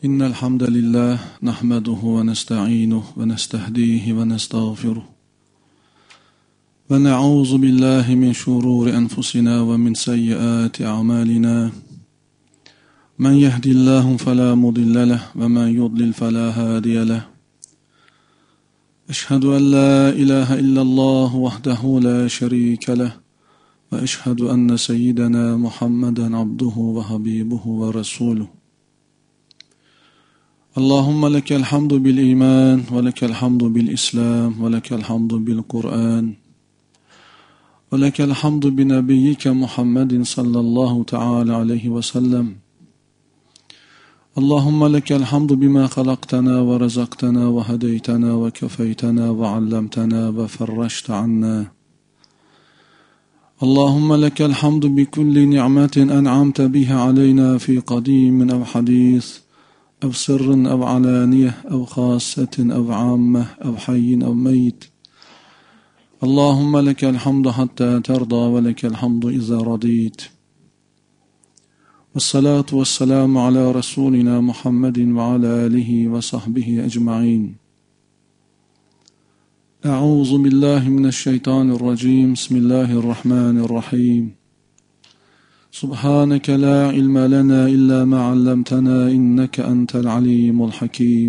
إن الحمد لله نحمده ونستعينه ونستهديه ونستغفره ونعوذ بالله من شرور أنفسنا ومن سيئات أعمالنا من يهدي الله فلا مضل له ومن يضلل فلا هادي له أشهد أن لا إله إلا الله وحده لا شريك له وأشهد أن سيدنا محمدا عبده وحبيبه ورسوله اللهم لك الحمد بالإيمان ولك الحمد بالإسلام ولك الحمد بالقرآن ولك الحمد بنبيك محمد صلى الله تعالى عليه وسلم اللهم لك الحمد بما خلقتنا ورزقتنا وهديتنا وكفيتنا وعلمتنا وفرجت عنا اللهم لك الحمد بكل نعمة أنعمت بها علينا في قديم أو حديث أو سر أو علانية أو خاصة أو عامة أو حي أو ميت اللهم لك الحمد حتى ترضى ولك الحمد إذا رضيت والصلاة والسلام على رسولنا محمد وعلى آله وصحبه أجمعين أعوذ بالله من الشيطان الرجيم بسم الله الرحمن الرحيم سبحانك لا علم لنا إلا ما علمتنا إنك أنت العليم الحكيم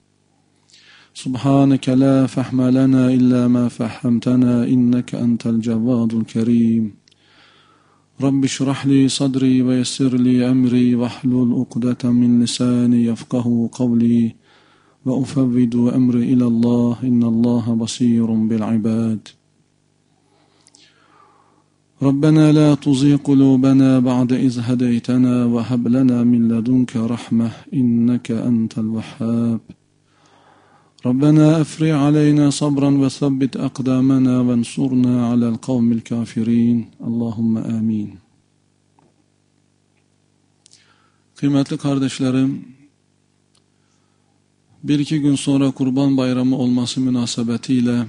سبحانك لا فهم لنا إلا ما فهمتنا إنك أنت الجواد الكريم رب اشرح لي صدري ويسر لي أمري واحلل عقدة من لساني يفقه قولي وأفوض أمري إلى الله إن الله بصير بالعباد ربنا لا تزغ قلوبنا بعد إذ هديتنا وهب لنا من لدنك رحمة إنك أنت الوهاب ربنا أفرغ علينا صبرا وثبت أقدامنا وانصرنا على القوم الكافرين اللهم آمين. Kıymetli kardeşlerim, bir iki gün sonra Kurban Bayramı olması münasebetiyle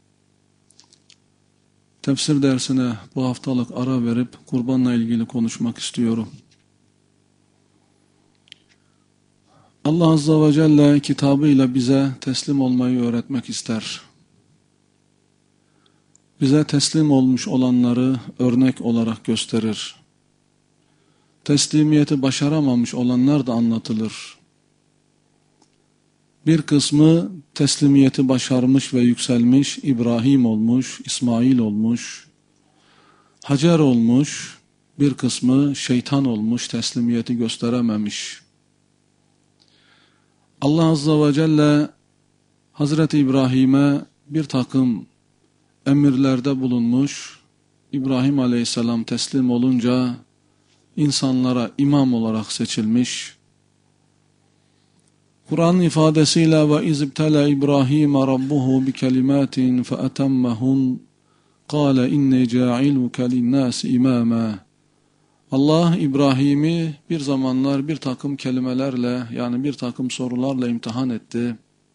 tefsir dersine bu haftalık ara verip kurbanla ilgili konuşmak istiyorum. Allah Azze ve Celle kitabıyla bize teslim olmayı öğretmek ister. Bize teslim olmuş olanları örnek olarak gösterir. Teslimiyeti başaramamış olanlar da anlatılır. Bir kısmı teslimiyeti başarmış ve yükselmiş, İbrahim olmuş, İsmail olmuş, Hacer olmuş, bir kısmı şeytan olmuş, teslimiyeti gösterememiş. Allah Azze ve Celle Hazreti İbrahim'e bir takım emirlerde bulunmuş, İbrahim Aleyhisselam teslim olunca insanlara imam olarak seçilmiş. Kur'an ifadesiyle ve izibtala İbrahim rabbuhu bi kelimatin fe etemmehun qala inni ca'iluke linnâsi imâmâ. Allah İbrahim'i bir zamanlar bir takım kelimelerle yani bir takım sorularla imtihan etti.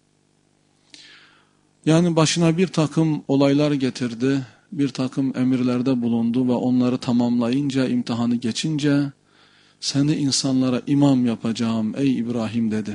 Yani başına bir takım olaylar getirdi, bir takım emirlerde bulundu ve onları tamamlayınca, imtihanı geçince seni insanlara imam yapacağım ey İbrahim dedi.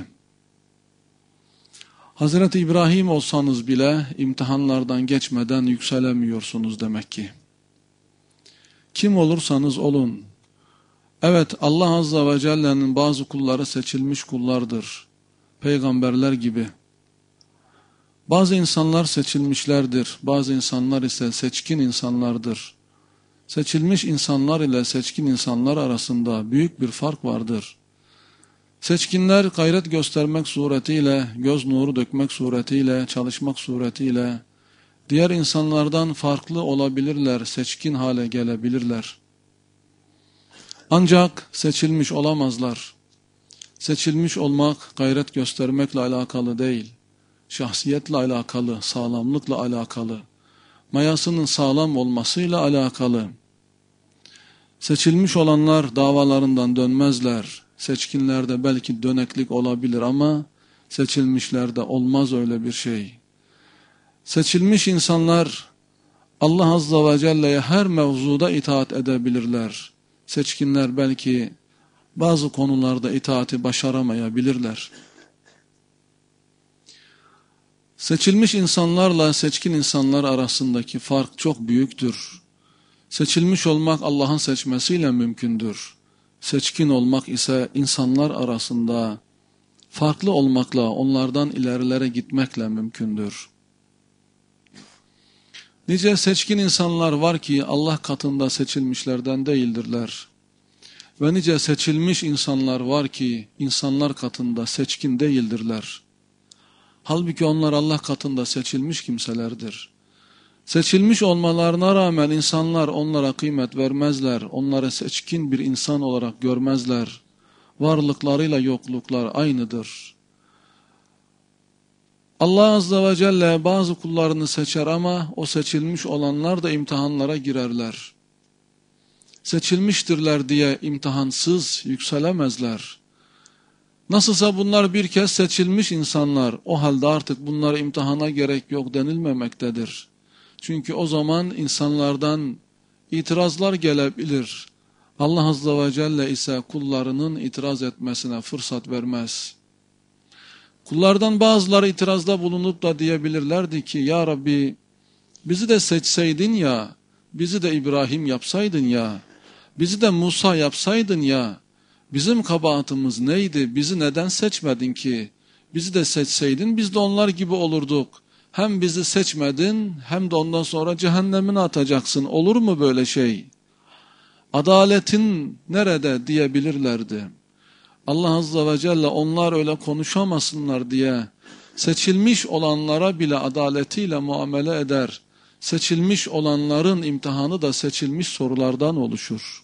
Hazreti İbrahim olsanız bile imtihanlardan geçmeden yükselemiyorsunuz demek ki. Kim olursanız olun. Evet, Allah Azze ve Celle'nin bazı kulları seçilmiş kullardır. Peygamberler gibi. Bazı insanlar seçilmişlerdir. Bazı insanlar ise seçkin insanlardır. Seçilmiş insanlar ile seçkin insanlar arasında büyük bir fark vardır. Seçkinler gayret göstermek suretiyle, göz nuru dökmek suretiyle, çalışmak suretiyle diğer insanlardan farklı olabilirler, seçkin hale gelebilirler. Ancak seçilmiş olamazlar. Seçilmiş olmak gayret göstermekle alakalı değil, şahsiyetle alakalı, sağlamlıkla alakalı, mayasının sağlam olmasıyla alakalı. Seçilmiş olanlar davalarından dönmezler. Seçkinlerde belki döneklik olabilir ama seçilmişlerde olmaz öyle bir şey. Seçilmiş insanlar Allah Azze ve Celle'ye her mevzuda itaat edebilirler. Seçkinler belki bazı konularda itaati başaramayabilirler. Seçilmiş insanlarla seçkin insanlar arasındaki fark çok büyüktür. Seçilmiş olmak Allah'ın seçmesiyle mümkündür. Seçkin olmak ise insanlar arasında farklı olmakla, onlardan ilerilere gitmekle mümkündür. Nice seçkin insanlar var ki Allah katında seçilmişlerden değildirler. Ve nice seçilmiş insanlar var ki insanlar katında seçkin değildirler. Halbuki onlar Allah katında seçilmiş kimselerdir. Seçilmiş olmalarına rağmen insanlar onlara kıymet vermezler, onları seçkin bir insan olarak görmezler. Varlıklarıyla yokluklar aynıdır. Allah Azze ve Celle bazı kullarını seçer ama o seçilmiş olanlar da imtihanlara girerler. Seçilmiştirler diye imtihansız yükselemezler. Nasılsa bunlar bir kez seçilmiş insanlar, o halde artık bunlara imtihana gerek yok denilmemektedir. Çünkü o zaman insanlardan itirazlar gelebilir. Allah Azze ve Celle ise kullarının itiraz etmesine fırsat vermez. Kullardan bazıları itirazda bulunup da diyebilirlerdi ki, Ya Rabbi bizi de seçseydin ya, bizi de İbrahim yapsaydın ya, bizi de Musa yapsaydın ya, bizim kabahatimiz neydi, bizi neden seçmedin ki, bizi de seçseydin biz de onlar gibi olurduk. Hem bizi seçmedin hem de ondan sonra cehennemine atacaksın, olur mu böyle şey? Adaletin nerede diyebilirlerdi. Allah Azze ve Celle onlar öyle konuşamasınlar diye seçilmiş olanlara bile adaletiyle muamele eder. Seçilmiş olanların imtihanı da seçilmiş sorulardan oluşur.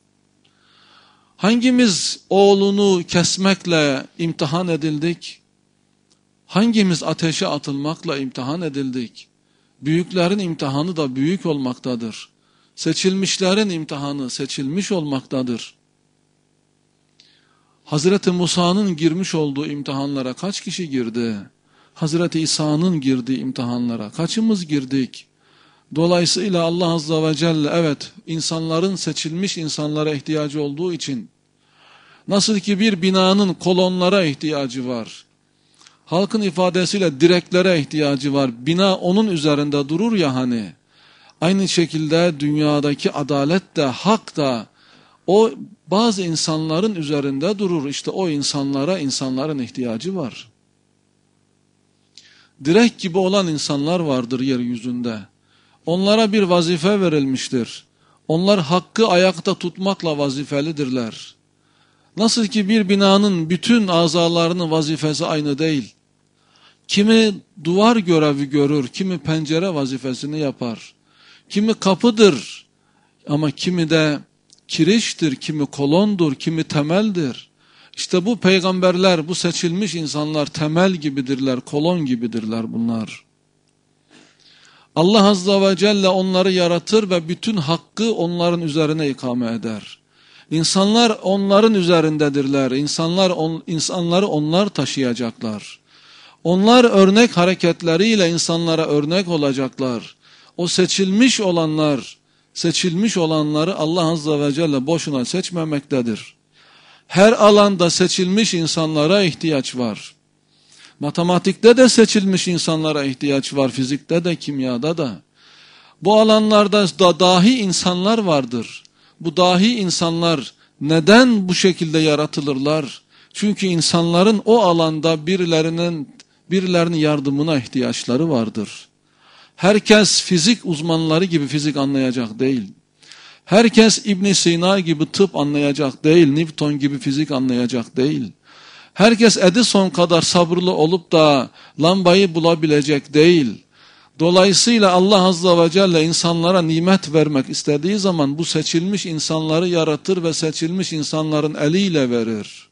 Hangimiz oğlunu kesmekle imtihan edildik? Hangimiz ateşe atılmakla imtihan edildik? Büyüklerin imtihanı da büyük olmaktadır. Seçilmişlerin imtihanı seçilmiş olmaktadır. Hazreti Musa'nın girmiş olduğu imtihanlara kaç kişi girdi? Hazreti İsa'nın girdiği imtihanlara kaçımız girdik? Dolayısıyla Allah Azze ve Celle evet insanların seçilmiş insanlara ihtiyacı olduğu için nasıl ki bir binanın kolonlara ihtiyacı var. Halkın ifadesiyle direklere ihtiyacı var. Bina onun üzerinde durur ya hani. Aynı şekilde dünyadaki adalet de hak da o bazı insanların üzerinde durur. İşte o insanlara insanların ihtiyacı var. Direk gibi olan insanlar vardır yeryüzünde. Onlara bir vazife verilmiştir. Onlar hakkı ayakta tutmakla vazifelidirler. Nasıl ki bir binanın bütün azalarının vazifesi aynı değil. Kimi duvar görevi görür, kimi pencere vazifesini yapar. Kimi kapıdır ama kimi de kiriştir, kimi kolondur, kimi temeldir. İşte bu peygamberler, bu seçilmiş insanlar temel gibidirler, kolon gibidirler bunlar. Allah Azze ve Celle onları yaratır ve bütün hakkı onların üzerine ikame eder. İnsanlar onların üzerindedirler, insanları onlar taşıyacaklar. Onlar örnek hareketleriyle insanlara örnek olacaklar. O seçilmiş olanlar, seçilmiş olanları Allah Azze ve Celle boşuna seçmemektedir. Her alanda seçilmiş insanlara ihtiyaç var. Matematikte de seçilmiş insanlara ihtiyaç var, fizikte de, kimyada da. Bu alanlarda da dahi insanlar vardır. Bu dahi insanlar neden bu şekilde yaratılırlar? Çünkü insanların o alanda birilerinin yardımına ihtiyaçları vardır. Herkes fizik uzmanları gibi fizik anlayacak değil. Herkes İbn Sina gibi tıp anlayacak değil, Newton gibi fizik anlayacak değil. Herkes Edison kadar sabırlı olup da lambayı bulabilecek değil. Dolayısıyla Allah Azze ve Celle insanlara nimet vermek istediği zaman bu seçilmiş insanları yaratır ve seçilmiş insanların eliyle verir.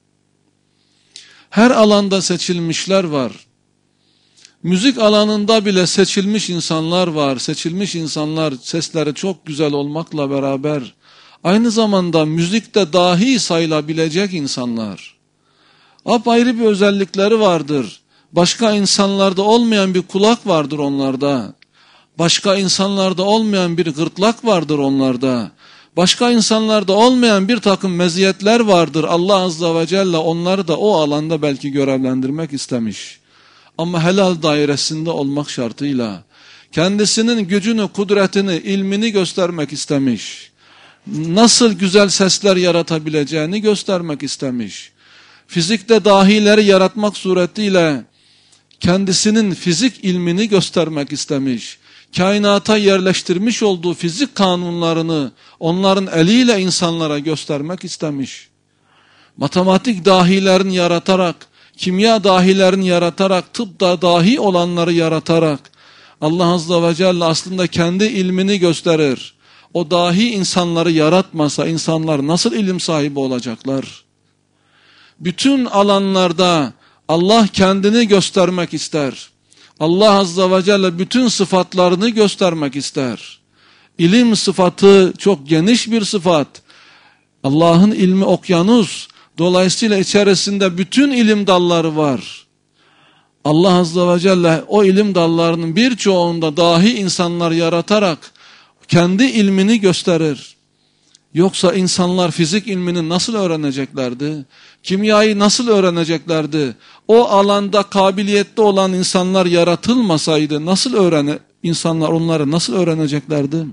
Her alanda seçilmişler var. Müzik alanında bile seçilmiş insanlar var. Seçilmiş insanlar sesleri çok güzel olmakla beraber aynı zamanda müzikte dahi sayılabilecek insanlar. Apayrı bir özellikleri vardır. Başka insanlarda olmayan bir kulak vardır onlarda. Başka insanlarda olmayan bir gırtlak vardır onlarda. Başka insanlarda olmayan bir takım meziyetler vardır. Allah Azze ve Celle onları da o alanda belki görevlendirmek istemiş. Ama helal dairesinde olmak şartıyla kendisinin gücünü, kudretini, ilmini göstermek istemiş. Nasıl güzel sesler yaratabileceğini göstermek istemiş. Fizikte dahileri yaratmak suretiyle kendisinin fizik ilmini göstermek istemiş. Kainata yerleştirmiş olduğu fizik kanunlarını onların eliyle insanlara göstermek istemiş. Matematik dahilerini yaratarak, kimya dahilerini yaratarak, tıpta dahi olanları yaratarak Allah Azze ve Celle aslında kendi ilmini gösterir. O dahi insanları yaratmasa insanlar nasıl ilim sahibi olacaklar? Bütün alanlarda Allah kendini göstermek ister. Allah Azze ve Celle bütün sıfatlarını göstermek ister. İlim sıfatı çok geniş bir sıfat. Allah'ın ilmi okyanus. Dolayısıyla içerisinde bütün ilim dalları var. Allah Azze ve Celle o ilim dallarının birçoğunda dahi insanlar yaratarak kendi ilmini gösterir. Yoksa insanlar fizik ilmini nasıl öğreneceklerdi? Kimyayı nasıl öğreneceklerdi? O alanda kabiliyetli olan insanlar yaratılmasaydı insanlar onları nasıl öğreneceklerdi?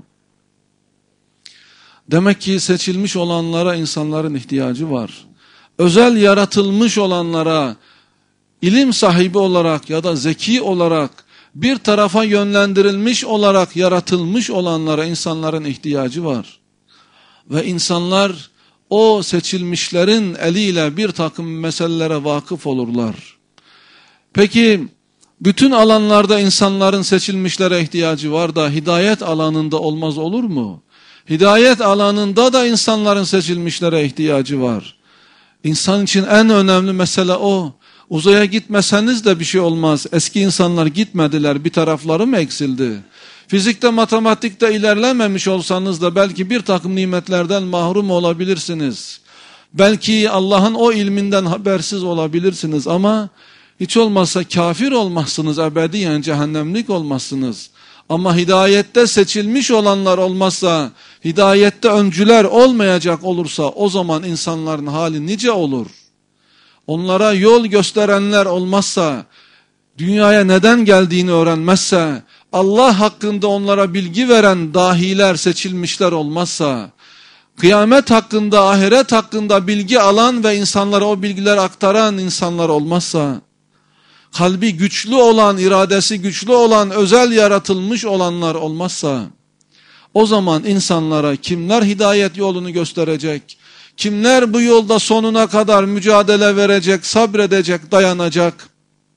Demek ki seçilmiş olanlara insanların ihtiyacı var. Özel yaratılmış olanlara ilim sahibi olarak ya da zeki olarak bir tarafa yönlendirilmiş olarak yaratılmış olanlara insanların ihtiyacı var. Ve insanlar o seçilmişlerin eliyle bir takım meselelere vakıf olurlar. Peki bütün alanlarda insanların seçilmişlere ihtiyacı var da hidayet alanında olmaz olur mu? Hidayet alanında da insanların seçilmişlere ihtiyacı var. İnsan için en önemli mesele o. Uzaya gitmeseniz de bir şey olmaz. Eski insanlar gitmediler, bir tarafları mı eksildi? Fizikte, matematikte ilerlememiş olsanız da belki bir takım nimetlerden mahrum olabilirsiniz. Belki Allah'ın o ilminden habersiz olabilirsiniz ama hiç olmazsa kafir olmazsınız, ebediyen cehennemlik olmazsınız. Ama hidayette seçilmiş olanlar olmazsa, hidayette öncüler olmayacak olursa o zaman insanların hali nice olur? Onlara yol gösterenler olmazsa, dünyaya neden geldiğini öğrenmezse, Allah hakkında onlara bilgi veren dahiler, seçilmişler olmazsa, kıyamet hakkında, ahiret hakkında bilgi alan ve insanlara o bilgileri aktaran insanlar olmazsa, kalbi güçlü olan, iradesi güçlü olan, özel yaratılmış olanlar olmazsa, o zaman insanlara kimler hidayet yolunu gösterecek, kimler bu yolda sonuna kadar mücadele verecek, sabredecek, dayanacak?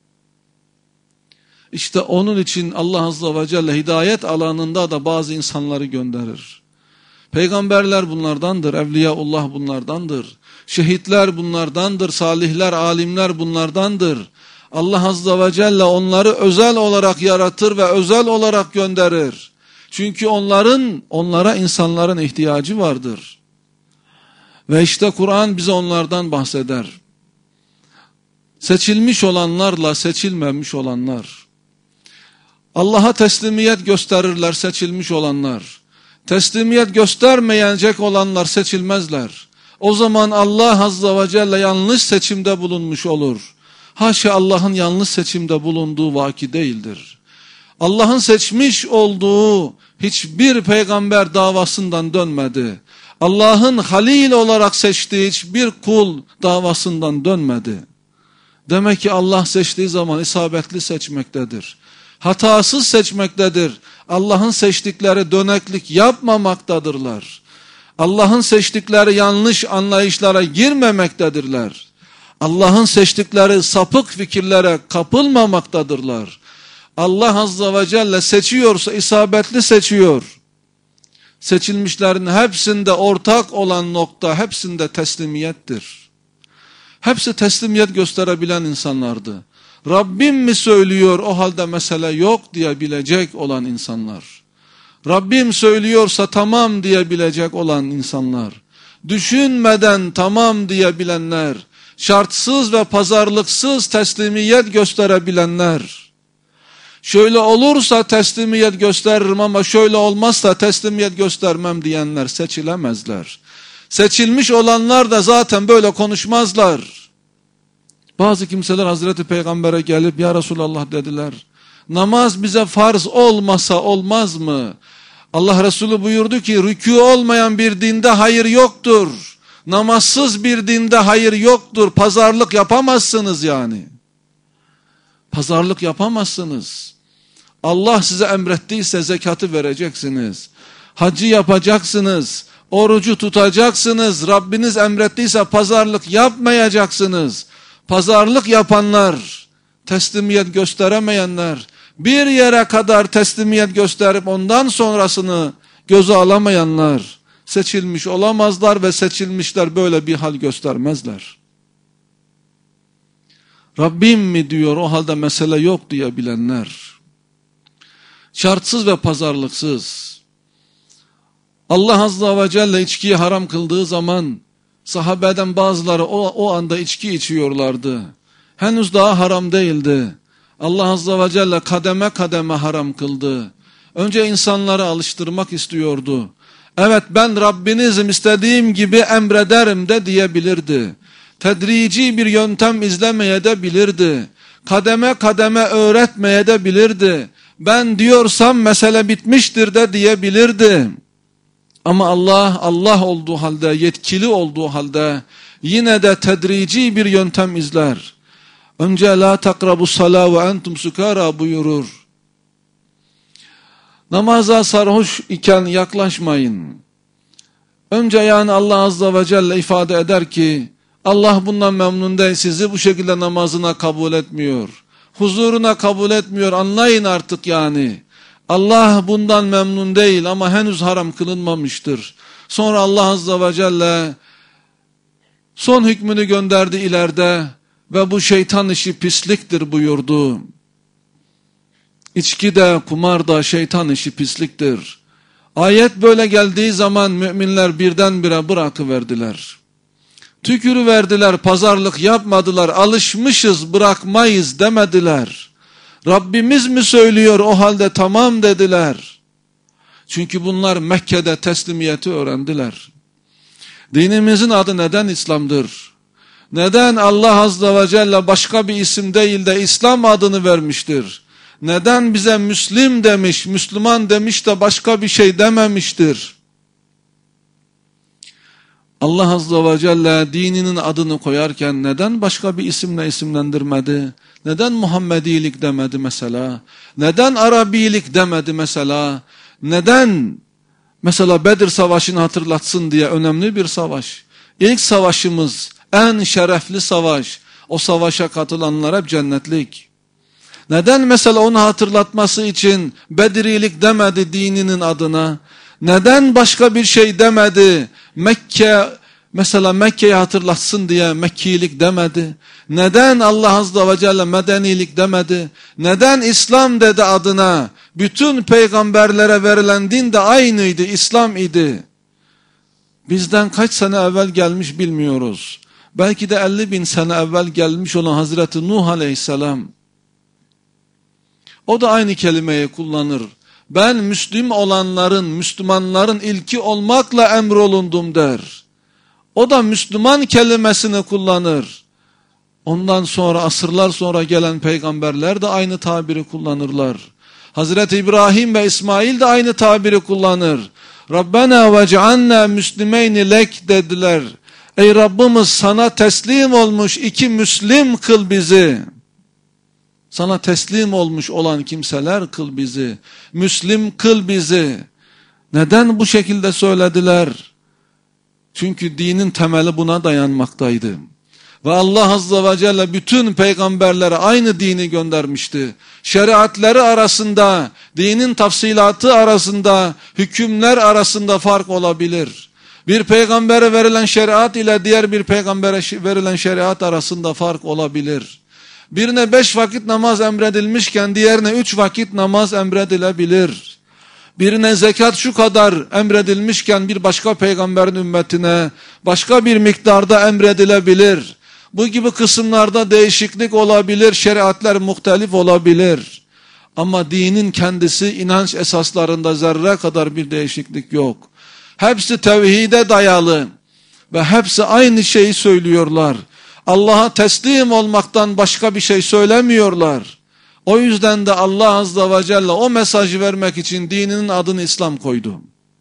İşte onun için Allah Azze ve Celle hidayet alanında da bazı insanları gönderir. Peygamberler bunlardandır, Evliyaullah bunlardandır, şehitler bunlardandır, salihler, alimler bunlardandır. Allah Azze ve Celle onları özel olarak yaratır ve özel olarak gönderir. Çünkü onlara insanların ihtiyacı vardır. Ve işte Kur'an bize onlardan bahseder. Seçilmiş olanlarla seçilmemiş olanlar. Allah'a teslimiyet gösterirler seçilmiş olanlar. Teslimiyet göstermeyecek olanlar seçilmezler. O zaman Allah Azze ve Celle yanlış seçimde bulunmuş olur. Haşa, Allah'ın yanlış seçimde bulunduğu vaki değildir. Allah'ın seçmiş olduğu hiçbir peygamber davasından dönmedi. Allah'ın halil olarak seçtiği hiçbir kul davasından dönmedi. Demek ki Allah seçtiği zaman isabetli seçmektedir. Hatasız seçmektedir. Allah'ın seçtikleri döneklik yapmamaktadırlar. Allah'ın seçtikleri yanlış anlayışlara girmemektedirler. Allah'ın seçtikleri sapık fikirlere kapılmamaktadırlar. Allah Azze ve Celle seçiyorsa isabetli seçiyor. Seçilmişlerin hepsinde ortak olan nokta, hepsinde teslimiyettir. Hepsi teslimiyet gösterebilen insanlardı. Rabbim mi söylüyor, o halde mesele yok diyebilecek olan insanlar. Rabbim söylüyorsa tamam diyebilecek olan insanlar. Düşünmeden tamam diyebilenler. Şartsız ve pazarlıksız teslimiyet gösterebilenler. Şöyle olursa teslimiyet gösteririm ama şöyle olmazsa teslimiyet göstermem diyenler seçilemezler. Seçilmiş olanlar da zaten böyle konuşmazlar. Bazı kimseler Hazreti Peygamber'e gelip ya Resulallah dediler. Namaz bize farz olmasa olmaz mı? Allah Resulü buyurdu ki rükû olmayan bir dinde hayır yoktur. Namazsız bir dinde hayır yoktur. Pazarlık yapamazsınız yani. Pazarlık yapamazsınız. Allah size emrettiyse zekatı vereceksiniz. Hacı yapacaksınız. Orucu tutacaksınız. Rabbiniz emrettiyse pazarlık yapmayacaksınız. Pazarlık yapanlar, teslimiyet gösteremeyenler, bir yere kadar teslimiyet gösterip ondan sonrasını göze alamayanlar seçilmiş olamazlar ve seçilmişler böyle bir hal göstermezler. Rabbim mi diyor o halde mesele yok diyebilenler. Şartsız ve pazarlıksız. Allah Azze ve Celle içkiyi haram kıldığı zaman sahabeden bazıları o anda içki içiyorlardı. Henüz daha haram değildi. Allah Azze ve Celle kademe kademe haram kıldı. Önce insanları alıştırmak istiyordu. Evet ben Rabbinizim istediğim gibi emrederim de diyebilirdi. Tedrici bir yöntem izlemeye de bilirdi. Kademe kademe öğretmeye de bilirdi. Ben diyorsam mesele bitmiştir de diyebilirdi. Ama Allah olduğu halde, yetkili olduğu halde yine de tedrici bir yöntem izler. Önce la takrabu salâ ve entum sukârâ buyurur. Namaza sarhoş iken yaklaşmayın. Önce yani Allah Azze ve Celle ifade eder ki Allah bundan memnun değil, sizi bu şekilde namazına kabul etmiyor. Huzuruna kabul etmiyor, anlayın artık yani. Allah bundan memnun değil ama henüz haram kılınmamıştır. Sonra Allah Azze ve Celle son hükmünü gönderdi ileride ve bu şeytan işi pisliktir buyurdu. İçki de kumar da şeytan işi pisliktir. Ayet böyle geldiği zaman müminler birdenbire bırakıverdiler. Tükürüverdiler, pazarlık yapmadılar, alışmışız bırakmayız demediler. Rabbimiz mi söylüyor o halde tamam dediler. Çünkü bunlar Mekke'de teslimiyeti öğrendiler. Dinimizin adı neden İslam'dır? Neden Allah Azze ve Celle başka bir isim değil de İslam adını vermiştir? Neden bize Müslim demiş, Müslüman demiş de başka bir şey dememiştir? Allah Azze ve Celle dininin adını koyarken neden başka bir isimle isimlendirmedi? Neden Muhammedilik demedi mesela? Neden Arabilik demedi mesela? Neden mesela Bedir Savaşı'nı hatırlatsın diye önemli bir savaş. İlk savaşımız, en şerefli savaş. O savaşa katılanlar hep cennetlik. Neden mesela onu hatırlatması için Bedrilik demedi dininin adına? Neden başka bir şey demedi? Mesela Mekke'yi hatırlatsın diye Mekkilik demedi. Neden Allah Azze ve Celle Medenilik demedi? Neden İslam dedi adına? Bütün peygamberlere verilen din de aynıydı, İslam idi. Bizden kaç sene evvel gelmiş bilmiyoruz. Belki de 50.000 sene evvel gelmiş olan Hazreti Nuh Aleyhisselam. O da aynı kelimeyi kullanır. Ben Müslüm olanların, Müslümanların ilki olmakla emrolundum der. O da Müslüman kelimesini kullanır. Ondan sonra asırlar sonra gelen peygamberler de aynı tabiri kullanırlar. Hazreti İbrahim ve İsmail de aynı tabiri kullanır. Rabbena vec'alna müslimeyni lek dediler. Ey Rabbimiz sana teslim olmuş iki Müslim kıl bizi. Sana teslim olmuş olan kimseler kıl bizi. Müslim kıl bizi. Neden bu şekilde söylediler? Çünkü dinin temeli buna dayanmaktaydı. Ve Allah Azze ve Celle bütün peygamberlere aynı dini göndermişti. Şeriatları arasında, dinin tafsilatı arasında, hükümler arasında fark olabilir. Bir peygambere verilen şeriat ile diğer bir peygambere verilen şeriat arasında fark olabilir. Birine 5 vakit namaz emredilmişken diğerine 3 vakit namaz emredilebilir. Birine zekat şu kadar emredilmişken bir başka peygamberin ümmetine başka bir miktarda emredilebilir. Bu gibi kısımlarda değişiklik olabilir, şeriatler muhtelif olabilir. Ama dinin kendisi, inanç esaslarında zerre kadar bir değişiklik yok. Hepsi tevhide dayalı ve hepsi aynı şeyi söylüyorlar. Allah'a teslim olmaktan başka bir şey söylemiyorlar. O yüzden de Allah Azze ve Celle o mesajı vermek için dininin adını İslam koydu.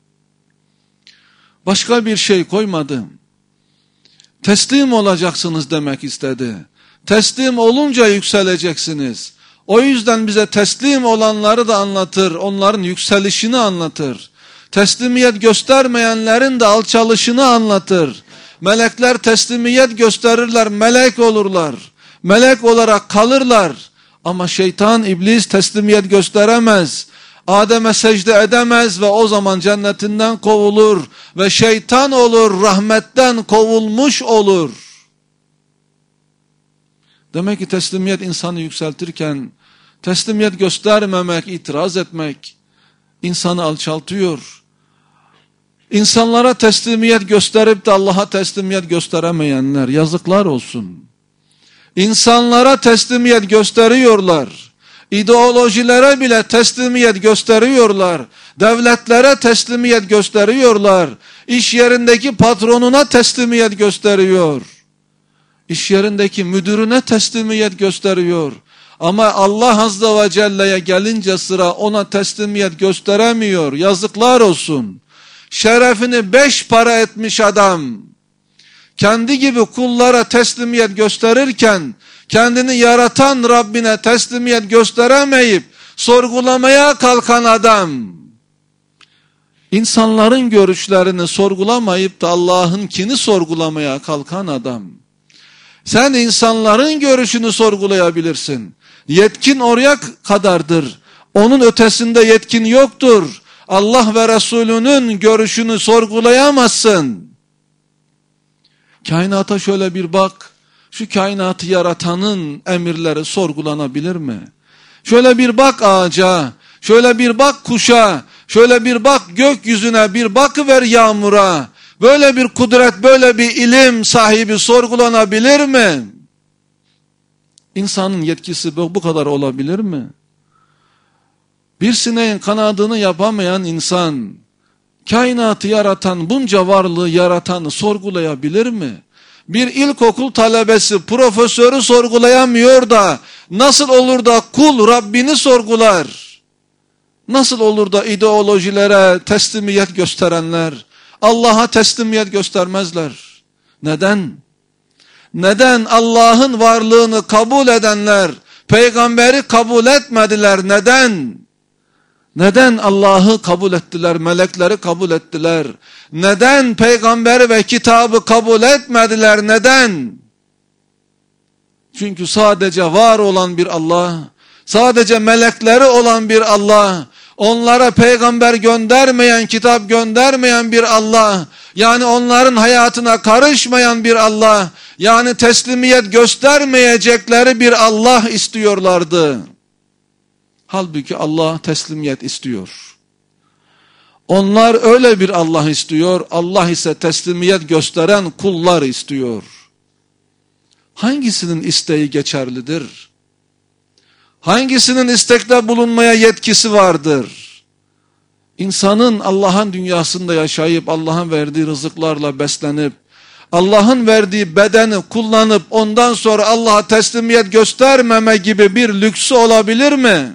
Başka bir şey koymadı. Teslim olacaksınız demek istedi. Teslim olunca yükseleceksiniz. O yüzden bize teslim olanları da anlatır, onların yükselişini anlatır. Teslimiyet göstermeyenlerin de alçalışını anlatır. Melekler teslimiyet gösterirler, melek olurlar. Melek olarak kalırlar. Ama şeytan, iblis teslimiyet gösteremez. Adem'e secde edemez ve o zaman cennetinden kovulur. Ve şeytan olur, rahmetten kovulmuş olur. Demek ki teslimiyet insanı yükseltirken, teslimiyet göstermemek, itiraz etmek insanı alçaltıyor. İnsanlara teslimiyet gösterip de Allah'a teslimiyet gösteremeyenler yazıklar olsun. İnsanlara teslimiyet gösteriyorlar. İdeolojilere bile teslimiyet gösteriyorlar. Devletlere teslimiyet gösteriyorlar. İş yerindeki patronuna teslimiyet gösteriyor. İş yerindeki müdürüne teslimiyet gösteriyor. Ama Allah Azze ve Celle'ye gelince sıra ona teslimiyet gösteremiyor. Yazıklar olsun. Şerefini 5 para etmiş adam, kendi gibi kullara teslimiyet gösterirken, kendini yaratan Rabbine teslimiyet gösteremeyip, sorgulamaya kalkan adam, insanların görüşlerini sorgulamayıp da Allah'ınkini sorgulamaya kalkan adam. Sen insanların görüşünü sorgulayabilirsin. Yetkin oraya kadardır. Onun ötesinde yetkin yoktur. Allah ve Resulünün görüşünü sorgulayamazsın. Kainata şöyle bir bak. Şu kainatı yaratanın emirleri sorgulanabilir mi? Şöyle bir bak ağaca, şöyle bir bak kuşa, şöyle bir bak gökyüzüne, bir bakıver yağmura. Böyle bir kudret, böyle bir ilim sahibi sorgulanabilir mi? İnsanın yetkisi bu kadar olabilir mi? Bir sineğin kanadını yapamayan insan, kainatı yaratan, bunca varlığı yaratanı sorgulayabilir mi? Bir ilkokul talebesi profesörü sorgulayamıyor da, nasıl olur da kul Rabbini sorgular? Nasıl olur da ideolojilere teslimiyet gösterenler, Allah'a teslimiyet göstermezler? Neden? Neden Allah'ın varlığını kabul edenler, peygamberi kabul etmediler? Neden? Neden Allah'ı kabul ettiler, melekleri kabul ettiler? Neden peygamberi ve kitabı kabul etmediler? Neden? Çünkü sadece var olan bir Allah, sadece melekleri olan bir Allah, onlara peygamber göndermeyen, kitap göndermeyen bir Allah, yani onların hayatına karışmayan bir Allah, yani teslimiyet göstermeyecekleri bir Allah istiyorlardı. Halbuki Allah teslimiyet istiyor. Onlar öyle bir Allah istiyor, Allah ise teslimiyet gösteren kullar istiyor. Hangisinin isteği geçerlidir? Hangisinin istekte bulunmaya yetkisi vardır? İnsanın Allah'ın dünyasında yaşayıp, Allah'ın verdiği rızıklarla beslenip, Allah'ın verdiği bedeni kullanıp, ondan sonra Allah'a teslimiyet göstermeme gibi bir lüksü olabilir mi?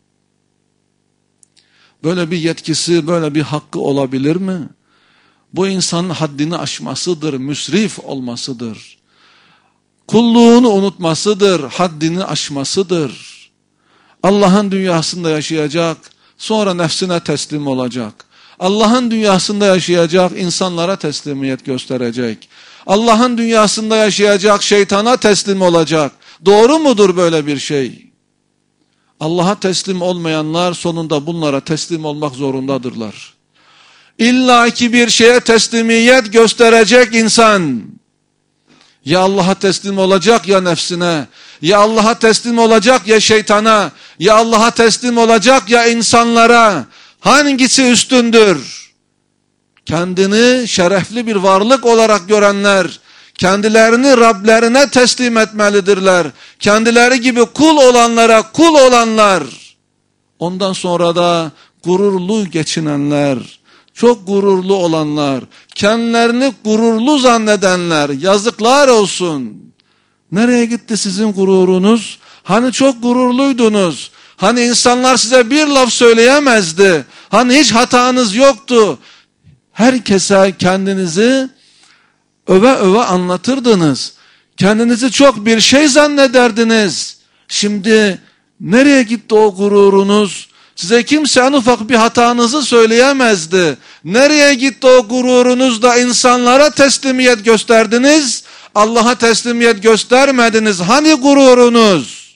Böyle bir yetkisi, böyle bir hakkı olabilir mi? Bu insanın haddini aşmasıdır, müsrif olmasıdır. Kulluğunu unutmasıdır, haddini aşmasıdır. Allah'ın dünyasında yaşayacak, sonra nefsine teslim olacak. Allah'ın dünyasında yaşayacak, insanlara teslimiyet gösterecek. Allah'ın dünyasında yaşayacak, şeytana teslim olacak. Doğru mudur böyle bir şey? Allah'a teslim olmayanlar sonunda bunlara teslim olmak zorundadırlar. İlla ki bir şeye teslimiyet gösterecek insan. Ya Allah'a teslim olacak ya nefsine. Ya Allah'a teslim olacak ya şeytana. Ya Allah'a teslim olacak ya insanlara. Hangisi üstündür? Kendini şerefli bir varlık olarak görenler, kendilerini Rablerine teslim etmelidirler. Kendileri gibi kul olanlara kul olanlar, Ondan sonra da gururlu geçinenler, çok gururlu olanlar, kendilerini gururlu zannedenler, yazıklar olsun. Nereye gitti sizin gururunuz? Hani çok gururluydunuz. Hani insanlar size bir laf söyleyemezdi. Hani hiç hatanız yoktu. Herkese kendinizi öve öve anlatırdınız. Kendinizi çok bir şey zannederdiniz. Şimdi nereye gitti o gururunuz? Size kimse en ufak bir hatanızı söyleyemezdi. Nereye gitti o gururunuz da insanlara teslimiyet gösterdiniz? Allah'a teslimiyet göstermediniz. Hani gururunuz?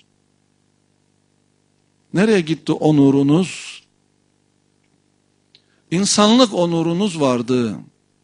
Nereye gitti onurunuz? İnsanlık onurunuz vardı.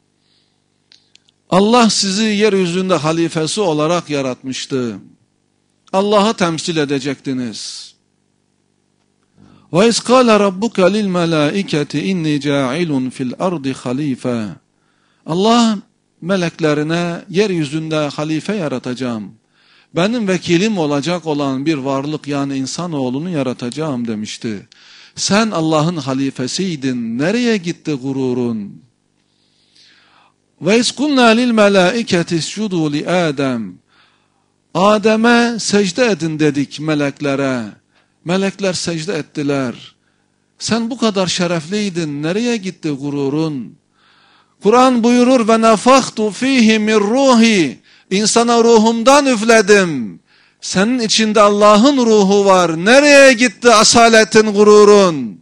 Allah sizi yeryüzünde halifesi olarak yaratmıştı. Allah'ı temsil edecektiniz. وَاِذْ قَالَ رَبُّكَ لِلْمَلَائِكَةِ اِنِّي جَاعِلٌ فِي الْأَرْضِ خَلِيفَةً Allah meleklerine yeryüzünde halife yaratacağım. Benim vekilim olacak olan bir varlık yani insanoğlunu yaratacağım demişti. Sen Allah'ın halifesiydin. Nereye gitti gururun? وَاِذْ قُلْنَا لِلْمَلَائِكَةِ اسْجُدُوا لِآدَمَ Adem'e secde edin dedik meleklere. Melekler secde ettiler. Sen bu kadar şerefliydin. Nereye gitti gururun? Kur'an buyurur ve nefahtu fihi min ruhi. İnsana ruhumdan üfledim. Senin içinde Allah'ın ruhu var. Nereye gitti asaletin, gururun?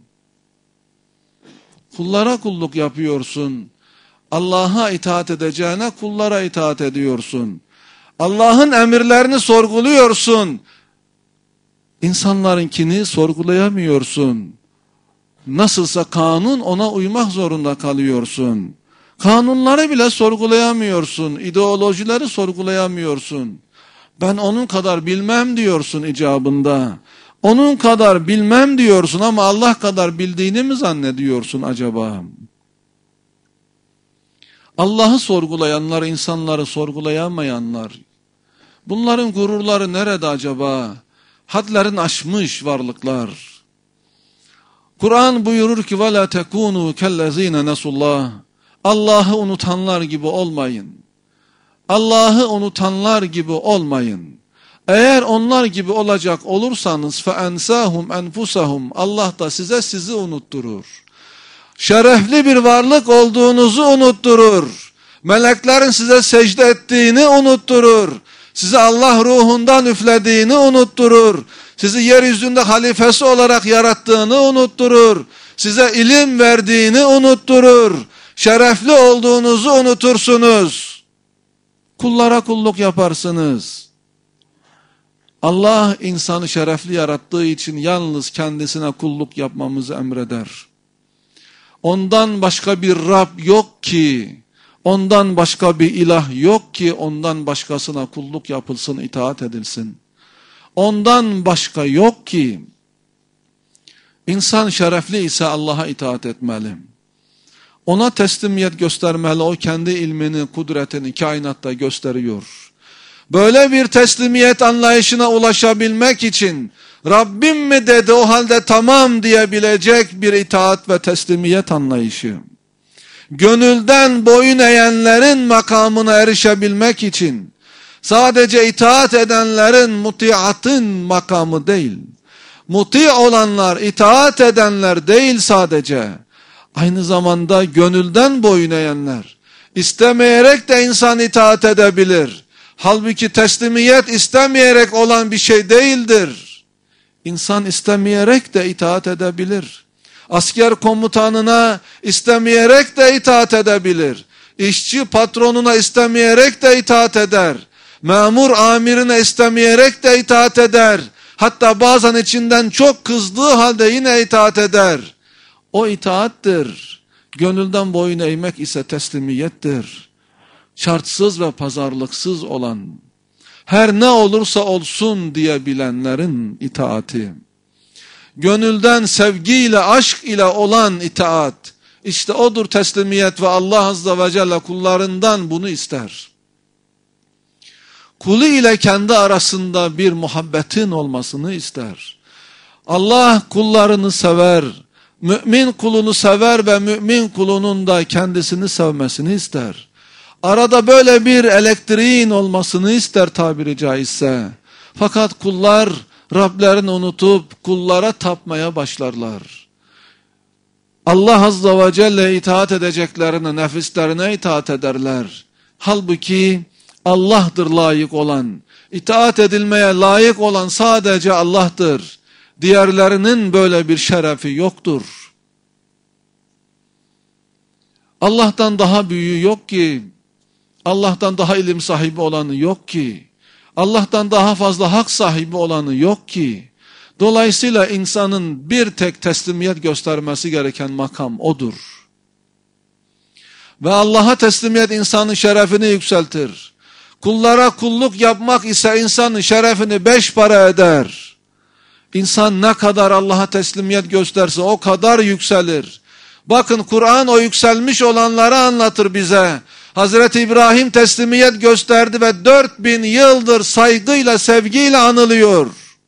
Kullara kulluk yapıyorsun. Allah'a itaat edeceğine kullara itaat ediyorsun. Allah'ın emirlerini sorguluyorsun. İnsanlarınkini sorgulayamıyorsun. Nasılsa kanun, ona uymak zorunda kalıyorsun. Kanunları bile sorgulayamıyorsun. İdeolojileri sorgulayamıyorsun. Ben onun kadar bilmem diyorsun icabında. Onun kadar bilmem diyorsun ama Allah kadar bildiğini mi zannediyorsun acaba? Allah'ı sorgulayanlar, insanları sorgulayamayanlar. Bunların gururları nerede acaba? Hadlerini aşmış varlıklar. Kur'an buyurur ki وَلَا تَكُونُوا كَالَّذ۪ينَ نَسُوا اللّٰهِ Allah'ı unutanlar gibi olmayın. Allah'ı unutanlar gibi olmayın. Eğer onlar gibi olacak olursanız فَاَنْسَاهُمْ اَنْفُسَهُمْ Allah da sizi unutturur. Şerefli bir varlık olduğunuzu unutturur. Meleklerin size secde ettiğini unutturur. Size Allah ruhundan üflediğini unutturur. Sizi yeryüzünde halifesi olarak yarattığını unutturur. Size ilim verdiğini unutturur. Şerefli olduğunuzu unutursunuz. Kullara kulluk yaparsınız. Allah insanı şerefli yarattığı için yalnız kendisine kulluk yapmamızı emreder. Ondan başka bir Rab yok ki, ondan başka bir ilah yok ki, ondan başkasına kulluk yapılsın, itaat edilsin. Ondan başka yok ki. İnsan şerefli ise Allah'a itaat etmeli. Ona teslimiyet göstermeli, o kendi ilmini, kudretini kainatta gösteriyor. Böyle bir teslimiyet anlayışına ulaşabilmek için Rabbim mi dedi o halde tamam diyebilecek bir itaat ve teslimiyet anlayışı. Gönülden boyun eğenlerin makamına erişebilmek için sadece itaat edenlerin mutiatın makamı değil. Muti olanlar, itaat edenler değil sadece. Aynı zamanda gönülden boyun eğenler. İstemeyerek de insan itaat edebilir. Halbuki teslimiyet istemeyerek olan bir şey değildir. İnsan istemeyerek de itaat edebilir. Asker komutanına istemeyerek de itaat edebilir. İşçi patronuna istemeyerek de itaat eder. Memur amirine istemeyerek de itaat eder. Hatta bazen içinden çok kızdığı halde yine itaat eder. O itaattir. Gönülden boyun eğmek ise teslimiyettir. Şartsız ve pazarlıksız olan, her ne olursa olsun diyebilenlerin itaati. Gönülden sevgiyle, aşk ile olan itaat. İşte odur teslimiyet ve Allah Azze ve Celle kullarından bunu ister. Kulu ile kendi arasında bir muhabbetin olmasını ister. Allah kullarını sever. Mümin kulunu sever ve mümin kulunun da kendisini sevmesini ister. Arada böyle bir elektriğin olmasını ister tabiri caizse. Fakat kullar Rablerini unutup kullara tapmaya başlarlar. Allah Azze ve Celle itaat edeceklerine nefislerine itaat ederler. Halbuki Allah'tır layık olan. İtaat edilmeye layık olan sadece Allah'tır. Diğerlerinin böyle bir şerefi yoktur. Allah'tan daha büyüğü yok ki. Allah'tan daha ilim sahibi olanı yok ki. Allah'tan daha fazla hak sahibi olanı yok ki. Dolayısıyla insanın bir tek teslimiyet göstermesi gereken makam odur. Ve Allah'a teslimiyet insanın şerefini yükseltir. Kullara kulluk yapmak ise insanın şerefini 5 para eder. İnsan ne kadar Allah'a teslimiyet gösterse o kadar yükselir. Bakın Kur'an o yükselmiş olanları anlatır bize. Hazreti İbrahim teslimiyet gösterdi ve 4000 yıldır saygıyla, sevgiyle anılıyor.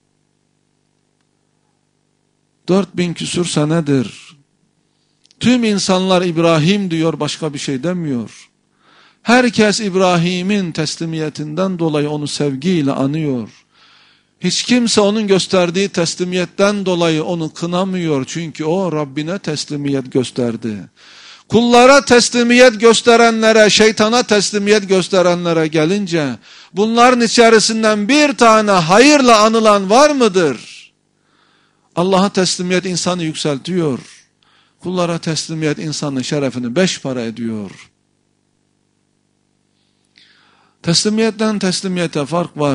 4000 küsur senedir. Tüm insanlar İbrahim diyor, başka bir şey demiyor. Herkes İbrahim'in teslimiyetinden dolayı onu sevgiyle anıyor. Hiç kimse onun gösterdiği teslimiyetten dolayı onu kınamıyor. Çünkü o Rabbine teslimiyet gösterdi. Kullara teslimiyet gösterenlere, şeytana teslimiyet gösterenlere gelince, bunların içerisinden bir tane hayırla anılan var mıdır? Allah'a teslimiyet insanı yükseltiyor. Kullara teslimiyet insanın şerefini 5 para ediyor. Teslimiyetten teslimiyete fark var.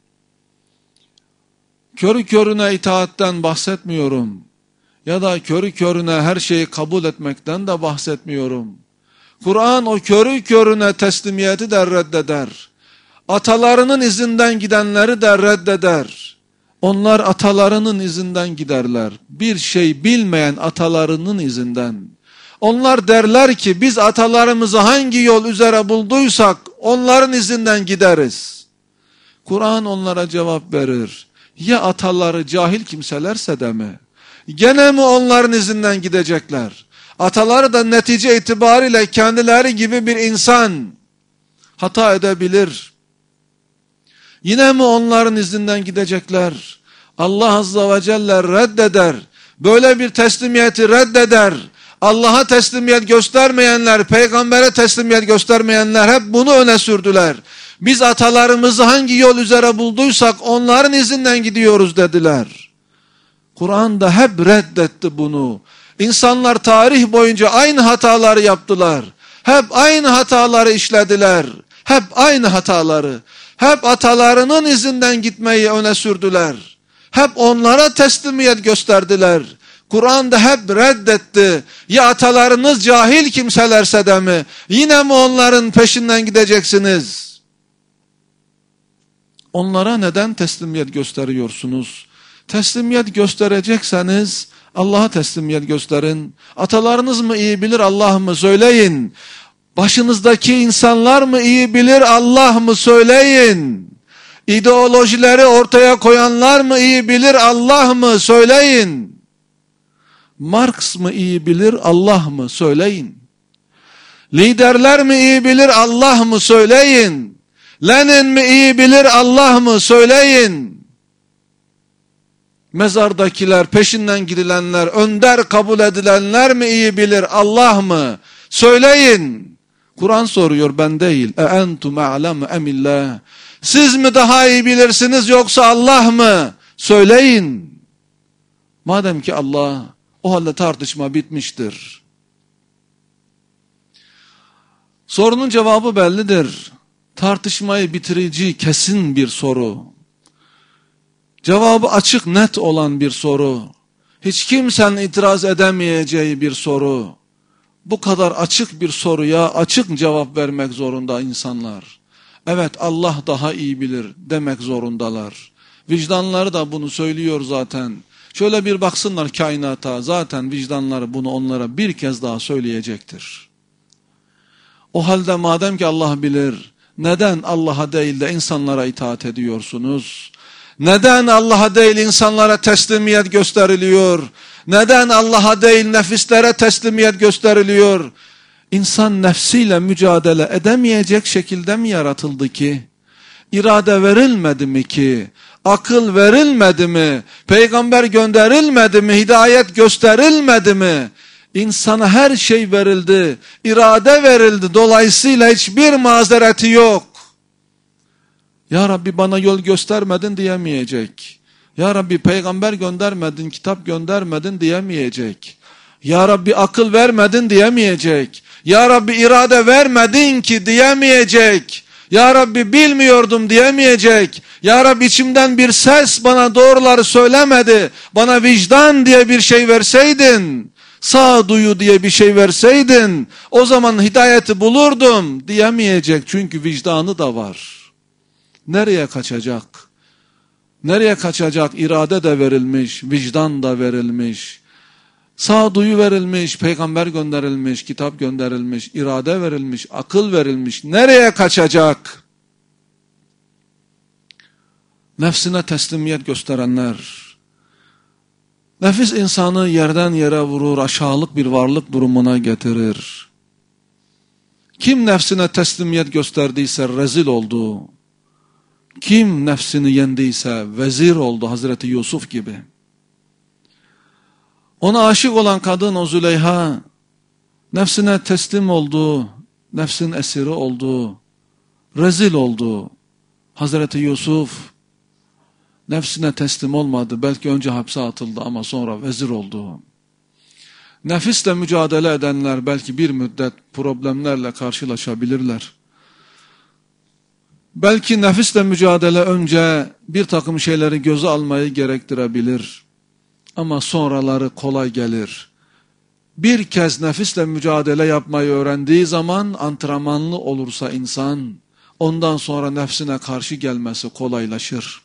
Körü körüne itaatten bahsetmiyorum. Ya da körü körüne her şeyi kabul etmekten de bahsetmiyorum. Kur'an o körü körüne teslimiyeti de reddeder. Atalarının izinden gidenleri de reddeder. Onlar atalarının izinden giderler. Bir şey bilmeyen atalarının izinden. Onlar derler ki biz atalarımızı hangi yol üzere bulduysak onların izinden gideriz. Kur'an onlara cevap verir. Ya ataları cahil kimselerse de mi? Gene mi onların izinden gidecekler? Ataları da netice itibariyle kendileri gibi bir insan hata edebilir. Yine mi onların izinden gidecekler? Allah Azze ve Celle reddeder. Böyle bir teslimiyeti reddeder. Allah'a teslimiyet göstermeyenler, peygambere teslimiyet göstermeyenler hep bunu öne sürdüler. Biz atalarımızı hangi yol üzere bulduysak onların izinden gidiyoruz dediler. Kur'an da hep reddetti bunu. İnsanlar tarih boyunca aynı hataları yaptılar. Hep aynı hataları işlediler. Hep aynı hataları. Hep atalarının izinden gitmeyi öne sürdüler. Hep onlara teslimiyet gösterdiler. Kur'an da hep reddetti. Ya atalarınız cahil kimselerse de mi? Yine mi onların peşinden gideceksiniz? Onlara neden teslimiyet gösteriyorsunuz? Teslimiyet gösterecekseniz Allah'a teslimiyet gösterin. Atalarınız mı iyi bilir, Allah mı? Söyleyin. Başınızdaki insanlar mı iyi bilir, Allah mı? Söyleyin. İdeolojileri ortaya koyanlar mı iyi bilir, Allah mı? Söyleyin. Marx mı iyi bilir, Allah mı? Söyleyin. Liderler mi iyi bilir, Allah mı? Söyleyin. Lenin mi iyi bilir, Allah mı? Söyleyin. Mezardakiler, peşinden gidilenler, önder kabul edilenler mi iyi bilir, Allah mı? Söyleyin. Kur'an soruyor, ben değil. Entum a'lemu emillah. Siz mi daha iyi bilirsiniz yoksa Allah mı? Söyleyin. Madem ki Allah, o halde tartışma bitmiştir. Sorunun cevabı bellidir. Tartışmayı bitirici, kesin bir soru. Cevabı açık, net olan bir soru. Hiç kimsenin itiraz edemeyeceği bir soru. Bu kadar açık bir soruya açık cevap vermek zorunda insanlar. Evet, Allah daha iyi bilir demek zorundalar. Vicdanları da bunu söylüyor zaten. Şöyle bir baksınlar kainata, zaten vicdanları bunu onlara bir kez daha söyleyecektir. O halde madem ki Allah bilir, neden Allah'a değil de insanlara itaat ediyorsunuz? Neden Allah'a değil insanlara teslimiyet gösteriliyor? Neden Allah'a değil nefislere teslimiyet gösteriliyor? İnsan nefsiyle mücadele edemeyecek şekilde mi yaratıldı ki? İrade verilmedi mi ki? Akıl verilmedi mi? Peygamber gönderilmedi mi? Hidayet gösterilmedi mi? İnsana her şey verildi. İrade verildi. Dolayısıyla hiçbir mazereti yok. Ya Rabbi bana yol göstermedin diyemeyecek. Ya Rabbi peygamber göndermedin, kitap göndermedin diyemeyecek. Ya Rabbi akıl vermedin diyemeyecek. Ya Rabbi irade vermedin ki diyemeyecek. Ya Rabbi bilmiyordum diyemeyecek. Ya Rabbi içimden bir ses bana doğruları söylemedi. Bana vicdan diye bir şey verseydin, sağduyu diye bir şey verseydin, o zaman hidayeti bulurdum diyemeyecek. Çünkü vicdanı da var. Nereye kaçacak? Nereye kaçacak? İrade de verilmiş, vicdan da verilmiş. Sağduyu verilmiş, peygamber gönderilmiş, kitap gönderilmiş, irade verilmiş, akıl verilmiş. Nereye kaçacak? Nefsine teslimiyet gösterenler. Nefis insanı yerden yere vurur, aşağılık bir varlık durumuna getirir. Kim nefsine teslimiyet gösterdiyse rezil oldu. Kim nefsini yendiyse vezir oldu, Hazreti Yusuf gibi. Ona aşık olan kadın o Züleyha, nefsine teslim oldu, nefsin esiri oldu, rezil oldu. Hazreti Yusuf, nefsine teslim olmadı, belki önce hapse atıldı ama sonra vezir oldu. Nefisle mücadele edenler belki bir müddet problemlerle karşılaşabilirler. Belki nefisle mücadele önce bir takım şeyleri göze almayı gerektirebilir. Ama sonraları kolay gelir. Bir kez nefisle mücadele yapmayı öğrendiği zaman, antrenmanlı olursa insan, ondan sonra nefsine karşı gelmesi kolaylaşır.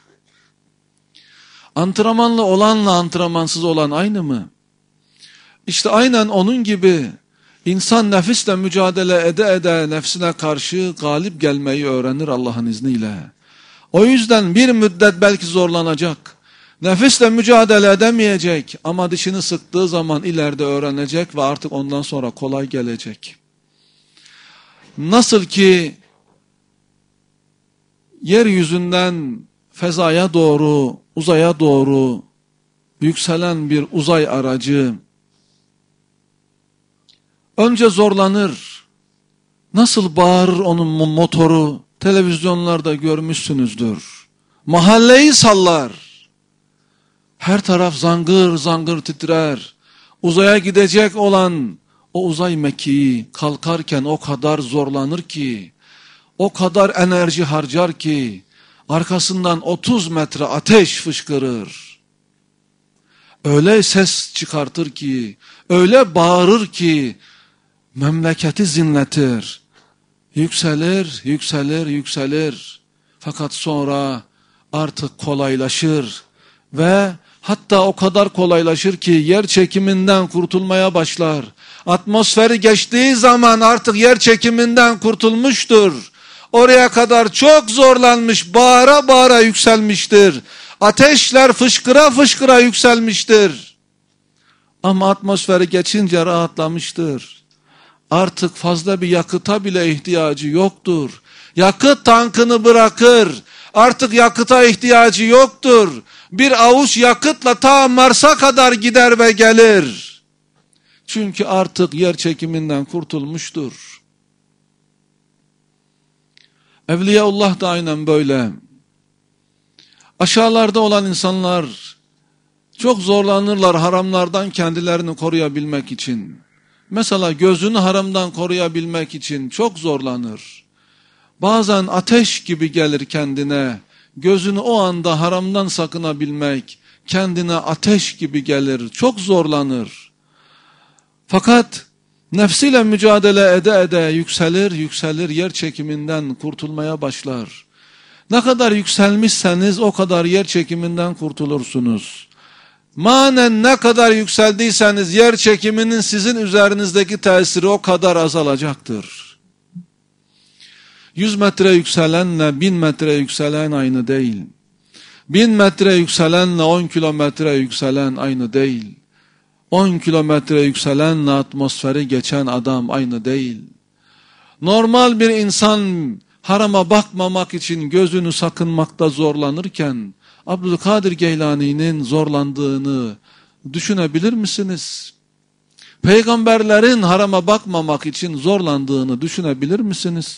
Antrenmanlı olanla antrenmansız olan aynı mı? İşte aynen onun gibi insan nefisle mücadele ede nefsine karşı galip gelmeyi öğrenir Allah'ın izniyle. O yüzden bir müddet belki zorlanacak. Nefisle mücadele edemeyecek ama dişini sıktığı zaman ileride öğrenecek ve artık ondan sonra kolay gelecek. Nasıl ki yeryüzünden fezaya doğru, uzaya doğru yükselen bir uzay aracı önce zorlanır. Nasıl bağırır onun motoru, televizyonlarda görmüşsünüzdür. Mahalleyi sallar. Her taraf zangır zangır titrer. Uzaya gidecek olan o uzay mekiği kalkarken o kadar zorlanır ki, o kadar enerji harcar ki, arkasından 30 metre ateş fışkırır. Öyle ses çıkartır ki, öyle bağırır ki, memleketi zinletir. Yükselir, yükselir, yükselir. Fakat sonra artık kolaylaşır ve hatta o kadar kolaylaşır ki yer çekiminden kurtulmaya başlar. Atmosferi geçtiği zaman artık yer çekiminden kurtulmuştur. Oraya kadar çok zorlanmış, bağıra bağıra yükselmiştir. Ateşler fışkıra fışkıra yükselmiştir. Ama atmosferi geçince rahatlamıştır. Artık fazla bir yakıta bile ihtiyacı yoktur. Yakıt tankını bırakır. Artık yakıta ihtiyacı yoktur. Bir avuç yakıtla ta Mars'a kadar gider ve gelir. Çünkü artık yer çekiminden kurtulmuştur. Evliyaullah da aynen böyle. Aşağılarda olan insanlar çok zorlanırlar haramlardan kendilerini koruyabilmek için. Mesela gözünü haramdan koruyabilmek için çok zorlanır. Bazen ateş gibi gelir kendine. Gözünü o anda haramdan sakınabilmek kendine ateş gibi gelir. Çok zorlanır. Fakat nefsiyle mücadele ede yükselir yükselir, yer çekiminden kurtulmaya başlar. Ne kadar yükselmişseniz o kadar yer çekiminden kurtulursunuz. Manen ne kadar yükseldiyseniz yer çekiminin sizin üzerinizdeki tesiri o kadar azalacaktır. 100 metre yükselenle 1000 metre yükselen aynı değil. 1000 metre yükselenle 10 kilometre yükselen aynı değil. 10 kilometre yükselenle atmosferi geçen adam aynı değil. Normal bir insan harama bakmamak için gözünü sakınmakta zorlanırken Abdülkadir Geylani'nin zorlandığını düşünebilir misiniz? Peygamberlerin harama bakmamak için zorlandığını düşünebilir misiniz?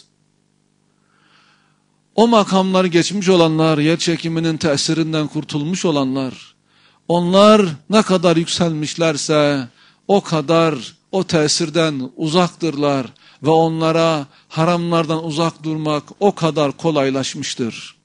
O makamları geçmiş olanlar, yer çekiminin tesirinden kurtulmuş olanlar, onlar ne kadar yükselmişlerse o kadar o tesirden uzaktırlar ve onlara haramlardan uzak durmak o kadar kolaylaşmıştır.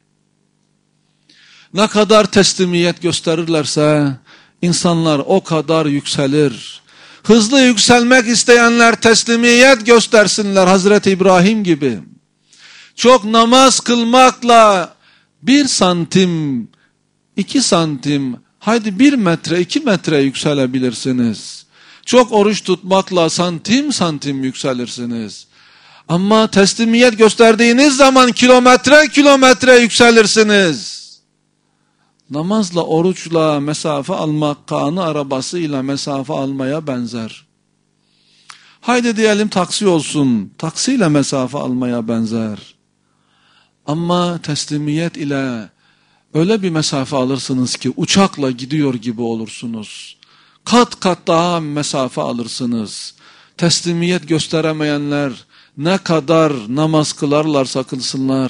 Ne kadar teslimiyet gösterirlerse insanlar o kadar yükselir. Hızlı yükselmek isteyenler teslimiyet göstersinler Hazreti İbrahim gibi. Çok namaz kılmakla 1 santim, 2 santim, haydi 1 metre, 2 metre yükselebilirsiniz. Çok oruç tutmakla santim santim yükselirsiniz. Ama teslimiyet gösterdiğiniz zaman kilometre kilometre yükselirsiniz. Namazla, oruçla mesafe almak, kanı arabasıyla mesafe almaya benzer. Haydi diyelim taksi olsun, taksiyle mesafe almaya benzer. Ama teslimiyet ile öyle bir mesafe alırsınız ki uçakla gidiyor gibi olursunuz. Kat kat daha mesafe alırsınız. Teslimiyet gösteremeyenler ne kadar namaz kılarlarsa kılsınlar,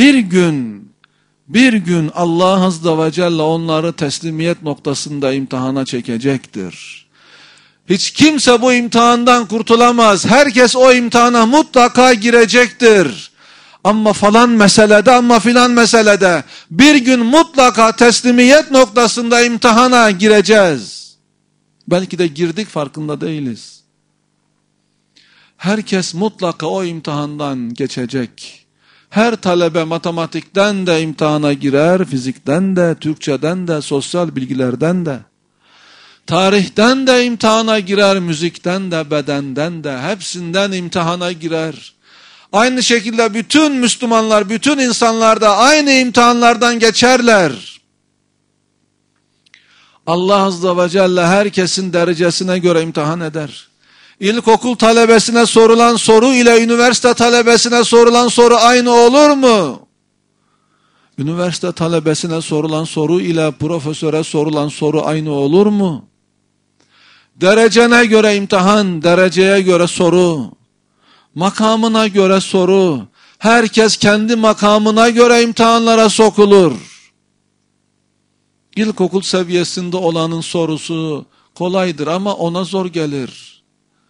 bir gün Allah Azze ve Celle onları teslimiyet noktasında imtihana çekecektir. Hiç kimse bu imtihandan kurtulamaz. Herkes o imtihana mutlaka girecektir. Ama falan meselede, ama filan meselede bir gün mutlaka teslimiyet noktasında imtihana gireceğiz. Belki de girdik, farkında değiliz. Herkes mutlaka o imtihandan geçecek. Her talebe matematikten de imtihana girer, fizikten de, Türkçeden de, sosyal bilgilerden de. Tarihten de imtihana girer, müzikten de, bedenden de, hepsinden imtihana girer. Aynı şekilde bütün Müslümanlar, bütün insanlar da aynı imtihanlardan geçerler. Allah Azze ve Celle herkesin derecesine göre imtihan eder. İlkokul talebesine sorulan soru ile üniversite talebesine sorulan soru aynı olur mu? Üniversite talebesine sorulan soru ile profesöre sorulan soru aynı olur mu? Derecene göre imtihan, dereceye göre soru, makamına göre soru. Herkes kendi makamına göre imtihanlara sokulur. İlkokul seviyesinde olanın sorusu kolaydır ama ona zor gelir.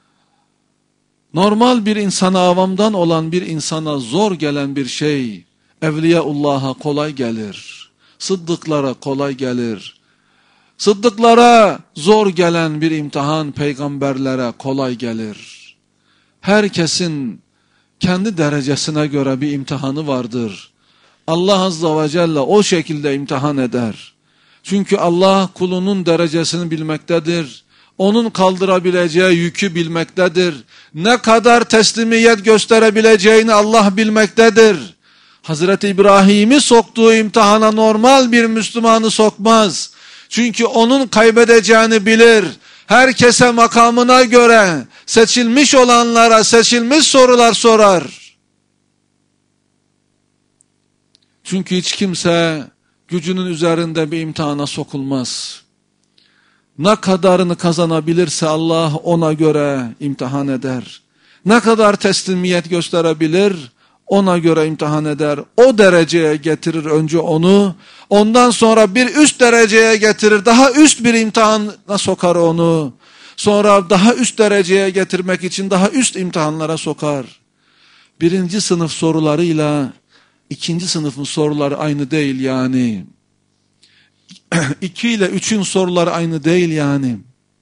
Normal bir insana, avamdan olan bir insana zor gelen bir şey, Evliyaullah'a kolay gelir. Sıddıklara kolay gelir. Sıddıklara zor gelen bir imtihan, peygamberlere kolay gelir. Herkesin kendi derecesine göre bir imtihanı vardır. Allah Azze ve Celle o şekilde imtihan eder. Çünkü Allah kulunun derecesini bilmektedir. Onun kaldırabileceği yükü bilmektedir. Ne kadar teslimiyet gösterebileceğini Allah bilmektedir. Hazreti İbrahim'i soktuğu imtihana normal bir Müslümanı sokmaz. Çünkü onun kaybedeceğini bilir. Herkese makamına göre seçilmiş olanlara seçilmiş sorular sorar. Çünkü hiç kimse gücünün üzerinde bir imtihana sokulmaz. Ne kadarını kazanabilirse Allah ona göre imtihan eder. Ne kadar teslimiyet gösterebilir, ona göre imtihan eder. O dereceye getirir önce onu, ondan sonra bir üst dereceye getirir, daha üst bir imtihana sokar onu. Sonra daha üst dereceye getirmek için daha üst imtihanlara sokar. 1. sınıf sorularıyla 2. sınıfın soruları aynı değil yani. 2 ile 3'ün soruları aynı değil yani.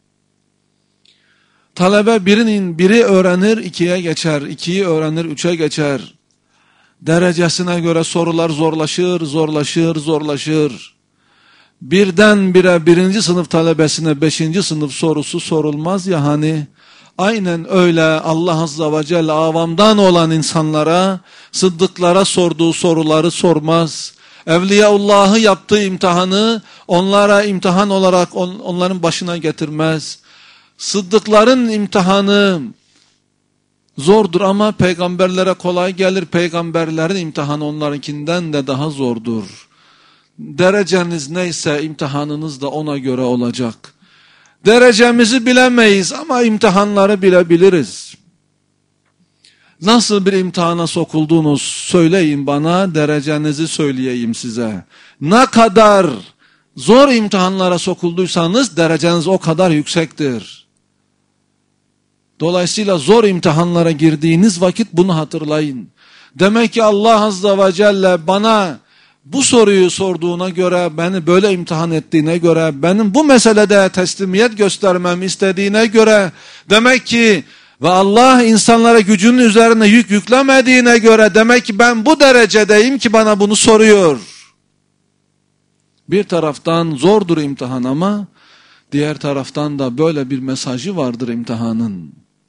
Talebe biri öğrenir, 2'ye geçer, 2'yi öğrenir, 3'e geçer. Derecesine göre sorular zorlaşır. Birdenbire 1. sınıf talebesine 5. sınıf sorusu sorulmaz ya hani. Aynen öyle Allah Azze ve Celle avamdan olan insanlara, sıddıklara sorduğu soruları sormaz. Evliyaullah'ı yaptığı imtihanı onlara imtihan olarak onların başına getirmez. Sıddıkların imtihanı zordur ama peygamberlere kolay gelir. Peygamberlerin imtihanı onlarınkinden de daha zordur. Dereceniz neyse imtihanınız da ona göre olacak. Derecemizi bilemeyiz ama imtihanları bilebiliriz. Nasıl bir imtihana sokuldunuz söyleyin bana, derecenizi söyleyeyim size. Ne kadar zor imtihanlara sokulduysanız dereceniz o kadar yüksektir. Dolayısıyla zor imtihanlara girdiğiniz vakit bunu hatırlayın. Demek ki Allah Azze ve Celle bana bu soruyu sorduğuna göre, beni böyle imtihan ettiğine göre, benim bu meselede teslimiyet göstermemi istediğine göre, demek ki ve Allah insanlara gücünün üzerine yük yüklemediğine göre demek ki ben bu derecedeyim ki bana bunu soruyor. Bir taraftan zordur imtihan ama diğer taraftan da böyle bir mesajı vardır imtihanın.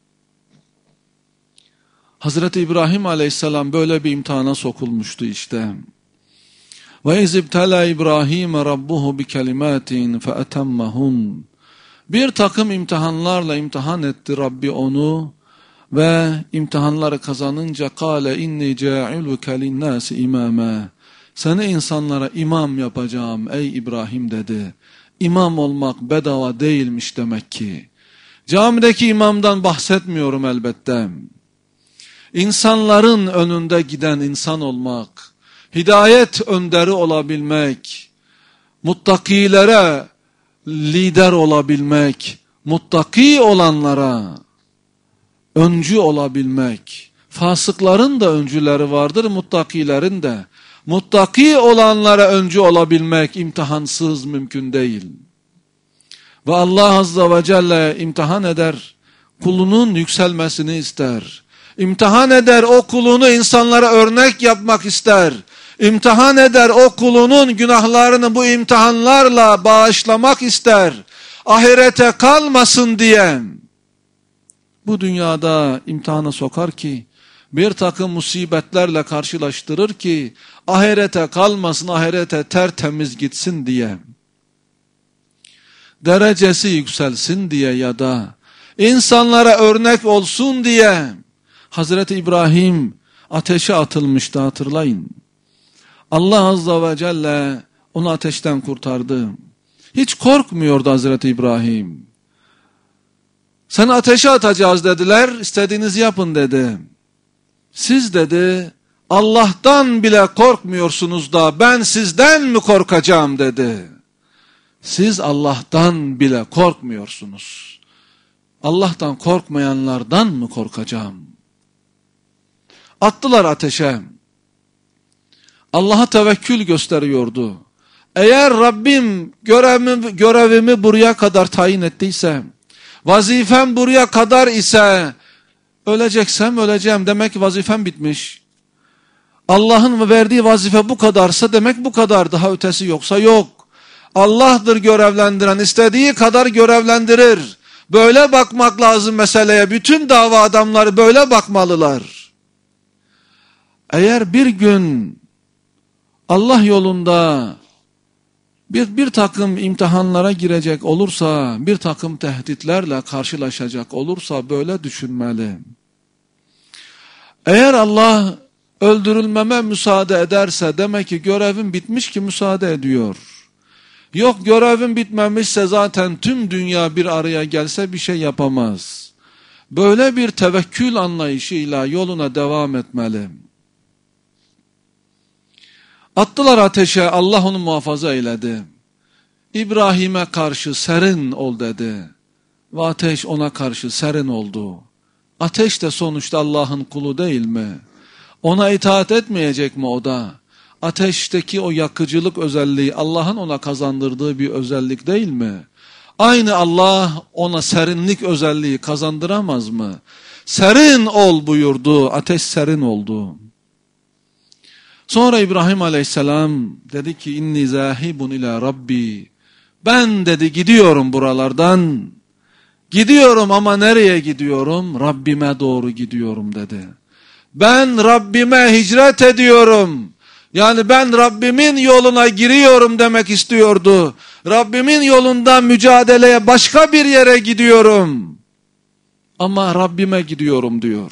Hazreti İbrahim Aleyhisselam böyle bir imtihana sokulmuştu işte. Ve izibtala İbrahim rabbuhu bi kelimatin fe etemmahun. Bir takım imtihanlarla imtihan etti Rabbi onu ve imtihanları kazanınca kâle inni câ'iluke linnâsi imâme. Seni insanlara imam yapacağım ey İbrahim dedi. İmam olmak bedava değilmiş demek ki. Camideki imamdan bahsetmiyorum elbette. İnsanların önünde giden insan olmak, hidayet önderi olabilmek, muttakilere lider olabilmek, muttaki olanlara öncü olabilmek. Fasıkların da öncüleri vardır, muttakilerin de. Muttaki olanlara öncü olabilmek imtihansız mümkün değil. Ve Allah Azze ve Celle imtihan eder, kulunun yükselmesini ister. İmtihan eder, o kulunu insanlara örnek yapmak ister. İmtihan eder, o kulunun günahlarını bu imtihanlarla bağışlamak ister. Ahirete kalmasın diye bu dünyada imtihana sokar ki, bir takım musibetlerle karşılaştırır ki, ahirete kalmasın, ahirete tertemiz gitsin diye. Derecesi yükselsin diye ya da insanlara örnek olsun diye. Hazreti İbrahim ateşe atılmıştı, hatırlayın. Allah Azze ve Celle onu ateşten kurtardı. Hiç korkmuyordu Hazreti İbrahim. Seni ateşe atacağız dediler, istediğinizi yapın dedi. Siz dedi, Allah'tan bile korkmuyorsunuz da ben sizden mi korkacağım dedi. Siz Allah'tan bile korkmuyorsunuz. Allah'tan korkmayanlardan mı korkacağım? Attılar ateşe. Allah'a tevekkül gösteriyordu. Eğer Rabbim görevimi buraya kadar tayin ettiyse, vazifem buraya kadar ise, öleceksem öleceğim, demek ki vazifem bitmiş. Allah'ın verdiği vazife bu kadarsa demek bu kadar, daha ötesi yoksa yok. Allah'tır görevlendiren, istediği kadar görevlendirir. Böyle bakmak lazım meseleye, bütün dava adamları böyle bakmalılar. Eğer bir gün Allah yolunda bir takım imtihanlara girecek olursa, bir takım tehditlerle karşılaşacak olursa böyle düşünmeli. Eğer Allah öldürülmeme müsaade ederse demek ki görevim bitmiş ki müsaade ediyor. Yok, görevim bitmemişse zaten tüm dünya bir araya gelse bir şey yapamaz. Böyle bir tevekkül anlayışıyla yoluna devam etmeli. Attılar ateşe, Allah onu muhafaza eyledi. İbrahim'e karşı serin ol dedi. Ve ateş ona karşı serin oldu. Ateş de sonuçta Allah'ın kulu değil mi? Ona itaat etmeyecek mi o da? Ateşteki o yakıcılık özelliği Allah'ın ona kazandırdığı bir özellik değil mi? Aynı Allah ona serinlik özelliği kazandıramaz mı? Serin ol buyurdu, ateş serin oldu. Sonra İbrahim Aleyhisselam dedi ki inni zahibun ila Rabbi. Ben dedi gidiyorum buralardan. Gidiyorum ama nereye gidiyorum? Rabbime doğru gidiyorum dedi. Ben Rabbime hicret ediyorum. Yani ben Rabbimin yoluna giriyorum demek istiyordu. Rabbimin yolundan mücadeleye başka bir yere gidiyorum. Ama Rabbime gidiyorum diyor.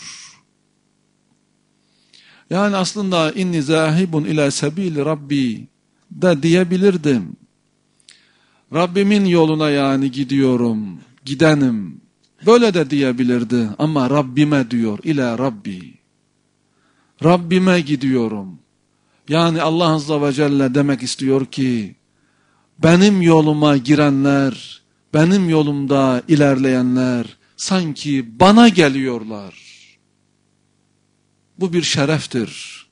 Yani aslında inni zahibun ila sebili Rabbi de diyebilirdim. Rabbimin yoluna yani gidiyorum, gidenim. Böyle de diyebilirdi ama Rabbime diyor, ila Rabbi. Rabbime gidiyorum. Yani Allah Azze ve Celle demek istiyor ki, benim yoluma girenler, benim yolumda ilerleyenler sanki bana geliyorlar. Bu bir şereftir.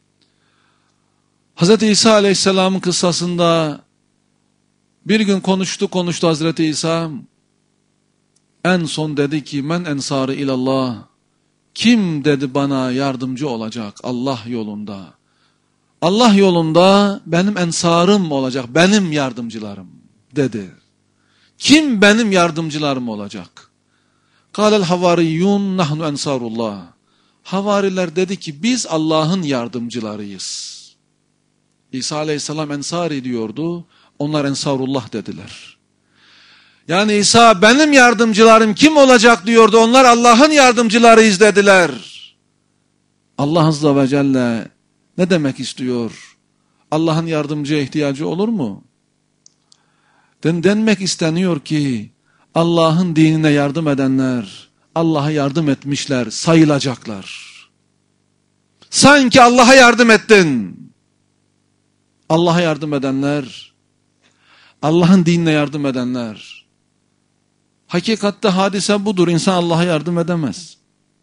Hz. İsa Aleyhisselam'ın kıssasında bir gün konuştu Hazreti İsa. En son dedi ki, men ensarı ilallah. Kim dedi bana yardımcı olacak Allah yolunda? Allah yolunda benim ensarım olacak, benim yardımcılarım dedi. Kim benim yardımcılarım olacak? Kâlel havariyyun nahnu ensarullah. Havariler dedi ki biz Allah'ın yardımcılarıyız. İsa Aleyhisselam ensari diyordu, onlar ensarullah dediler. Yani İsa benim yardımcılarım kim olacak diyordu, onlar Allah'ın yardımcılarıyız dediler. Allah Azze ve Celle ne demek istiyor? Allah'ın yardımcıya ihtiyacı olur mu? Denmek isteniyor ki Allah'ın dinine yardım edenler Allah'a yardım etmişler sayılacaklar. Sanki Allah'a yardım ettin. Allah'a yardım edenler, Allah'ın dinine yardım edenler. Hakikatte hadise budur. İnsan Allah'a yardım edemez.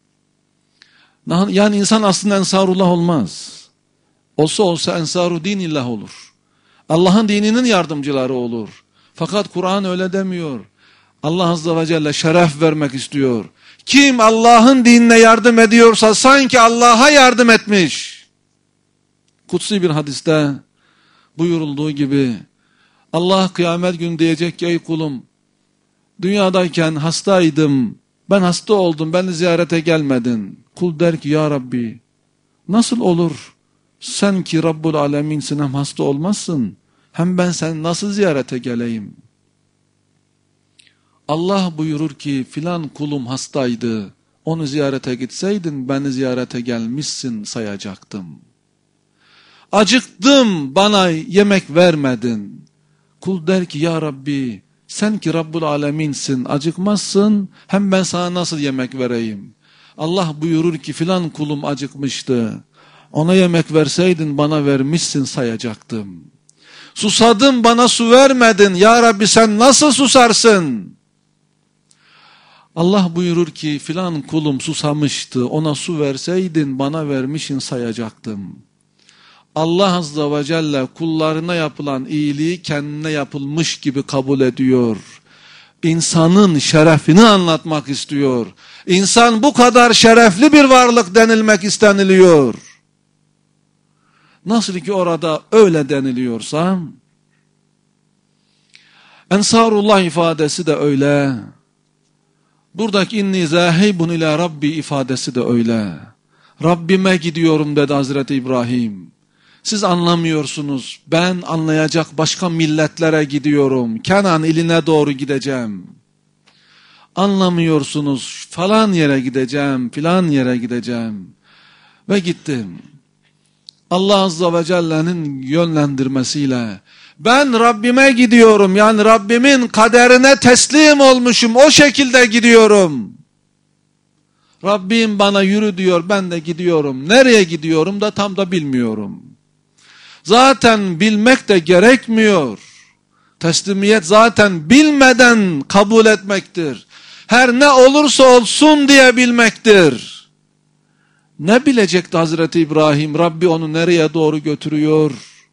Yani insan aslında ensarullah olmaz. Olsa ensaru dinillah olur. Allah'ın dininin yardımcıları olur. Fakat Kur'an öyle demiyor. Allah Azze ve Celle şeref vermek istiyor. Kim Allah'ın dinine yardım ediyorsa sanki Allah'a yardım etmiş. Kutsi bir hadiste buyurulduğu gibi Allah kıyamet günü diyecek ki ey kulum dünyadayken hastaydım. Ben hasta oldum. Beni ziyarete gelmedin. Kul der ki ya Rabbi nasıl olur? Sen ki Rabbul Aleminsin hem hasta olmazsın. Hem ben seni nasıl ziyarete geleyim? Allah buyurur ki filan kulum hastaydı. Onu ziyarete gitseydin beni ziyarete gelmişsin sayacaktım. Acıktım bana yemek vermedin. Kul der ki ya Rabbi sen ki Rabbul Aleminsin acıkmazsın hem ben sana nasıl yemek vereyim? Allah buyurur ki filan kulum acıkmıştı. Ona yemek verseydin bana vermişsin sayacaktım. Susadım bana su vermedin. Ya Rabbi sen nasıl susarsın? Allah buyurur ki filan kulum susamıştı. Ona su verseydin bana vermişsin sayacaktım. Allah Azze ve Celle kullarına yapılan iyiliği kendine yapılmış gibi kabul ediyor. İnsanın şerefini anlatmak istiyor. İnsan bu kadar şerefli bir varlık denilmek isteniliyor. Nasıl ki orada öyle deniliyorsa, Ensarullah ifadesi de öyle. Buradaki inni zahibun ila Rabbi ifadesi de öyle. Rabbime gidiyorum dedi Hazreti İbrahim. Siz anlamıyorsunuz. Ben anlayacak başka milletlere gidiyorum. Kenan iline doğru gideceğim. Anlamıyorsunuz. Falan yere gideceğim, filan yere gideceğim. Ve gittim. Allah Azze ve Celle'nin yönlendirmesiyle ben Rabbime gidiyorum. Yani Rabbimin kaderine teslim olmuşum. O şekilde gidiyorum. Rabbim bana yürü diyor. Ben de gidiyorum. Nereye gidiyorum da tam da bilmiyorum. Zaten bilmek de gerekmiyor. Teslimiyet zaten bilmeden kabul etmektir. Her ne olursa olsun diye bilmektir. Ne bilecekti Hazreti İbrahim? Rabbi onu nereye doğru götürüyor?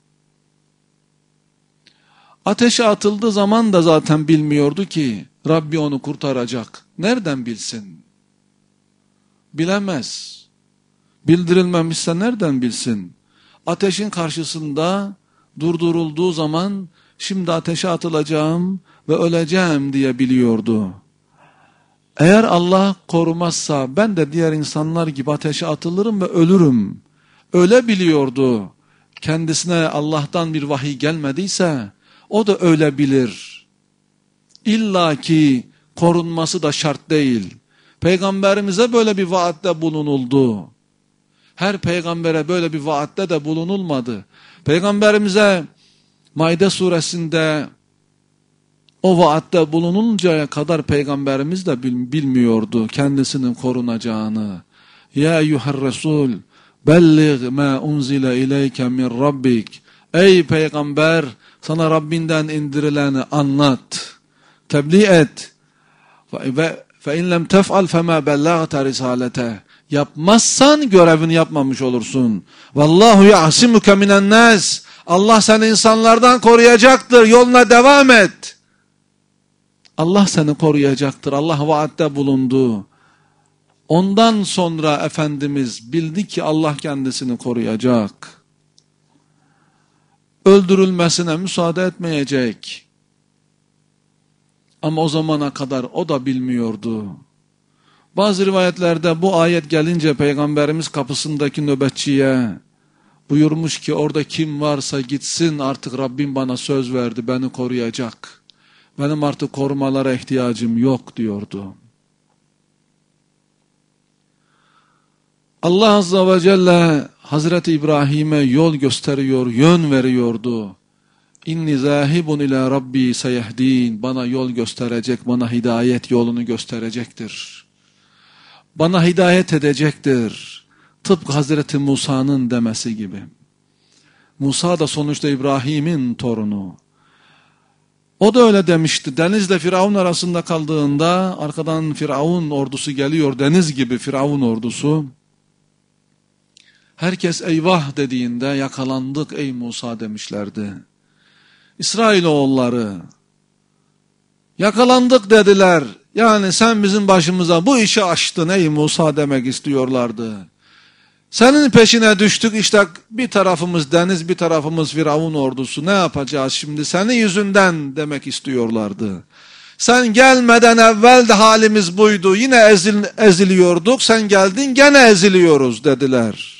Ateşe atıldığı zaman da zaten bilmiyordu ki Rabbi onu kurtaracak. Nereden bilsin? Bilemez. Bildirilmemişse nereden bilsin? Ateşin karşısında durdurulduğu zaman şimdi ateşe atılacağım ve öleceğim diye biliyordu. Eğer Allah korumazsa ben de diğer insanlar gibi ateşe atılırım ve ölürüm. Öyle biliyordu. kendisine Allah'tan bir vahiy gelmediyse o da öyle bilir. İlla ki korunması da şart değil. Peygamberimize böyle bir vaatte bulunuldu. Her peygambere böyle bir vaatte de bulunulmadı. Peygamberimize Maide suresinde o vaatte bulununcaya kadar peygamberimiz de bilmiyordu kendisinin korunacağını. Ya eyyuhar Resul bellig ma unzile ileyke min rabbik. Ey peygamber, sana Rabbinden indirileni anlat. Tebliğ et. Fe in lem tef'al fema bellagta risalete. Yapmazsan görevini yapmamış olursun. Vallahu ya'simuke minen nas. Allah seni insanlardan koruyacaktır. Yoluna devam et. Allah seni koruyacaktır. Allah vaatte bulundu. Ondan sonra Efendimiz bildi ki Allah kendisini koruyacak. Öldürülmesine müsaade etmeyecek. Ama o zamana kadar o da bilmiyordu. Bazı rivayetlerde bu ayet gelince Peygamberimiz kapısındaki nöbetçiye buyurmuş ki orada kim varsa gitsin, artık Rabbim bana söz verdi, beni koruyacak. Benim artık korumalara ihtiyacım yok diyordu. Allah Azze ve Celle Hazreti İbrahim'e yol gösteriyor, yön veriyordu. İnni zahibun ila Rabbi seyehdin. Bana yol gösterecek, bana hidayet yolunu gösterecektir. Bana hidayet edecektir. Tıpkı Hazreti Musa'nın demesi gibi. Musa da sonuçta İbrahim'in torunu. O da öyle demişti. Denizle Firavun arasında kaldığında arkadan Firavun ordusu geliyor. Deniz gibi Firavun ordusu. Herkes eyvah dediğinde yakalandık ey Musa demişlerdi. İsrailoğulları yakalandık dediler. Yani sen bizim başımıza bu işi açtın ey Musa demek istiyorlardı. Senin peşine düştük, işte bir tarafımız deniz, bir tarafımız Firavun ordusu. Ne yapacağız şimdi? Senin yüzünden demek istiyorlardı. Sen gelmeden evvel de halimiz buydu. Yine eziliyorduk. Sen geldin gene eziliyoruz dediler.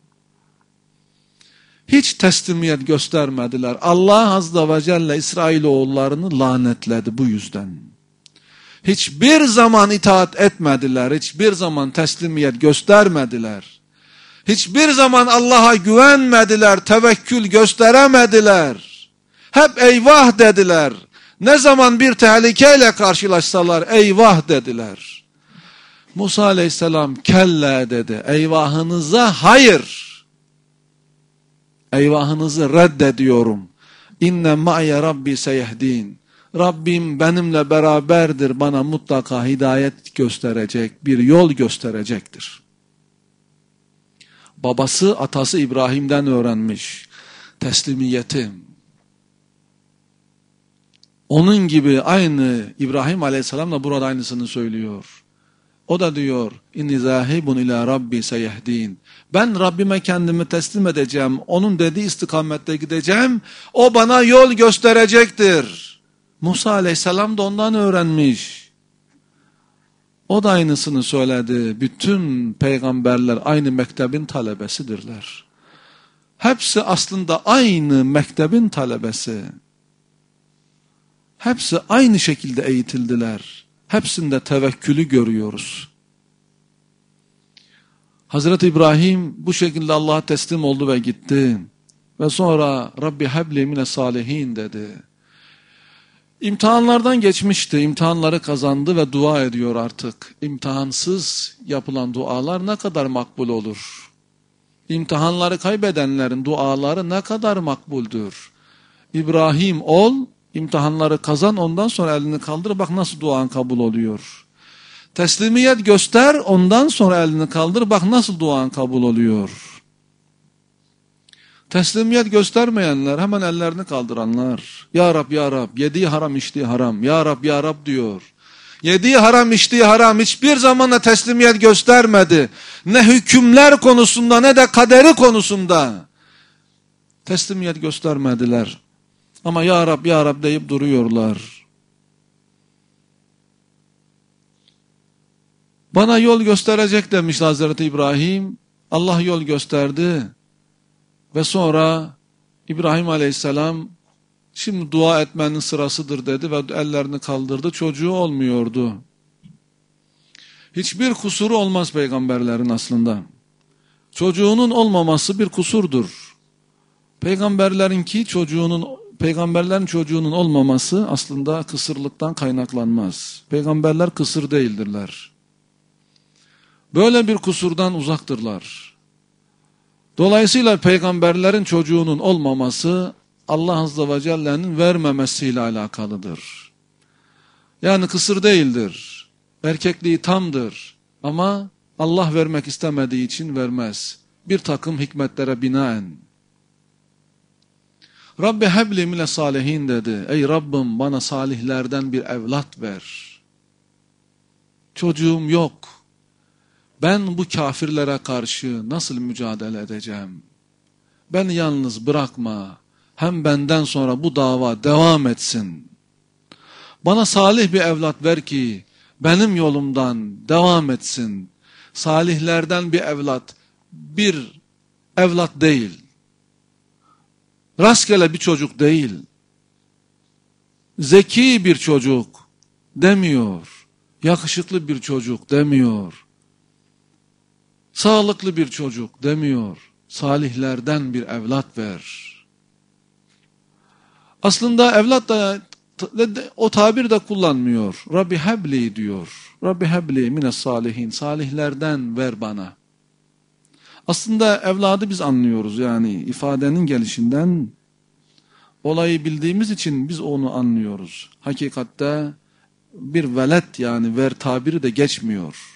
Hiç teslimiyet göstermediler. Allah Azze ve Celle İsrailoğullarını lanetledi bu yüzden. Hiçbir zaman itaat etmediler. Hiçbir zaman teslimiyet göstermediler. Hiçbir zaman Allah'a güvenmediler, tevekkül gösteremediler. Hep eyvah dediler. Ne zaman bir tehlikeyle karşılaşsalar eyvah dediler. Musa aleyhisselam kelle dedi. Eyvahınıza hayır. Eyvahınızı reddediyorum. İnne ma'ye Rabbi seyehdin. Rabbim benimle beraberdir. Bana mutlaka hidayet gösterecek, bir yol gösterecektir. Babası, atası İbrahim'den öğrenmiş teslimiyeti. Onun gibi aynı İbrahim Aleyhisselam da burada aynısını söylüyor. O da diyor, inni zahibun ila Rabbi seyehdin. Ben Rabbime kendimi teslim edeceğim. Onun dediği istikamette gideceğim. O bana yol gösterecektir. Musa Aleyhisselam da ondan öğrenmiş. O da aynısını söyledi. Bütün peygamberler aynı mektebin talebesidirler. Hepsi aslında aynı mektebin talebesi. Hepsi aynı şekilde eğitildiler. Hepsinde tevekkülü görüyoruz. Hazreti İbrahim bu şekilde Allah'a teslim oldu ve gitti. Ve sonra Rabbi habli mine salihin dedi. İmtihanlardan geçmişti. İmtihanları kazandı ve dua ediyor artık. İmtihansız yapılan dualar ne kadar makbul olur? İmtihanları kaybedenlerin duaları ne kadar makbuldür? İbrahim ol, imtihanları kazan, ondan sonra elini kaldır, bak nasıl duan kabul oluyor. Teslimiyet göster, ondan sonra elini kaldır, bak nasıl duan kabul oluyor. Teslimiyet göstermeyenler hemen ellerini kaldıranlar. Ya Rab, Ya Rab, yediği haram, içtiği haram. Ya Rab, Ya Rab diyor. Yediği haram, içtiği haram, hiçbir zaman da teslimiyet göstermedi. Ne hükümler konusunda ne de kaderi konusunda teslimiyet göstermediler. Ama Ya Rab, Ya Rab deyip duruyorlar. Bana yol gösterecek demiş Hazreti İbrahim. Allah yol gösterdi. Ve sonra İbrahim Aleyhisselam şimdi dua etmenin sırasıdır dedi ve ellerini kaldırdı. Çocuğu olmuyordu. Hiçbir kusuru olmaz peygamberlerin aslında. Çocuğunun olmaması bir kusurdur. Peygamberlerin çocuğunun olmaması aslında kısırlıktan kaynaklanmaz. Peygamberler kısır değildirler. Böyle bir kusurdan uzaktırlar. Dolayısıyla peygamberlerin çocuğunun olmaması Allah Azze ve Celle'nin vermemesiyle alakalıdır. Yani kısır değildir. Erkekliği tamdır. Ama Allah vermek istemediği için vermez. Bir takım hikmetlere binaen. Rabbi hebli mine salihin dedi. Ey Rabbim bana salihlerden bir evlat ver. Çocuğum yok. Ben bu kafirlere karşı nasıl mücadele edeceğim? Beni yalnız bırakma. Hem benden sonra bu dava devam etsin. Bana salih bir evlat ver ki benim yolumdan devam etsin. Salihlerden bir evlat değil. Rastgele bir çocuk değil. Zeki bir çocuk demiyor. Yakışıklı bir çocuk demiyor. Sağlıklı bir çocuk demiyor. Salihlerden bir evlat ver. Aslında evlat da o tabir de kullanmıyor. Rabbi hebli diyor. Rabbi hebli mine salihin. Salihlerden ver bana. Aslında evladı biz anlıyoruz yani ifadenin gelişinden olayı bildiğimiz için biz onu anlıyoruz. Hakikatte bir velet yani ver tabiri de geçmiyor.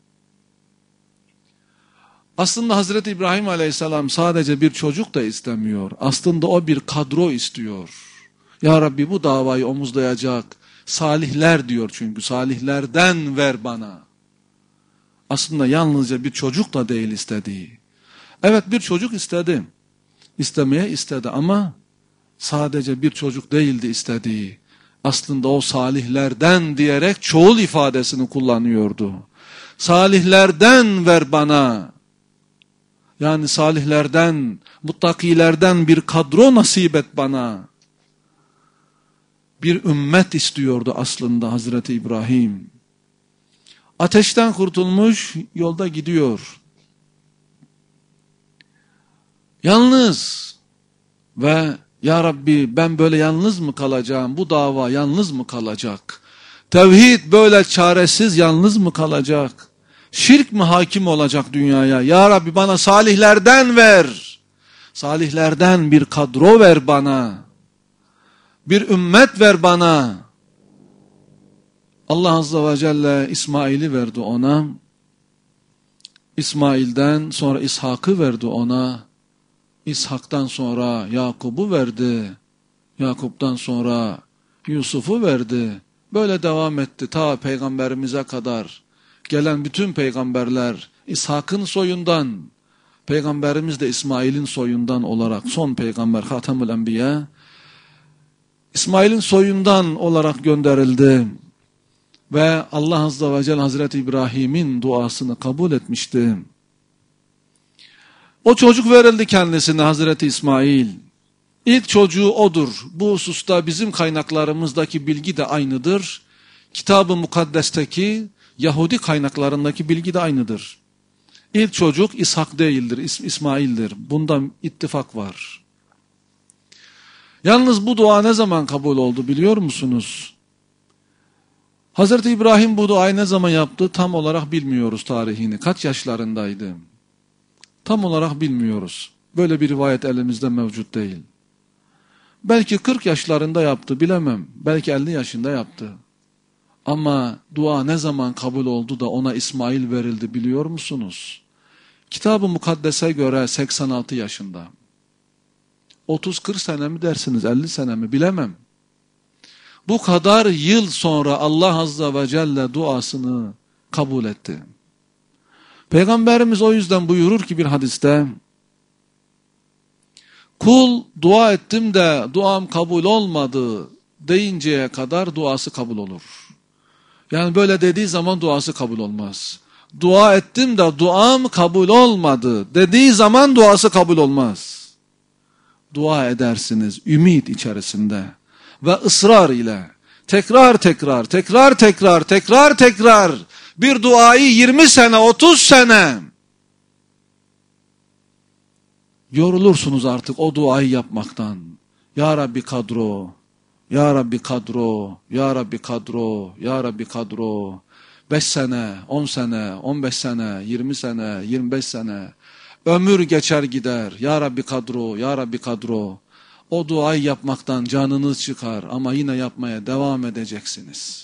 Aslında Hazreti İbrahim Aleyhisselam sadece bir çocuk da istemiyor. Aslında o bir kadro istiyor. Ya Rabbi bu davayı omuzlayacak salihler diyor çünkü salihlerden ver bana. Aslında yalnızca bir çocuk da değil istediği. Evet bir çocuk istedi. İstemeye istedi ama sadece bir çocuk değildi istediği. Aslında o salihlerden diyerek çoğul ifadesini kullanıyordu. Salihlerden ver bana. Yani salihlerden, muttakilerden bir kadro nasip et bana. Bir ümmet istiyordu aslında Hazreti İbrahim. Ateşten kurtulmuş yolda gidiyor. Yalnız ve ya Rabbi ben böyle yalnız mı kalacağım? Bu dava yalnız mı kalacak? Tevhid böyle çaresiz yalnız mı kalacak? Şirk mi hakim olacak dünyaya? Ya Rabbi bana salihlerden ver. Salihlerden bir kadro ver bana. Bir ümmet ver bana. Allah Azze ve Celle İsmail'i verdi ona. İsmail'den sonra İshak'ı verdi ona. İshak'tan sonra Yakub'u verdi. Yakub'dan sonra Yusuf'u verdi. Böyle devam etti ta peygamberimize kadar. Gelen bütün peygamberler İshak'ın soyundan, peygamberimiz de İsmail'in soyundan olarak son peygamber Hatemül Enbiya, İsmail'in soyundan olarak gönderildi. Ve Allah Azze ve Celle Hazreti İbrahim'in duasını kabul etmişti. O çocuk verildi kendisine Hazreti İsmail. İlk çocuğu odur. Bu hususta bizim kaynaklarımızdaki bilgi de aynıdır. Kitab-ı Mukaddes'teki Yahudi kaynaklarındaki bilgi de aynıdır. İlk çocuk İshak değildir, İsmail'dir. Bundan ittifak var. Yalnız bu dua ne zaman kabul oldu biliyor musunuz? Hazreti İbrahim bu duayı ne zaman yaptı tam olarak bilmiyoruz tarihini. Kaç yaşlarındaydı? Tam olarak bilmiyoruz. Böyle bir rivayet elimizde mevcut değil. Belki 40 yaşlarında yaptı bilemem. Belki 50 yaşında yaptı. Ama dua ne zaman kabul oldu da ona İsmail verildi biliyor musunuz? Kitab-ı Mukaddes'e göre 86 yaşında. 30-40 sene mi dersiniz 50 sene mi bilemem. Bu kadar yıl sonra Allah Azze ve Celle duasını kabul etti. Peygamberimiz o yüzden buyurur ki bir hadiste, kul dua ettim de duam kabul olmadı deyinceye kadar duası kabul olur. Yani böyle dediği zaman duası kabul olmaz. Dua ettim de duam kabul olmadı dediği zaman duası kabul olmaz. dua edersiniz ümit içerisinde ve ısrar ile tekrar bir duayı 20 sene 30 sene yorulursunuz artık o duayı yapmaktan. Ya Rabbi kadro, Ya Rabbi kadro, Ya Rabbi kadro, Ya Rabbi kadro. 5 sene, 10 sene, 15 sene, 20 sene, 25 sene. Ömür geçer gider. Ya Rabbi kadro, Ya Rabbi kadro. O duayı yapmaktan canınız çıkar ama yine yapmaya devam edeceksiniz.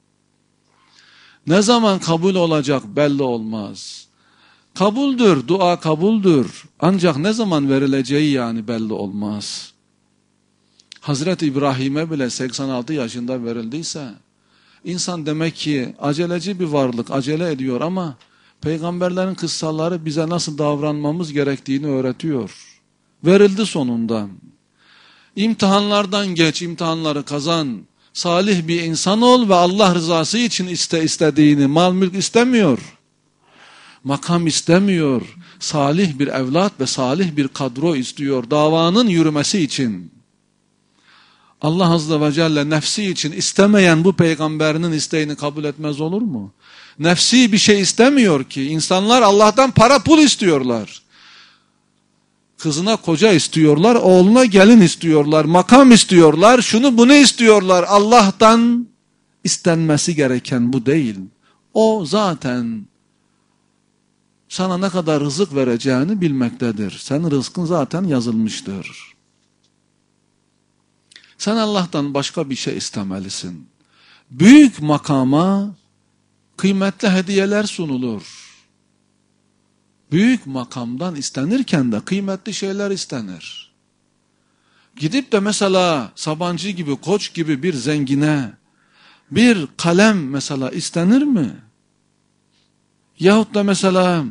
Ne zaman kabul olacak belli olmaz. Kabuldür, dua kabuldür. Ancak ne zaman verileceği yani belli olmaz. Hazreti İbrahim'e bile 86 yaşında verildiyse, insan demek ki aceleci bir varlık, acele ediyor ama peygamberlerin kıssaları bize nasıl davranmamız gerektiğini öğretiyor. Verildi sonunda. İmtihanlardan geç, imtihanları kazan. Salih bir insan ol ve Allah rızası için istediğini, mal mülk istemiyor. Makam istemiyor. Salih bir evlat ve salih bir kadro istiyor davanın yürümesi için. Allah Azze ve Celle nefsi için istemeyen bu peygamberinin isteğini kabul etmez olur mu? Nefsi bir şey istemiyor ki. İnsanlar Allah'tan para pul istiyorlar. Kızına koca istiyorlar, oğluna gelin istiyorlar, makam istiyorlar, şunu bunu istiyorlar. Allah'tan istenmesi gereken bu değil. O zaten sana ne kadar rızık vereceğini bilmektedir. Senin rızkın zaten yazılmıştır. Sen Allah'tan başka bir şey istemelisin. Büyük makama kıymetli hediyeler sunulur. Büyük makamdan istenirken de kıymetli şeyler istenir. Gidip de mesela Sabancı gibi, Koç gibi bir zengine bir kalem mesela istenir mi? Yahut da mesela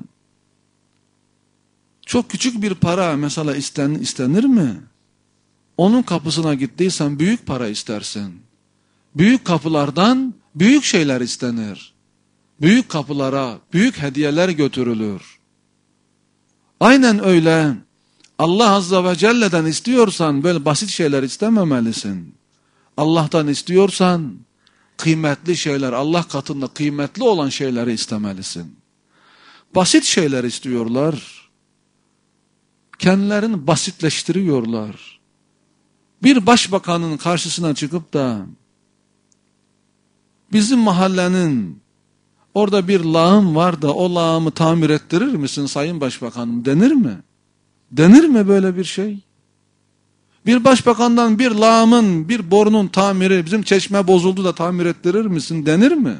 çok küçük bir para mesela istenir mi? Onun kapısına gittiysen büyük para istersin. Büyük kapılardan büyük şeyler istenir. Büyük kapılara büyük hediyeler götürülür. Aynen öyle. Allah Azze ve Celle'den istiyorsan böyle basit şeyler istememelisin. Allah'tan istiyorsan kıymetli şeyler, Allah katında kıymetli olan şeyleri istemelisin. Basit şeyler istiyorlar. Kendilerini basitleştiriyorlar. Bir başbakanın karşısına çıkıp da bizim mahallenin orada bir lağım var da o lağımı tamir ettirir misin sayın başbakanım denir mi? Denir mi böyle bir şey? Bir başbakandan bir lağımın, bir borunun tamiri, bizim çeşme bozuldu da tamir ettirir misin denir mi?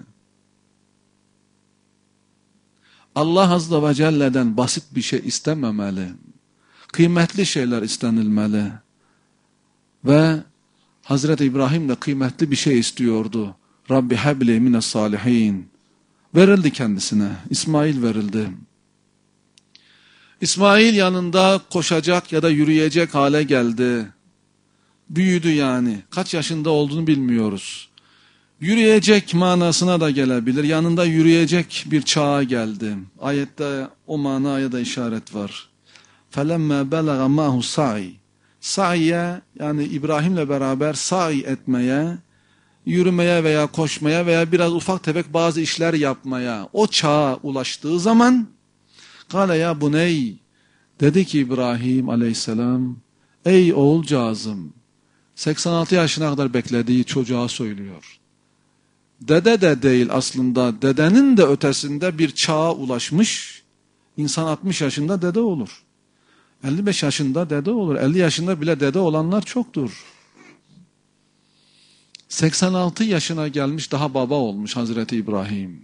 Allah Azze ve Celle'den basit bir şey istememeli. Kıymetli şeyler istenilmeli. Ve Hazreti İbrahim de kıymetli bir şey istiyordu. Rabbi habli mines salihin. Verildi kendisine. İsmail verildi. İsmail yanında koşacak ya da yürüyecek hale geldi. Büyüdü yani. Kaç yaşında olduğunu bilmiyoruz. Yürüyecek manasına da gelebilir. Yanında yürüyecek bir çağa geldi. Ayette o manaya da işaret var. فَلَمَّا بَلَغَ مَاهُ سَعِي Sa'iye yani İbrahim'le beraber sa'i etmeye, yürümeye veya koşmaya veya biraz ufak tefek bazı işler yapmaya o çağa ulaştığı zaman Kale ya buney dedi ki İbrahim aleyhisselam ey oğulcağızım 86 yaşına kadar beklediği çocuğa söylüyor. Dede de değil aslında dedenin de ötesinde bir çağa ulaşmış. İnsan 60 yaşında dede olur. 55 yaşında dede olur. 50 yaşında bile dede olanlar çoktur. 86 yaşına gelmiş daha baba olmuş Hazreti İbrahim.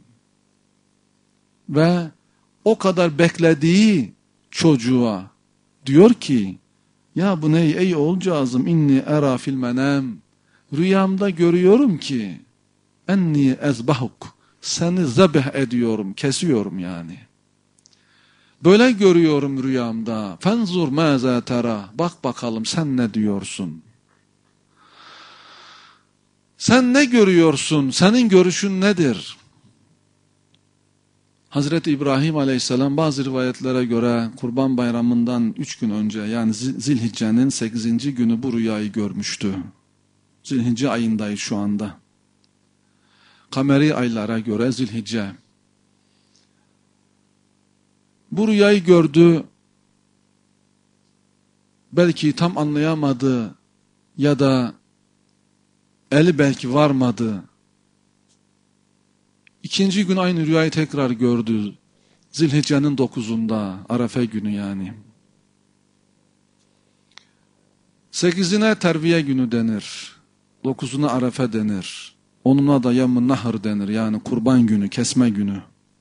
Ve o kadar beklediği çocuğa diyor ki ya bu ne ey oğulcağızım inni era fil menem rüyamda görüyorum ki enni ezbahuk seni zebih ediyorum kesiyorum yani. Böyle görüyorum rüyamda. Fenzur maza tera. Bak bakalım sen ne diyorsun? Sen ne görüyorsun? Senin görüşün nedir? Hazreti İbrahim Aleyhisselam bazı rivayetlere göre Kurban Bayramı'ndan 3 gün önce yani Zilhicce'nin 8. günü bu rüyayı görmüştü. Zilhicce ayındayız şu anda. Kameri aylara göre Zilhicce. Bu rüyayı gördü. Belki tam anlayamadı ya da eli belki varmadı. İkinci gün aynı rüyayı tekrar gördü. Zilhicce'nin 9'unda, Arefe günü yani. 8'ine terviye günü denir. 9'una Arefe denir. 10'una da Yevm-i Nahr denir. Yani kurban günü, kesme günü.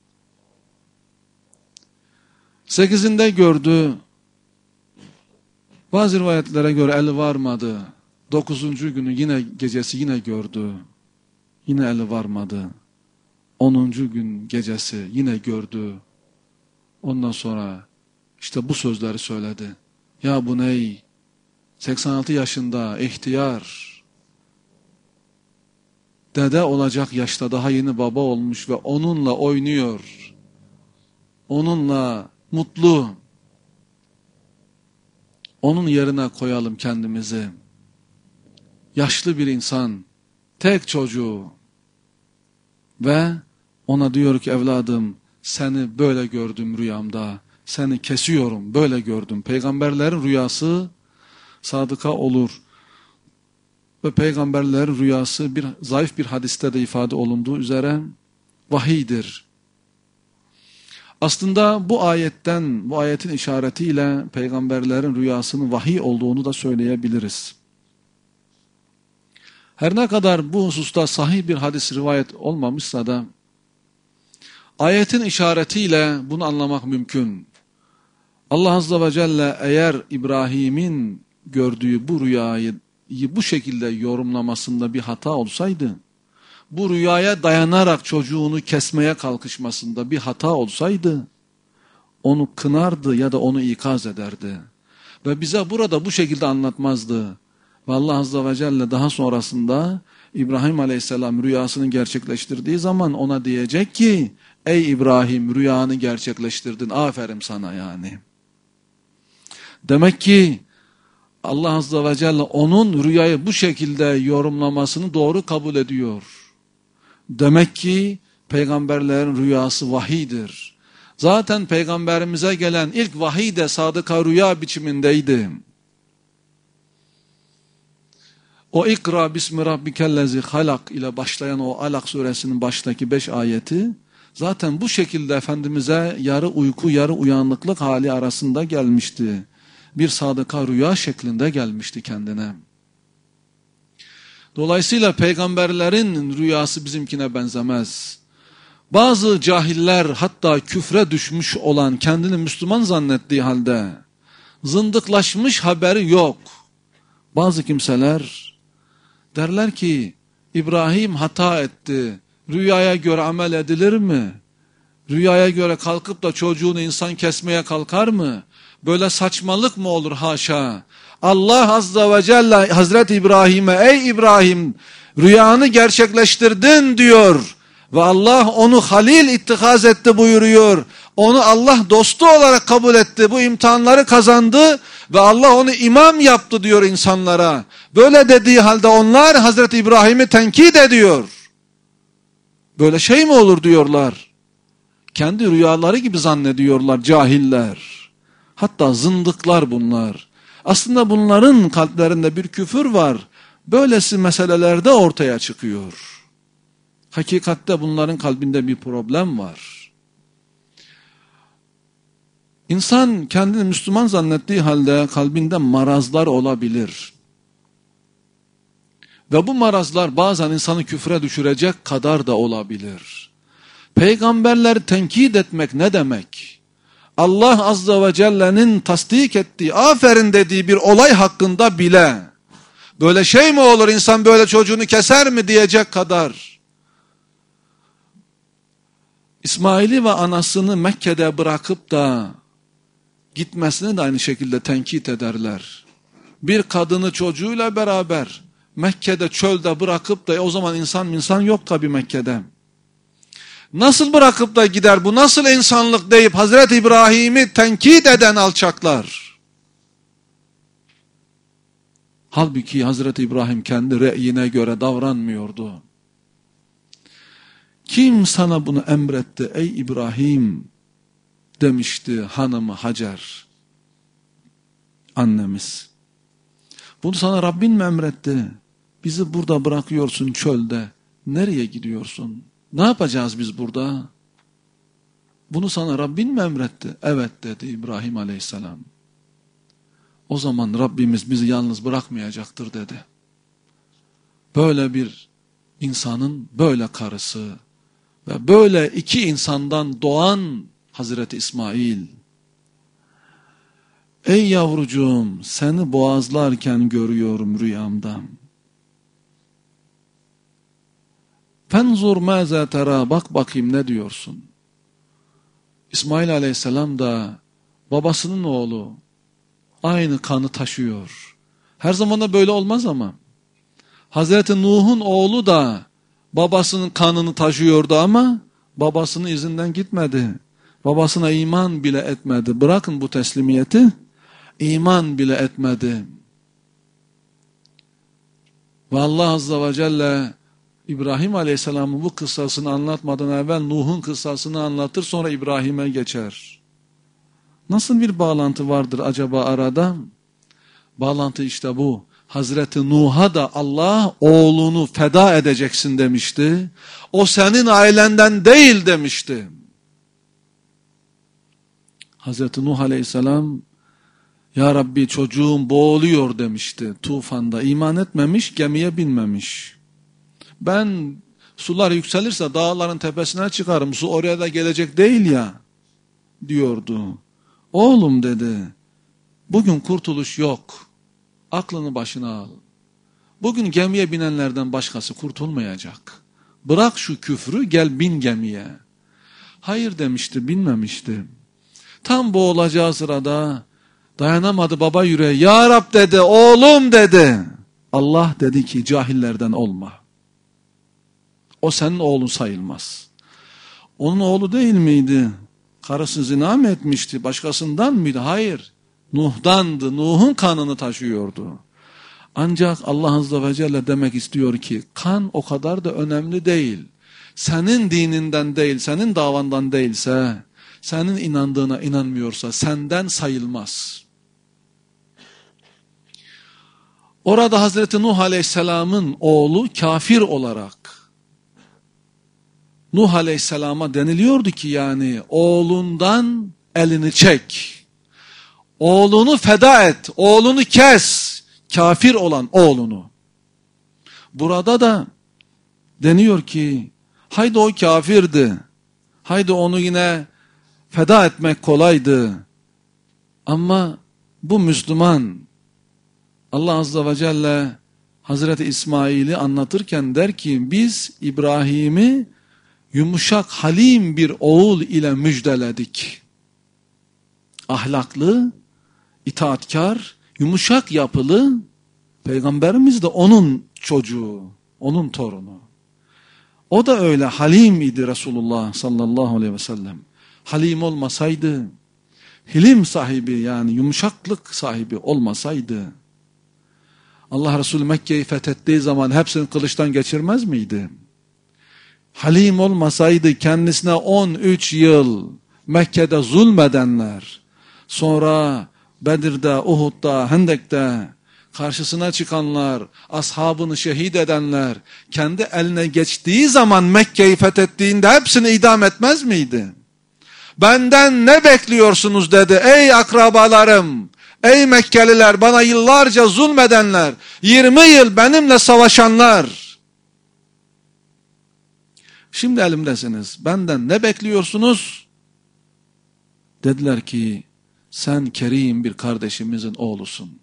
8'inde gördü. Bazı rivayetlere göre eli varmadı. 9. günü gecesi yine gördü. Yine eli varmadı. 10. gün gecesi yine gördü. Ondan sonra işte bu sözleri söyledi. Ya buney, 86 yaşında ihtiyar, dede olacak yaşta daha yeni baba olmuş ve onunla oynuyor. Onunla mutlu. Onun yerine koyalım kendimizi. Yaşlı bir insan, tek çocuğu ve ona diyor ki evladım seni böyle gördüm rüyamda. Seni kesiyorum böyle gördüm. Peygamberlerin rüyası sadıka olur. Ve peygamberlerin rüyası zayıf bir hadiste de ifade olunduğu üzere vahiydir. Aslında bu ayetin işaretiyle peygamberlerin rüyasının vahiy olduğunu da söyleyebiliriz. Her ne kadar bu hususta sahih bir hadis rivayet olmamışsa da ayetin işaretiyle bunu anlamak mümkün. Allah Azze ve Celle eğer İbrahim'in gördüğü bu rüyayı bu şekilde yorumlamasında bir hata olsaydı, bu rüyaya dayanarak çocuğunu kesmeye kalkışmasında bir hata olsaydı, onu kınardı ya da onu ikaz ederdi. Ve bize burada bu şekilde anlatmazdı. Ve Allah Azze ve Celle daha sonrasında İbrahim Aleyhisselam rüyasını gerçekleştirdiği zaman ona diyecek ki, ey İbrahim rüyanı gerçekleştirdin, aferin sana yani. Demek ki Allah Azze ve Celle onun rüyayı bu şekilde yorumlamasını doğru kabul ediyor. Demek ki peygamberlerin rüyası vahiydir. Zaten peygamberimize gelen ilk vahiy de sadıka rüya biçimindeydi. O ikra bismi rabbikellezi halak ile başlayan o Alak suresinin baştaki 5 ayeti zaten bu şekilde Efendimiz'e yarı uyku yarı uyanıklık hali arasında gelmişti. Bir sadıka rüya şeklinde gelmişti kendine. Dolayısıyla peygamberlerin rüyası bizimkine benzemez. Bazı cahiller hatta küfre düşmüş olan kendini Müslüman zannettiği halde zındıklaşmış haberi yok. Bazı kimseler derler ki İbrahim hata etti. Rüyaya göre amel edilir mi? Rüyaya göre kalkıp da çocuğunu insan kesmeye kalkar mı? Böyle saçmalık mı olur haşa? Allah Azze ve Celle Hazreti İbrahim'e ey İbrahim rüyanı gerçekleştirdin diyor. Ve Allah onu halil ittihaz etti buyuruyor. Onu Allah dostu olarak kabul etti. Bu imtihanları kazandı ve Allah onu imam yaptı diyor insanlara. Böyle dediği halde onlar Hazreti İbrahim'i tenkit ediyor. Böyle şey mi olur diyorlar. Kendi rüyaları gibi zannediyorlar cahiller. Hatta zındıklar bunlar. Aslında bunların kalplerinde bir küfür var. Böylesi meselelerde ortaya çıkıyor. Hakikatte bunların kalbinde bir problem var. İnsan kendini Müslüman zannettiği halde kalbinde marazlar olabilir. Ve bu marazlar bazen insanı küfre düşürecek kadar da olabilir. Peygamberleri tenkit etmek ne demek? Allah Azze ve Celle'nin tasdik ettiği, aferin dediği bir olay hakkında bile böyle şey mi olur, insan böyle çocuğunu keser mi diyecek kadar. İsmail'i ve anasını Mekke'de bırakıp da gitmesini de aynı şekilde tenkit ederler. Bir kadını çocuğuyla beraber Mekke'de çölde bırakıp da o zaman insan yok tabi Mekke'de. Nasıl bırakıp da gider, bu nasıl insanlık deyip Hazreti İbrahim'i tenkit eden alçaklar. Halbuki Hazreti İbrahim kendi re'yine göre davranmıyordu. Kim sana bunu emretti ey İbrahim demişti hanımı Hacer, annemiz. Bunu sana Rabbin mi emretti? Bizi burada bırakıyorsun çölde. Nereye gidiyorsun? Ne yapacağız biz burada? Bunu sana Rabbin mi emretti? Evet dedi İbrahim Aleyhisselam. O zaman Rabbimiz bizi yalnız bırakmayacaktır dedi. Böyle bir insanın böyle karısı ve böyle iki insandan doğan Hazreti İsmail. Ey yavrucuğum, seni boğazlarken görüyorum rüyamda. Fenzur mâzâ terâ, bak bakayım ne diyorsun? İsmail Aleyhisselam da babasının oğlu, aynı kanı taşıyor. Her zaman da böyle olmaz ama. Hazreti Nuh'un oğlu da babasının kanını taşıyordu ama babasının izinden gitmedi. Babasına iman bile etmedi. Bırakın bu teslimiyeti, iman bile etmedi. Ve Allah Azze ve Celle İbrahim Aleyhisselam'ın bu kıssasını anlatmadan evvel Nuh'un kıssasını anlatır, sonra İbrahim'e geçer. Nasıl bir bağlantı vardır acaba arada? Bağlantı işte bu. Hazreti Nuh'a da Allah oğlunu feda edeceksin demişti. O senin ailenden değil demişti. Hazreti Nuh Aleyhisselam, ya Rabbi çocuğum boğuluyor demişti tufanda. İman etmemiş, gemiye binmemiş. Ben sular yükselirse dağların tepesine çıkarım, su oraya da gelecek değil ya diyordu. Oğlum dedi, bugün kurtuluş yok. Aklını başına al. Bugün gemiye binenlerden başkası kurtulmayacak. Bırak şu küfrü, gel bin gemiye. Hayır demişti, binmemişti. Tam boğulacağı sırada dayanamadı baba yüreği. Ya Rab dedi, oğlum dedi. Allah dedi ki cahillerden olma. O senin oğlun sayılmaz. Onun oğlu değil miydi? Karısı zina mı etmişti? Başkasından mıydı? Hayır. Nuh'dandı. Nuh'un kanını taşıyordu. Ancak Allah Azze ve Celle demek istiyor ki kan o kadar da önemli değil. Senin dininden değil, senin davandan değilse, senin inandığına inanmıyorsa senden sayılmaz. Orada Hazreti Nuh Aleyhisselam'ın oğlu kafir olarak Nuh Aleyhisselam'a deniliyordu ki yani oğlundan elini çek. Oğlunu feda et, oğlunu kes, kafir olan oğlunu. Burada da deniyor ki, haydi o kafirdi, haydi onu yine feda etmek kolaydı. Ama bu Müslüman, Allah Azze ve Celle Hazreti İsmail'i anlatırken der ki, biz İbrahim'i yumuşak, halim bir oğul ile müjdeledik. Ahlaklı, itaatkar, yumuşak yapılı, Peygamberimiz de onun çocuğu, onun torunu. O da öyle halim idi Resulullah sallallahu aleyhi ve sellem. Halim olmasaydı, hilim sahibi yani yumuşaklık sahibi olmasaydı, Allah Resulü Mekke'yi fethettiği zaman hepsini kılıçtan geçirmez miydi? Halim olmasaydı kendisine 13 yıl Mekke'de zulmedenler, sonra Bedir'de, Uhud'da, Hendek'te karşısına çıkanlar, ashabını şehit edenler, kendi eline geçtiği zaman Mekke'yi fethettiğinde hepsini idam etmez miydi? Benden ne bekliyorsunuz dedi ey akrabalarım, ey Mekkeliler, bana yıllarca zulmedenler, 20 yıl benimle savaşanlar. Şimdi elimdesiniz, benden ne bekliyorsunuz? Dediler ki, sen kerim bir kardeşimizin oğlusun.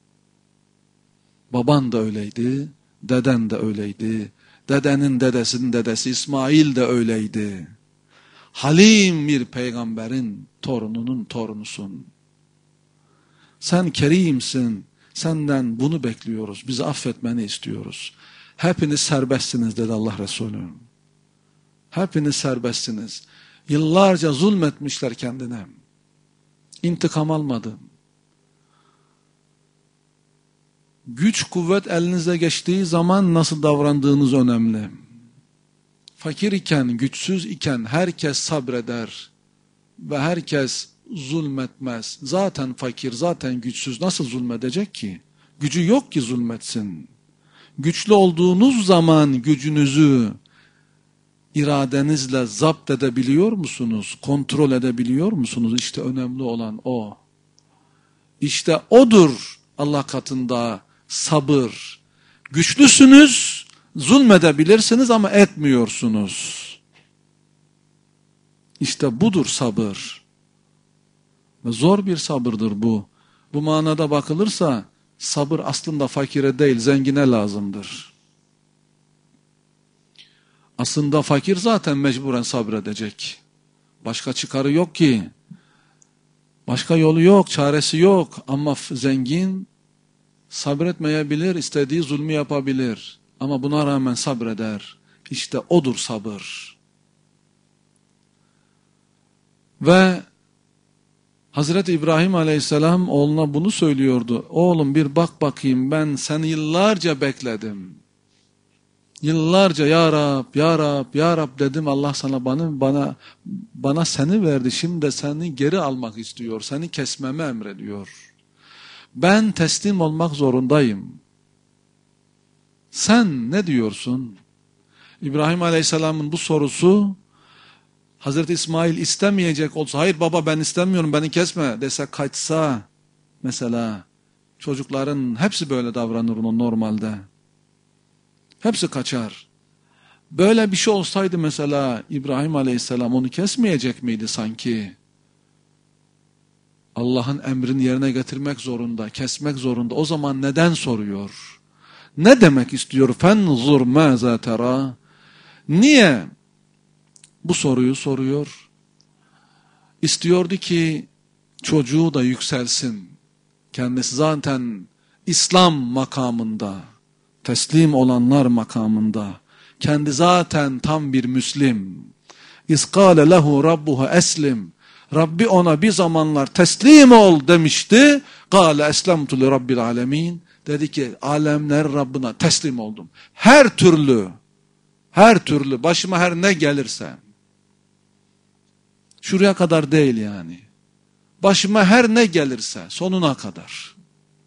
Baban da öyleydi, deden de öyleydi, dedenin dedesinin dedesi İsmail de öyleydi. Halim bir peygamberin torununun torunusun. Sen kerimsin, senden bunu bekliyoruz, bizi affetmeni istiyoruz. Hepiniz serbestsiniz dedi Allah Resulü. Hepiniz serbestsiniz. Yıllarca zulmetmişler kendine. İntikam almadı. Güç, kuvvet elinize geçtiği zaman nasıl davrandığınız önemli. Fakir iken, güçsüz iken herkes sabreder ve herkes zulmetmez. Zaten fakir, zaten güçsüz nasıl zulmedecek ki? Gücü yok ki zulmetsin. Güçlü olduğunuz zaman gücünüzü iradenizle zapt edebiliyor musunuz? Kontrol edebiliyor musunuz? İşte önemli olan o. İşte odur Allah katında sabır. Güçlüsünüz, zulmedebilirsiniz ama etmiyorsunuz. İşte budur sabır. Ve zor bir sabırdır bu. Bu manada bakılırsa sabır aslında fakire değil, zengine lazımdır. Aslında fakir zaten mecburen sabredecek. Başka çıkarı yok ki. Başka yolu yok, çaresi yok. Ama zengin sabretmeyebilir, istediği zulmü yapabilir. Ama buna rağmen sabreder. İşte odur sabır. Ve Hazreti İbrahim Aleyhisselam oğluna bunu söylüyordu. Oğlum bir bak bakayım, ben seni yıllarca bekledim. Yıllarca ya Rab, ya Rab, ya Rab dedim. Allah sana bana seni verdi. Şimdi de seni geri almak istiyor. Seni kesmemi emrediyor. Ben teslim olmak zorundayım. Sen ne diyorsun? İbrahim Aleyhisselam'ın bu sorusu, Hazreti İsmail istemeyecek olsa, hayır baba ben istemiyorum, beni kesme dese, kaçsa mesela, çocukların hepsi böyle davranır normalde. Hepsi kaçar. Böyle bir şey olsaydı mesela İbrahim Aleyhisselam onu kesmeyecek miydi sanki? Allah'ın emrini yerine getirmek zorunda, kesmek zorunda. O zaman neden soruyor? Ne demek istiyor? Fenzur mâzâ terâ. Niye bu soruyu soruyor? İstiyordu ki çocuğu da yükselsin. Kendisi zaten İslam makamında, teslim olanlar makamında. Kendi zaten tam bir Müslim. İskâle lehu rabbuha eslim. Rabbi ona bir zamanlar teslim ol demişti. Kâle eslemtu li rabbil alemin. Dedi ki alemler Rabbine teslim oldum. Her türlü başıma her ne gelirse. Şuraya kadar değil yani. Başıma her ne gelirse sonuna kadar.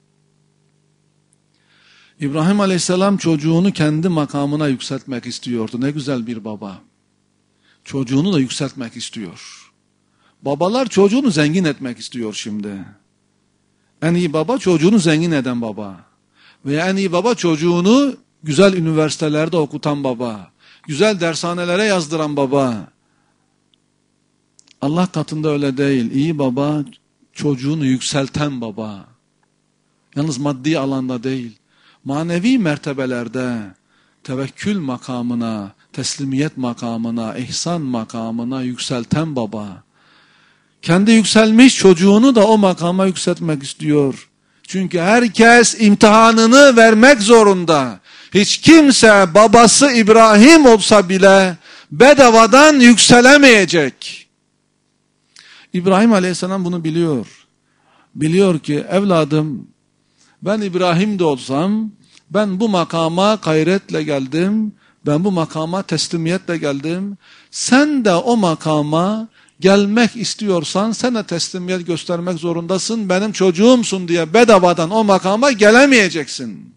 İbrahim Aleyhisselam çocuğunu kendi makamına yükseltmek istiyordu. Ne güzel bir baba. Çocuğunu da yükseltmek istiyor. Babalar çocuğunu zengin etmek istiyor şimdi. En iyi baba çocuğunu zengin eden baba. Veya en iyi baba çocuğunu güzel üniversitelerde okutan baba. Güzel dershanelere yazdıran baba. Allah katında öyle değil. İyi baba çocuğunu yükselten baba. Yalnız maddi alanda değil. Manevi mertebelerde tevekkül makamına, teslimiyet makamına, ihsan makamına yükselten baba. Kendi yükselmiş çocuğunu da o makama yükseltmek istiyor. Çünkü herkes imtihanını vermek zorunda. Hiç kimse babası İbrahim olsa bile bedavadan yükselemeyecek. İbrahim Aleyhisselam bunu biliyor. Biliyor ki evladım, ben İbrahim de olsam, ben bu makama gayretle geldim, ben bu makama teslimiyetle geldim. Sen de o makama gelmek istiyorsan, sen de teslimiyet göstermek zorundasın. Benim çocuğumsun diye bedavadan o makama gelemeyeceksin.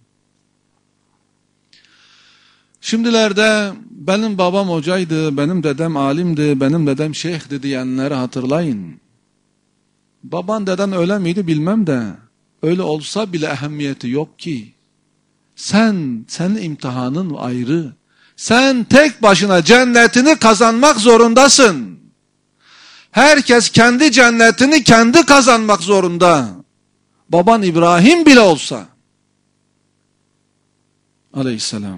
Şimdilerde benim babam hocaydı, benim dedem alimdi, benim dedem şeyhdi diyenleri hatırlayın. Baban deden öyle miydi bilmem de, öyle olsa bile ehemmiyeti yok ki. Senin imtihanın ayrı. Sen tek başına cennetini kazanmak zorundasın. Herkes kendi cennetini kendi kazanmak zorunda. Baban İbrahim bile olsa. Aleyhisselam.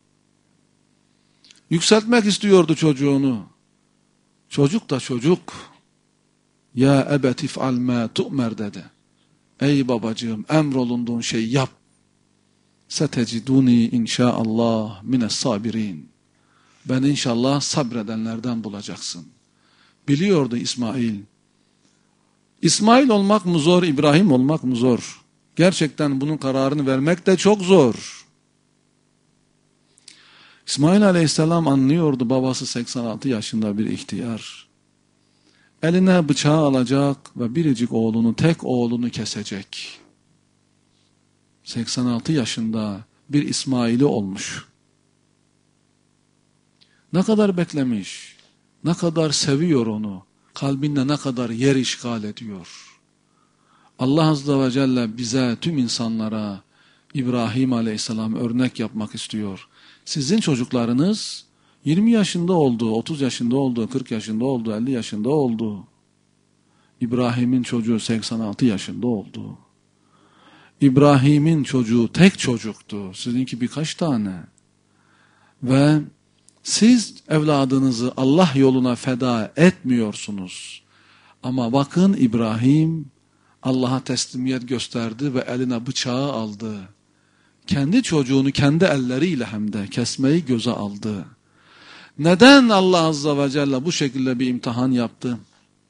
Yükseltmek istiyordu çocuğunu. Çocuk da çocuk. Ya ebet if'al ma tu'mer dedi. Ey babacığım emrolunduğun şeyi yap. Seteciduni inşaallah mines sabirin. Beni inşallah sabredenlerden bulacaksın. Biliyordu İsmail. İsmail olmak mı zor, İbrahim olmak mı zor? Gerçekten bunun kararını vermek de çok zor. İsmail Aleyhisselam anlıyordu, babası 86 yaşında bir ihtiyar. Eline bıçağı alacak ve biricik oğlunu, tek oğlunu kesecek. 86 yaşında bir İsmail'i olmuş. Ne kadar beklemiş, ne kadar seviyor onu, kalbinde ne kadar yer işgal ediyor. Allah Azze ve Celle bize, tüm insanlara İbrahim Aleyhisselam örnek yapmak istiyor. Sizin çocuklarınız 20 yaşında oldu, 30 yaşında oldu, 40 yaşında oldu, 50 yaşında oldu. İbrahim'in çocuğu 86 yaşında oldu. İbrahim'in çocuğu tek çocuktu, sizinki birkaç tane. Ve siz evladınızı Allah yoluna feda etmiyorsunuz. Ama bakın İbrahim Allah'a teslimiyet gösterdi ve eline bıçağı aldı. Kendi çocuğunu kendi elleriyle hem de kesmeyi göze aldı. Neden Allah Azze ve Celle bu şekilde bir imtihan yaptı?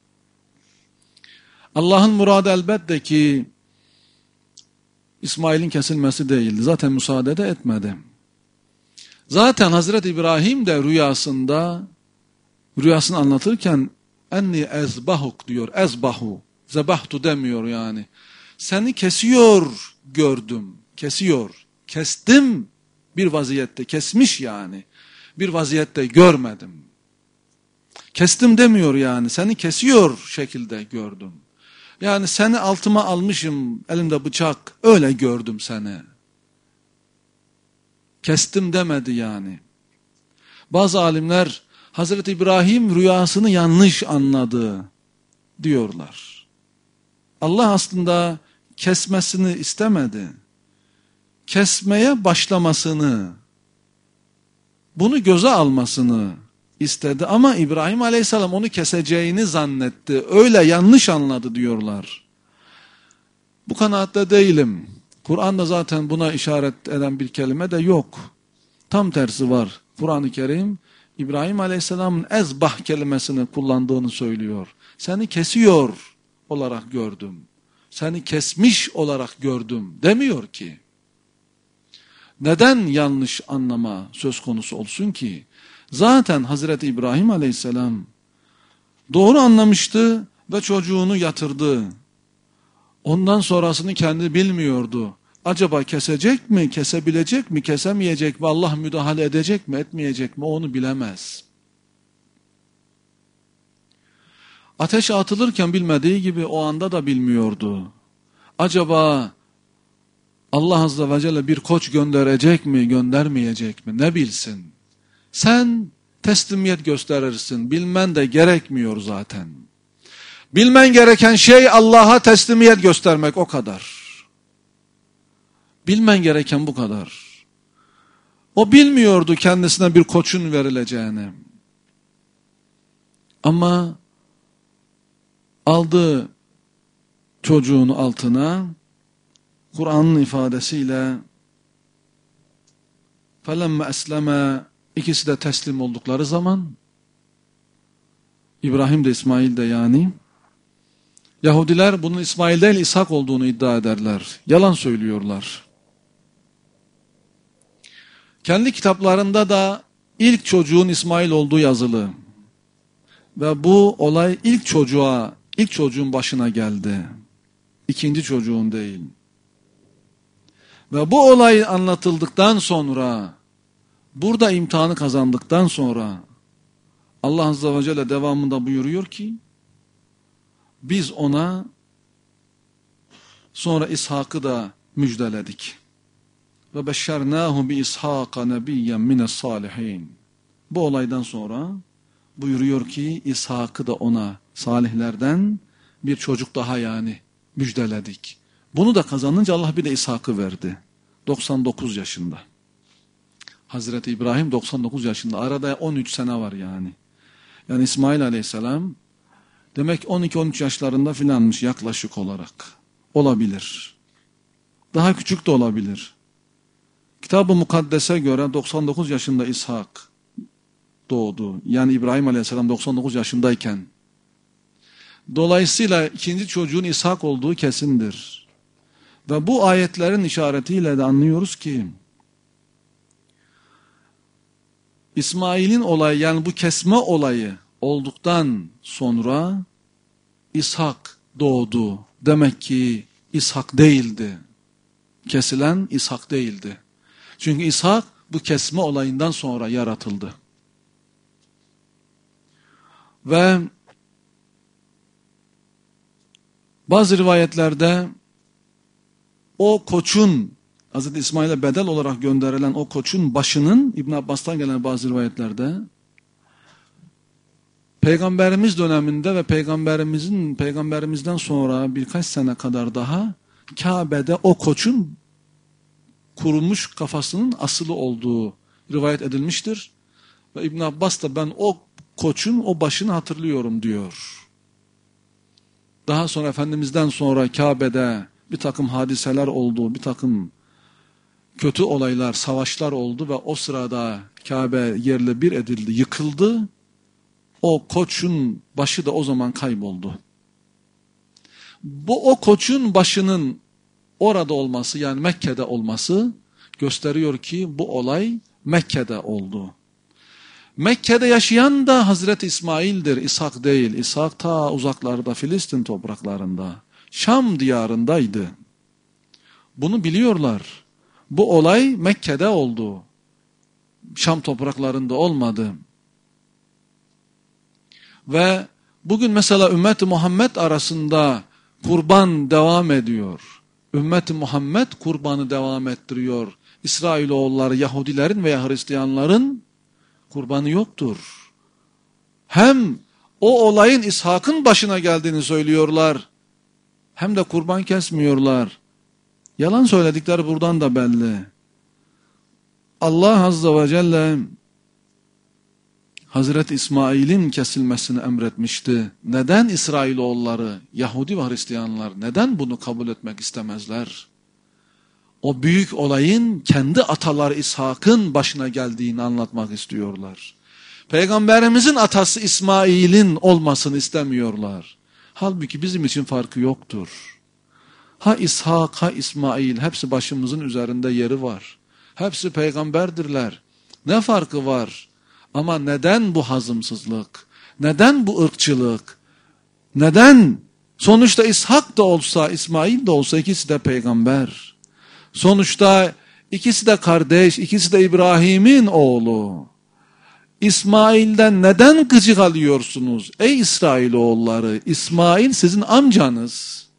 Allah'ın muradı elbette ki İsmail'in kesilmesi değildi. Zaten müsaade de etmedi. Zaten Hazreti İbrahim de rüyasını anlatırken enni ezbahuk diyor. Ezbahu. Zebahtu demiyor yani. Seni kesiyor gördüm. Kesiyor. Kestim bir vaziyette. Kesmiş yani. Bir vaziyette görmedim. Kestim demiyor yani. Seni kesiyor şekilde gördüm. Yani seni altıma almışım. Elimde bıçak. Öyle gördüm seni. Kestim demedi yani. Bazı alimler Hazreti İbrahim rüyasını yanlış anladı diyorlar. Allah aslında kesmesini istemedi. Kesmeye başlamasını, bunu göze almasını istedi ama İbrahim Aleyhisselam onu keseceğini zannetti. Öyle yanlış anladı diyorlar. Bu kanaatte değilim. Kur'an'da zaten buna işaret eden bir kelime de yok. Tam tersi var. Kur'an-ı Kerim İbrahim Aleyhisselam'ın ezbah kelimesini kullandığını söylüyor. Seni kesiyor olarak gördüm. Seni kesmiş olarak gördüm demiyor ki. Neden yanlış anlama söz konusu olsun ki? Zaten Hazreti İbrahim Aleyhisselam doğru anlamıştı ve çocuğunu yatırdı. Ondan sonrasını kendi bilmiyordu. Acaba kesecek mi, kesebilecek mi, kesemeyecek mi, Allah müdahale edecek mi, etmeyecek mi onu bilemez. Ateşe atılırken bilmediği gibi o anda da bilmiyordu. Acaba Allah Azze ve Celle bir koç gönderecek mi, göndermeyecek mi, ne bilsin. Sen teslimiyet gösterirsin, bilmen de gerekmiyor zaten. Bilmen gereken şey Allah'a teslimiyet göstermek, o kadar. Bilmen gereken bu kadar. O bilmiyordu kendisine bir koçun verileceğini. Ama aldı çocuğunu altına, Kur'an'ın ifadesiyle فَلَمَّ أَسْلَمَا ikisi de teslim oldukları zaman, İbrahim de İsmail de yani, Yahudiler bunun İsmail değil İshak olduğunu iddia ederler. Yalan söylüyorlar. Kendi kitaplarında da ilk çocuğun İsmail olduğu yazılı. Ve bu olay ilk çocuğun başına geldi. İkinci çocuğun değil. Ve bu olay anlatıldıktan sonra, burada imtihanı kazandıktan sonra, Allah Azze ve Celle devamında buyuruyor ki, biz ona sonra İshak'ı da müjdeledik. Ve beşşernâhu bi İshâka nebiyyen mines salihin. Bu olaydan sonra buyuruyor ki İshak'ı da ona salihlerden bir çocuk daha yani müjdeledik. Bunu da kazanınca Allah bir de İshak'ı verdi. 99 yaşında. Hazreti İbrahim 99 yaşında. Arada 13 sene var yani. Yani İsmail Aleyhisselam demek 12-13 yaşlarında filanmış yaklaşık olarak. Olabilir. Daha küçük de olabilir. Kitab-ı Mukaddes'e göre 99 yaşında İshak. doğdu. Yani İbrahim Aleyhisselam 99 yaşındayken. Dolayısıyla ikinci çocuğun İshak olduğu kesindir. Ve bu ayetlerin işaretiyle de anlıyoruz ki İsmail'in olayı, yani bu kesme olayı olduktan sonra İshak doğdu. Demek ki İshak değildi. Kesilen İshak değildi. Çünkü İshak bu kesme olayından sonra yaratıldı. Ve bazı rivayetlerde o koçun, Hz. İsmail'e bedel olarak gönderilen o koçun başının, İbn Abbas'tan gelen bazı rivayetlerde, Peygamberimiz döneminde ve peygamberimizden sonra birkaç sene kadar daha Kabe'de o koçun kurumuş kafasının asılı olduğu rivayet edilmiştir. Ve İbn Abbas da ben o koçun o başını hatırlıyorum diyor. Daha sonra Efendimiz'den sonra Kabe'de bir takım hadiseler oldu, bir takım kötü olaylar, savaşlar oldu ve o sırada Kabe yerle bir edildi, yıkıldı. O koçun başı da o zaman kayboldu. O koçun başının orada olması, yani Mekke'de olması gösteriyor ki bu olay Mekke'de oldu. Mekke'de yaşayan da Hazreti İsmail'dir, İshak değil. İshak ta uzaklarda, Filistin topraklarında, Şam diyarındaydı. Bunu biliyorlar. Bu olay Mekke'de oldu. Şam topraklarında olmadı. Ve bugün mesela Ümmet-i Muhammed arasında kurban devam ediyor. Ümmet-i Muhammed kurbanı devam ettiriyor. İsrailoğulları, Yahudilerin veya Hristiyanların kurbanı yoktur. Hem o olayın İshak'ın başına geldiğini söylüyorlar, hem de kurban kesmiyorlar. Yalan söyledikleri buradan da belli. Allah Azze ve Celle Hazreti İsmail'in kesilmesini emretmişti. Neden İsrailoğulları, Yahudi ve Hristiyanlar neden bunu kabul etmek istemezler? O büyük olayın kendi ataları İshak'ın başına geldiğini anlatmak istiyorlar. Peygamberimizin atası İsmail'in olmasını istemiyorlar. Halbuki bizim için farkı yoktur. Ha İshak, ha İsmail, hepsi başımızın üzerinde yeri var. Hepsi peygamberdirler. Ne farkı var? Ama neden bu hazımsızlık? Neden bu ırkçılık? Neden? Sonuçta İshak da olsa, İsmail de olsa ikisi de peygamber. Sonuçta ikisi de kardeş, ikisi de İbrahim'in oğlu. İsmail'den neden gıcık alıyorsunuz? Ey İsrailoğulları, İsmail sizin amcanız.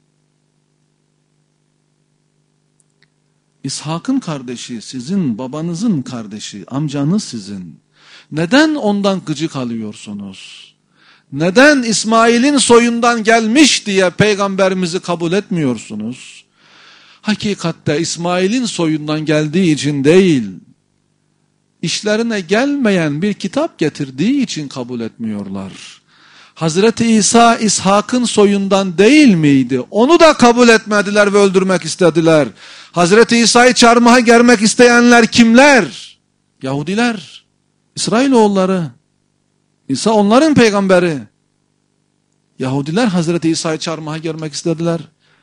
İshak'ın kardeşi, sizin babanızın kardeşi, amcanız sizin. Neden ondan gıcık alıyorsunuz? Neden İsmail'in soyundan gelmiş diye peygamberimizi kabul etmiyorsunuz? Hakikatte İsmail'in soyundan geldiği için değil, işlerine gelmeyen bir kitap getirdiği için kabul etmiyorlar. Hazreti İsa İshak'ın soyundan değil miydi? Onu da kabul etmediler ve öldürmek istediler. Hazreti İsa'yı çarmıha germek isteyenler kimler? Yahudiler, İsrailoğulları. İsa onların peygamberi. Yahudiler Hazreti İsa'yı çarmıha germek istediler.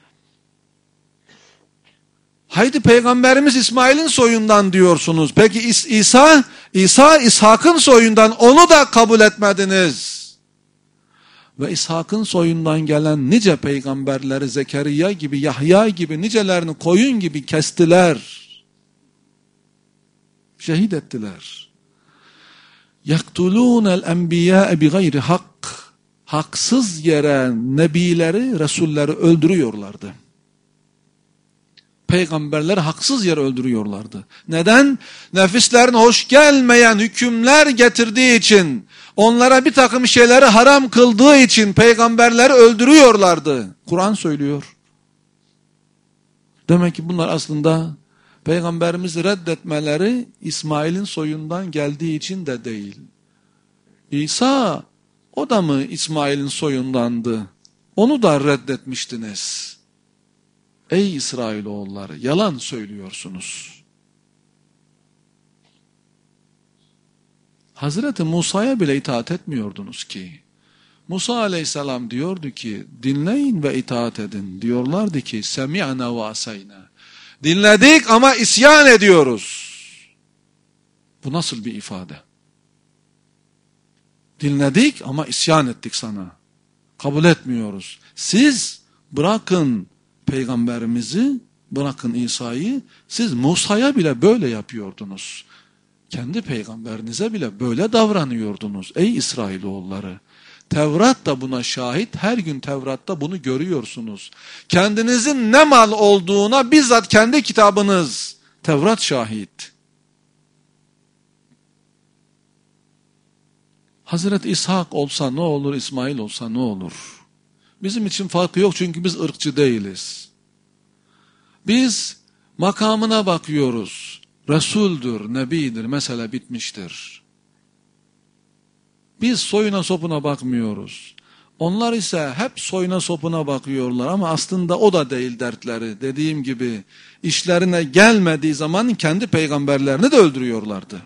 Haydi peygamberimiz İsmail'in soyundan diyorsunuz. Peki İsa İshak'ın soyundan, onu da kabul etmediniz. Ve İshak'ın soyundan gelen nice peygamberleri Zekeriya gibi, Yahya gibi nicelerini koyun gibi kestiler. Şehit ettiler. يَقْتُلُونَ الْاَنْبِيَاءَ بِغَيْرِ hak. Haksız yere nebileri, resulleri öldürüyorlardı. Peygamberleri haksız yere öldürüyorlardı. Neden? Nefislerine hoş gelmeyen hükümler getirdiği için, onlara bir takım şeyleri haram kıldığı için peygamberleri öldürüyorlardı. Kur'an söylüyor. Demek ki bunlar aslında peygamberimizi reddetmeleri İsmail'in soyundan geldiği için de değil. İsa, o da mı İsmail'in soyundandı? Onu da reddetmiştiniz. Ey İsrailoğulları, yalan söylüyorsunuz. Hazreti Musa'ya bile itaat etmiyordunuz ki. Musa aleyhisselam diyordu ki dinleyin ve itaat edin. Diyorlardı ki semi'na ve asayna. Dinledik ama isyan ediyoruz. Bu nasıl bir ifade? Dinledik ama isyan ettik sana. Kabul etmiyoruz. Siz bırakın peygamberimizi, bırakın İsa'yı, siz Musa'ya bile böyle yapıyordunuz. Kendi peygamberinize bile böyle davranıyordunuz ey İsrailoğulları. Tevrat da buna şahit, her gün Tevrat'ta bunu görüyorsunuz. Kendinizin ne mal olduğuna bizzat kendi kitabınız, Tevrat şahit. Hazreti İshak olsa ne olur, İsmail olsa ne olur? Bizim için farkı yok çünkü biz ırkçı değiliz. Biz makamına bakıyoruz. Resuldür, nebidir, mesele bitmiştir. Biz soyuna sopuna bakmıyoruz. Onlar ise hep soyuna sopuna bakıyorlar ama aslında o da değil dertleri. Dediğim gibi işlerine gelmediği zaman kendi peygamberlerini de öldürüyorlardı.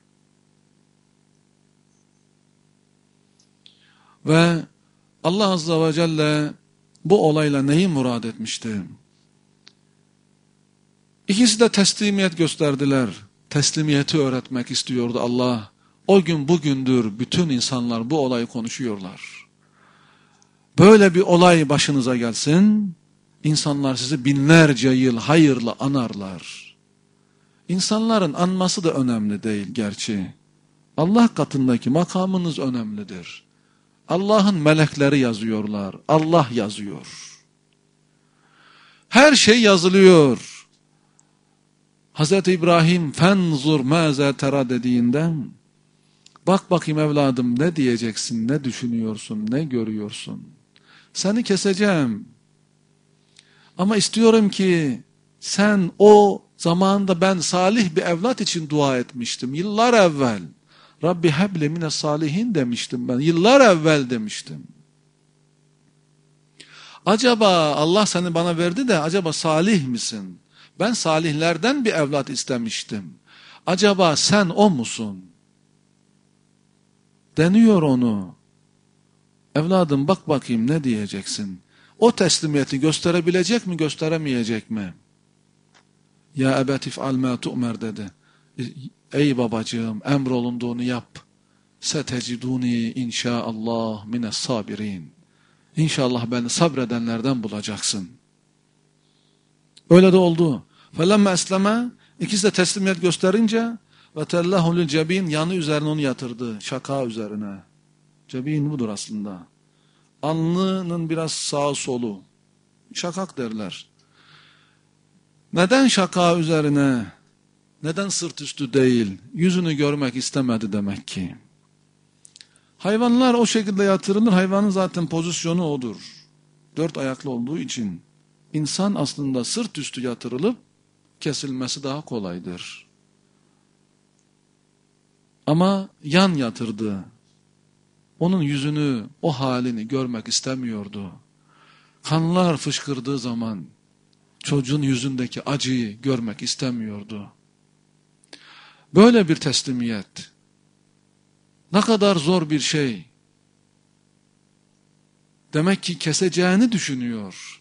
Ve Allah Azze ve Celle bu olayla neyi murad etmişti? İkisi de teslimiyet gösterdiler. Teslimiyeti öğretmek istiyordu Allah. O gün bugündür bütün insanlar bu olayı konuşuyorlar. Böyle bir olay başınıza gelsin, insanlar sizi binlerce yıl hayırla anarlar. İnsanların anması da önemli değil gerçi. Allah katındaki makamınız önemlidir. Allah'ın melekleri yazıyorlar, Allah yazıyor. Her şey yazılıyor. Hz. İbrahim fenzur mâze tera dediğinden, bak bakayım evladım ne diyeceksin, ne düşünüyorsun, ne görüyorsun? Seni keseceğim. Ama istiyorum ki sen o zamanda ben salih bir evlat için dua etmiştim. Yıllar evvel. Rabbi heble mine salihin demiştim ben. Yıllar evvel demiştim. Acaba Allah seni bana verdi de acaba salih misin? Ben salihlerden bir evlat istemiştim. Acaba sen o musun? Deniyor onu. Evladım bak bakayım ne diyeceksin? O teslimiyeti gösterebilecek mi, gösteremeyecek mi? Ya ebetif al ma tu'mer dedi. Ey babacığım emrolunduğunu yap. Seteciduni inşaallah mines sabirin. İnşallah beni sabredenlerden bulacaksın. Öyle de oldu. Felemme esleme, ikisi de teslimiyet gösterince ve tellahu lil cebin, yanı üzerine onu yatırdı. Şaka üzerine. Cebin budur aslında. Alnının biraz sağı solu. Şakak derler. Neden şaka üzerine? Neden sırt üstü değil? Yüzünü görmek istemedi demek ki. Hayvanlar o şekilde yatırılır. Hayvanın zaten pozisyonu odur. 4 ayaklı olduğu için. İnsan aslında sırt üstü yatırılıp kesilmesi daha kolaydır. Ama yan yatırdı. Onun yüzünü, o halini görmek istemiyordu. Kanlar fışkırdığı zaman çocuğun yüzündeki acıyı görmek istemiyordu. Böyle bir teslimiyet. Ne kadar zor bir şey. Demek ki keseceğini düşünüyor.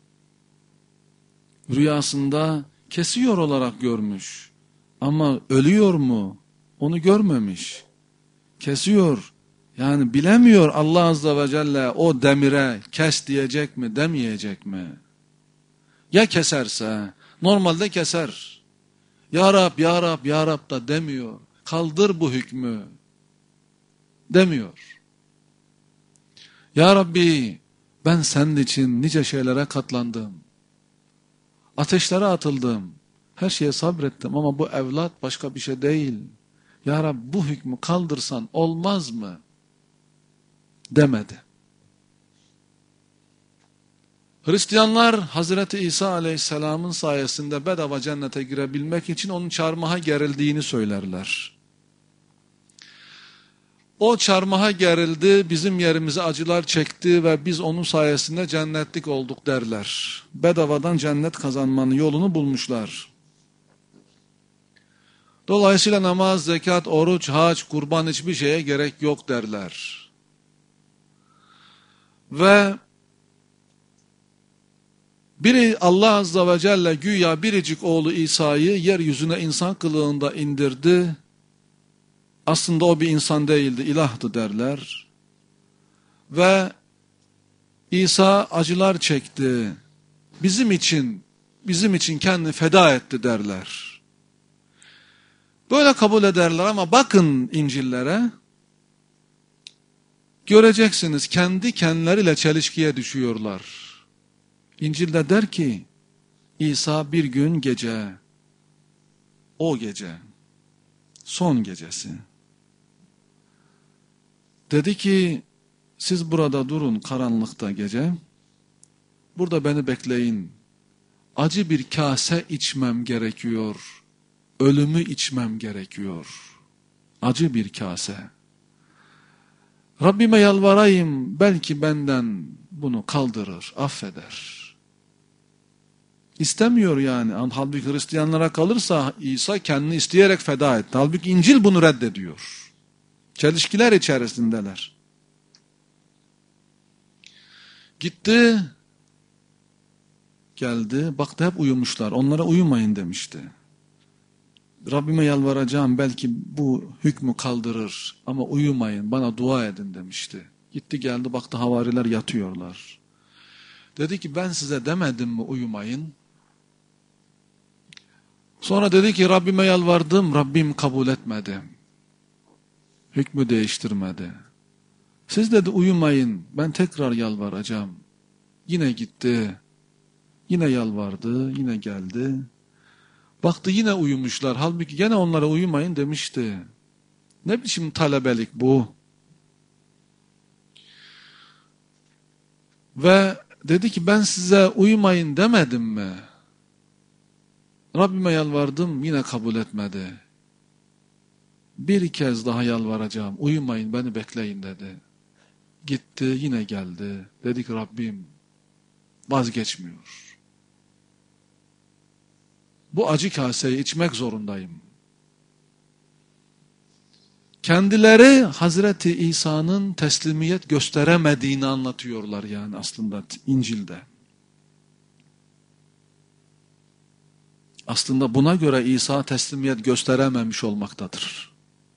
Rüyasında kesiyor olarak görmüş. Ama ölüyor mu? Onu görmemiş. Kesiyor. Yani bilemiyor Allah Azze ve Celle o demire kes diyecek mi, demeyecek mi? Ya keserse, normalde keser. Ya Rab, Ya Rab, Ya Rab da demiyor. Kaldır bu hükmü. Demiyor. Ya Rabbi, ben senin için nice şeylere katlandım. Ateşlere atıldım. Her şeye sabrettim ama bu evlat başka bir şey değil. Ya Rabbi bu hükmü kaldırsan olmaz mı? Demedi. Hristiyanlar Hazreti İsa Aleyhisselam'ın sayesinde bedava cennete girebilmek için onun çarmıha gerildiğini söylerler. O çarmıha gerildi, bizim yerimize acılar çekti ve biz onun sayesinde cennetlik olduk derler. Bedavadan cennet kazanmanın yolunu bulmuşlar. Dolayısıyla namaz, zekat, oruç, hac, kurban hiçbir şeye gerek yok derler. Ve biri Allah Azze ve Celle güya biricik oğlu İsa'yı yeryüzüne insan kılığında indirdi. Aslında o bir insan değildi, ilahtı derler. Ve İsa acılar çekti. Bizim için kendini feda etti derler. Böyle kabul ederler ama bakın İncil'lere. Göreceksiniz kendi kendileriyle çelişkiye düşüyorlar. İncil'de der ki İsa bir gün gece, o gece, son gecesi. Dedi ki siz burada durun karanlıkta gece. Burada beni bekleyin. Acı bir kase içmem gerekiyor. Ölümü içmem gerekiyor. Acı bir kase. Rabbime yalvarayım, belki benden bunu kaldırır, affeder. İstemiyor yani. Halbuki Hristiyanlara kalırsa İsa kendini isteyerek feda etti. Halbuki İncil bunu reddediyor. Çelişkiler içerisindeler. Gitti, geldi, baktı hep uyumuşlar. Onlara uyumayın demişti. Rabbime yalvaracağım, belki bu hükmü kaldırır ama uyumayın, bana dua edin demişti. Gitti geldi, baktı havariler yatıyorlar. Dedi ki ben size demedim mi uyumayın? Sonra dedi ki Rabbime yalvardım, Rabbim kabul etmedi. Hükmü değiştirmedi. Siz dedi uyumayın, ben tekrar yalvaracağım. Yine gitti, yine yalvardı, yine geldi. Baktı yine uyumuşlar. Halbuki gene onlara uyumayın demişti. Ne biçim talebelik bu? Ve dedi ki ben size uyumayın demedim mi? Rabbime yalvardım yine kabul etmedi. Bir kez daha yalvaracağım. Uyumayın beni bekleyin dedi. Gitti yine geldi. Dedi ki Rabbim vazgeçmiyor. Bu acı kaseyi içmek zorundayım. Kendileri Hazreti İsa'nın teslimiyet gösteremediğini anlatıyorlar yani aslında İncil'de. Aslında buna göre İsa teslimiyet gösterememiş olmaktadır.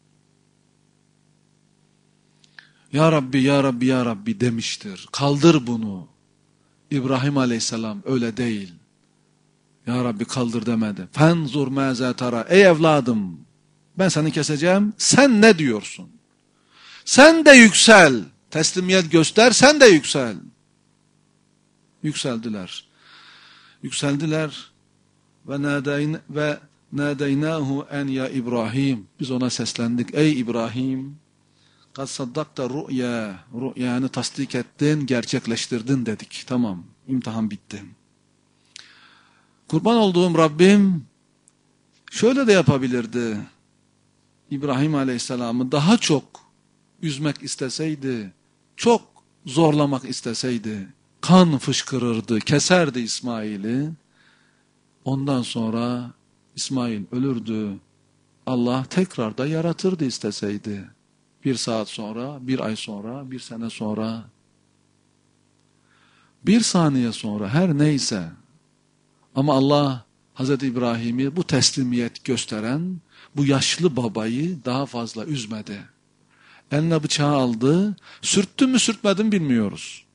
Ya Rabbi, Ya Rabbi, Ya Rabbi demiştir. Kaldır bunu. İbrahim Aleyhisselam öyle değil. Ya Rabbi kaldır demedi. Fenzur mâzâ tara. Ey evladım ben seni keseceğim. Sen ne diyorsun? Sen de yüksel. Teslimiyet göster. Sen de yüksel. Yükseldiler. Yükseldiler. Ve nâdeynâhu en ya İbrahim. Biz ona seslendik. Ey İbrahim. Kad saddakta ru'ya. Rü'yanı tasdik ettin, gerçekleştirdin dedik. Tamam. İmtihan bitti. Kurban olduğum Rabbim şöyle de yapabilirdi. İbrahim Aleyhisselam'ı daha çok üzmek isteseydi, çok zorlamak isteseydi, kan fışkırırdı, keserdi İsmail'i. Ondan sonra İsmail ölürdü. Allah tekrar da yaratırdı isteseydi. 1 saat sonra, 1 ay sonra, 1 sene sonra, 1 saniye sonra her neyse. Ama Allah Hazreti İbrahim'i bu teslimiyet gösteren bu yaşlı babayı daha fazla üzmedi. Eline bıçağı aldı, sürttü mü sürtmedi mi bilmiyoruz.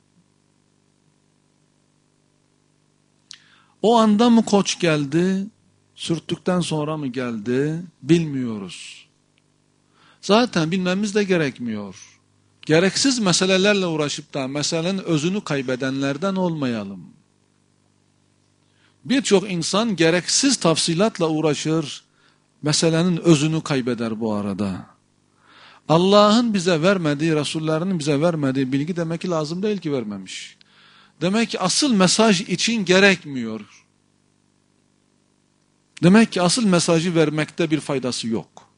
O anda mı koç geldi, sürttükten sonra mı geldi bilmiyoruz. Zaten bilmemiz de gerekmiyor. Gereksiz meselelerle uğraşıp da meselenin özünü kaybedenlerden olmayalım. Birçok insan gereksiz tafsilatla uğraşır, meselenin özünü kaybeder bu arada. Allah'ın bize vermediği, Resullerinin bize vermediği bilgi demek ki lazım değil ki vermemiş. Demek ki asıl mesaj için gerekmiyor. Demek ki asıl mesajı vermekte bir faydası yok.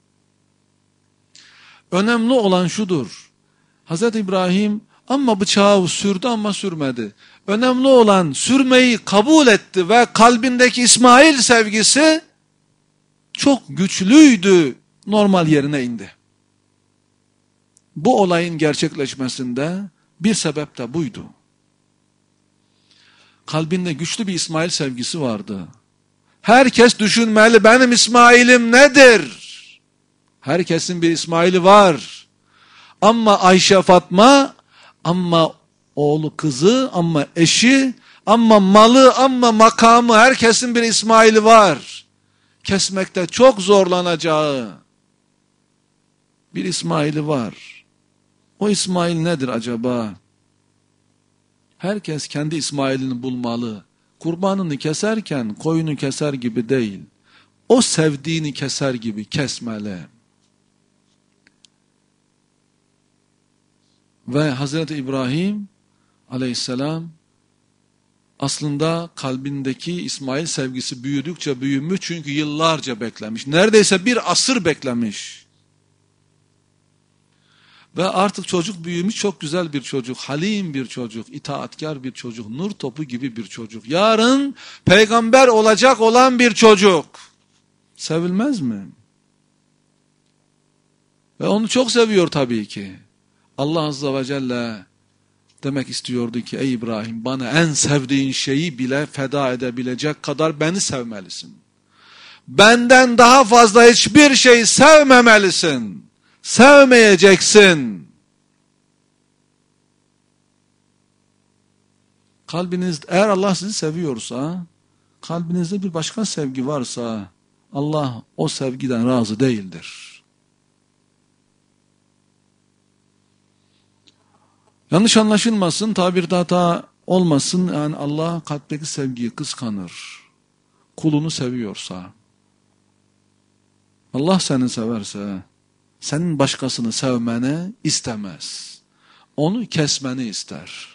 Önemli olan şudur. Hz. İbrahim ama bıçağı sürdü ama sürmedi. Önemli olan sürmeyi kabul etti ve kalbindeki İsmail sevgisi çok güçlüydü, normal yerine indi. Bu olayın gerçekleşmesinde bir sebep de buydu. Kalbinde güçlü bir İsmail sevgisi vardı. Herkes düşünmeli, benim İsmail'im nedir? Herkesin bir İsmail'i var. Ama Ayşe Fatma, ama oğlu kızı, ama eşi, ama malı, ama makamı, herkesin bir İsmail'i var. Kesmekte çok zorlanacağı bir İsmail'i var. O İsmail nedir acaba? Herkes kendi İsmail'ini bulmalı. Kurbanını keserken koyunu keser gibi değil. O sevdiğini keser gibi kesmeli. Ve Hazreti İbrahim aleyhisselam aslında kalbindeki İsmail sevgisi büyüdükçe büyümüş, çünkü yıllarca beklemiş. Neredeyse bir asır beklemiş. Ve artık çocuk büyümüş, çok güzel bir çocuk, halim bir çocuk, itaatkar bir çocuk, nur topu gibi bir çocuk. Yarın peygamber olacak olan bir çocuk. Sevilmez mi? Ve onu çok seviyor tabii ki. Allah Azze ve Celle demek istiyordu ki, ey İbrahim, bana en sevdiğin şeyi bile feda edebilecek kadar beni sevmelisin. Benden daha fazla hiçbir şey sevmemelisin. Sevmeyeceksin. Kalbiniz, eğer Allah sizi seviyorsa, kalbinizde bir başka sevgi varsa, Allah o sevgiden razı değildir. Yanlış anlaşılmasın, tabirde hata olmasın. Yani Allah kalpteki sevgiyi kıskanır. Kulunu seviyorsa. Allah seni severse, senin başkasını sevmeni istemez. Onu kesmeni ister.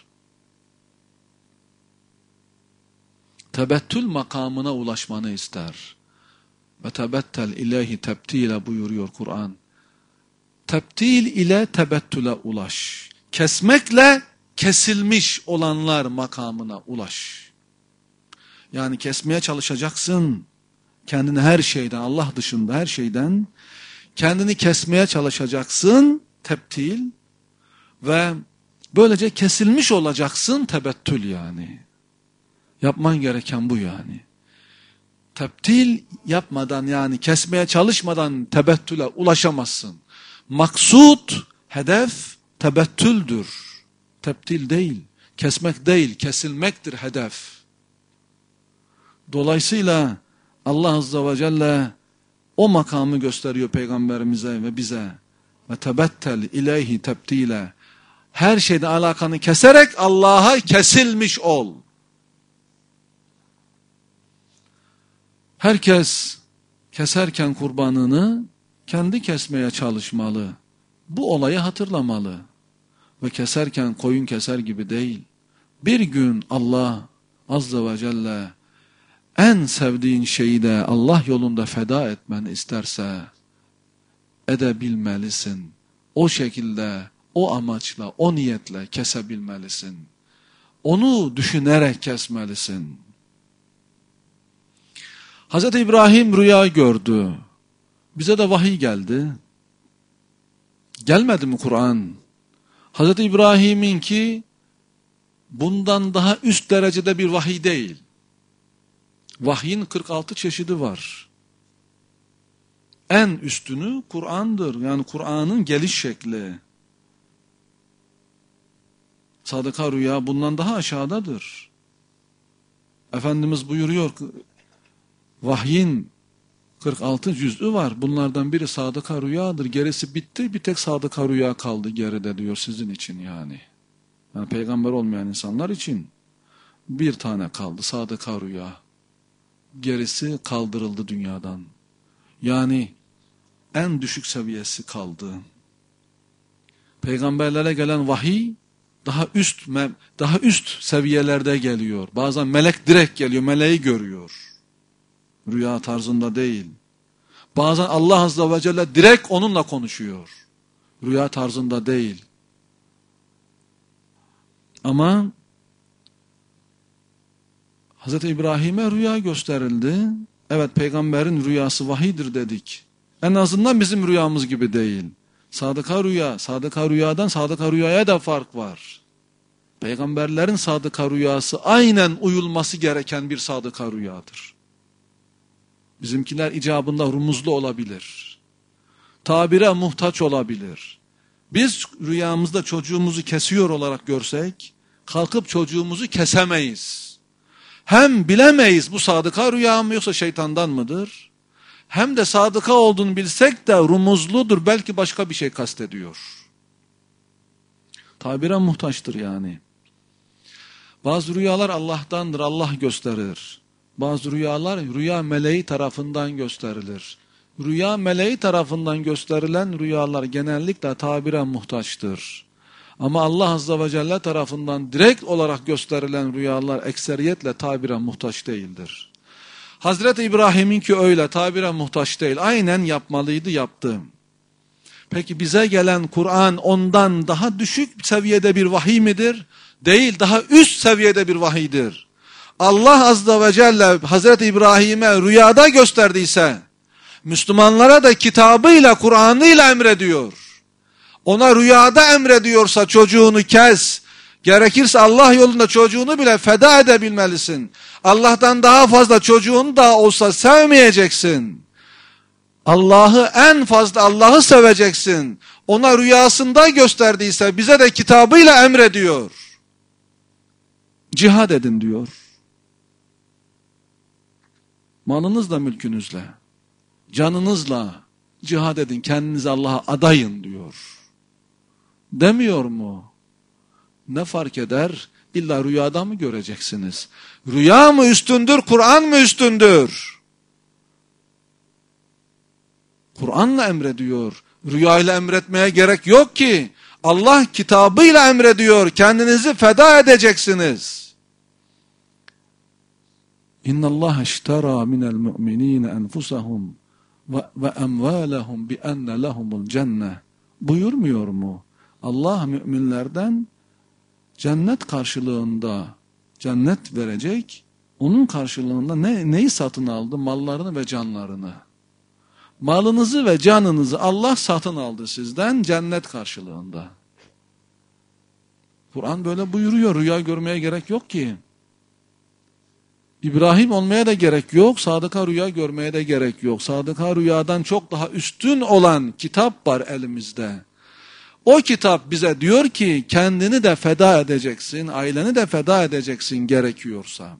Tebettül makamına ulaşmanı ister. Ve tebettel ileyhi tebtile buyuruyor Kur'an. Tebtil ile tebettüle ulaş. Kesmekle kesilmiş olanlar makamına ulaş. Yani kesmeye çalışacaksın. Kendini her şeyden, Allah dışında her şeyden kendini kesmeye çalışacaksın, tebtil, ve böylece kesilmiş olacaksın, tebettül yani. Yapman gereken bu yani. Tebtil yapmadan, yani kesmeye çalışmadan tebettüle ulaşamazsın. Maksut, hedef tebettüldür. Tebtil değil, kesmek değil, kesilmektir hedef. Dolayısıyla Allah Azze ve Celle o makamı gösteriyor Peygamberimize ve bize. Ve tebettel ileyhi tebtile. Her şeyde alakanı keserek Allah'a kesilmiş ol. Herkes keserken kurbanını kendi kesmeye çalışmalı. Bu olayı hatırlamalı. Ve keserken koyun keser gibi değil. Bir gün Allah Azze ve Celle en sevdiğin şeyi de Allah yolunda feda etmeni isterse edebilmelisin. O şekilde, o amaçla, o niyetle kesebilmelisin. Onu düşünerek kesmelisin. Hz. İbrahim rüya gördü. Bize de vahiy geldi. Gelmedi mi Kur'an? Hz. İbrahim'inki bundan daha üst derecede bir vahiy değil. Vahyin 46 çeşidi var. En üstünü Kur'an'dır. Yani Kur'an'ın geliş şekli. Sadaka rüya bundan daha aşağıdadır. Efendimiz buyuruyor ki, vahyin 46 cüz'ü var. Bunlardan biri sadaka rüyadır. Gerisi bitti. Bir tek sadaka rüya kaldı geride diyor sizin için yani. Yani peygamber olmayan insanlar için bir tane kaldı sadaka rüya. Gerisi kaldırıldı dünyadan. Yani en düşük seviyesi kaldı. Peygamberlere gelen vahiy daha üst seviyelerde geliyor. Bazen melek direkt geliyor, meleği görüyor. Rüya tarzında değil. Bazen Allah Azze ve Celle direkt onunla konuşuyor. Rüya tarzında değil. Ama Hz. İbrahim'e rüya gösterildi. Evet, peygamberin rüyası vahiydir dedik. En azından bizim rüyamız gibi değil. Sadıka rüya, sadıka rüyadan sadıka rüyaya da fark var. Peygamberlerin sadıka rüyası aynen uyulması gereken bir sadıka rüyadır. Bizimkiler icabında rumuzlu olabilir. Tabire muhtaç olabilir. Biz rüyamızda çocuğumuzu kesiyor olarak görsek, kalkıp çocuğumuzu kesemeyiz. Hem bilemeyiz bu sadıka rüya mı yoksa şeytandan mıdır? Hem de sadıka olduğunu bilsek de rumuzludur, belki başka bir şey kastediyor. Tabire muhtaçtır yani. Bazı rüyalar Allah'tandır, Allah gösterir. Bazı rüyalar rüya meleği tarafından gösterilir. Rüya meleği tarafından gösterilen rüyalar genellikle tabire muhtaçtır. Ama Allah Azze ve Celle tarafından direkt olarak gösterilen rüyalar ekseriyetle tabire muhtaç değildir. Hazreti İbrahim'inki öyle, tabire muhtaç değil. Aynen yapmalıydı, yaptı. Peki bize gelen Kur'an ondan daha düşük seviyede bir vahiy midir? Değil, daha üst seviyede bir vahiydir. Allah Azze ve Celle Hazreti İbrahim'e rüyada gösterdiyse, Müslümanlara da kitabıyla, Kur'an'ıyla emrediyor. Ona rüyada emrediyorsa çocuğunu kes, gerekirse Allah yolunda çocuğunu bile feda edebilmelisin. Allah'tan daha fazla çocuğun da olsa sevmeyeceksin. Allah'ı en fazla Allah'ı seveceksin. Ona rüyasında gösterdiyse bize de kitabıyla emrediyor. Cihad edin diyor. Malınızla, mülkünüzle, canınızla cihad edin, kendinizi Allah'a adayın diyor. Demiyor mu? Ne fark eder? İlla rüyada mı göreceksiniz? Rüya mı üstündür, Kur'an mı üstündür? Kur'an'la emrediyor. Rüyayla emretmeye gerek yok ki. Allah kitabıyla emrediyor. Kendinizi feda edeceksiniz. İnna Allah iştara minel mu'minin enfusahum ve emvalahum bi enne lehumul cennet. Buyurmuyor mu? Allah müminlerden cennet karşılığında cennet verecek. Onun karşılığında neyi satın aldı? Mallarını ve canlarını. Malınızı ve canınızı Allah satın aldı sizden cennet karşılığında. Kur'an böyle buyuruyor. Rüya görmeye gerek yok ki. İbrahim olmaya da gerek yok. Sadıka rüya görmeye de gerek yok. Sadıka rüyadan çok daha üstün olan kitap var elimizde. O kitap bize diyor ki kendini de feda edeceksin, aileni de feda edeceksin gerekiyorsa.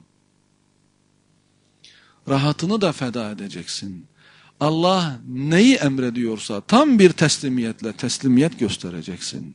Rahatını da feda edeceksin. Allah neyi emrediyorsa tam bir teslimiyetle teslimiyet göstereceksin.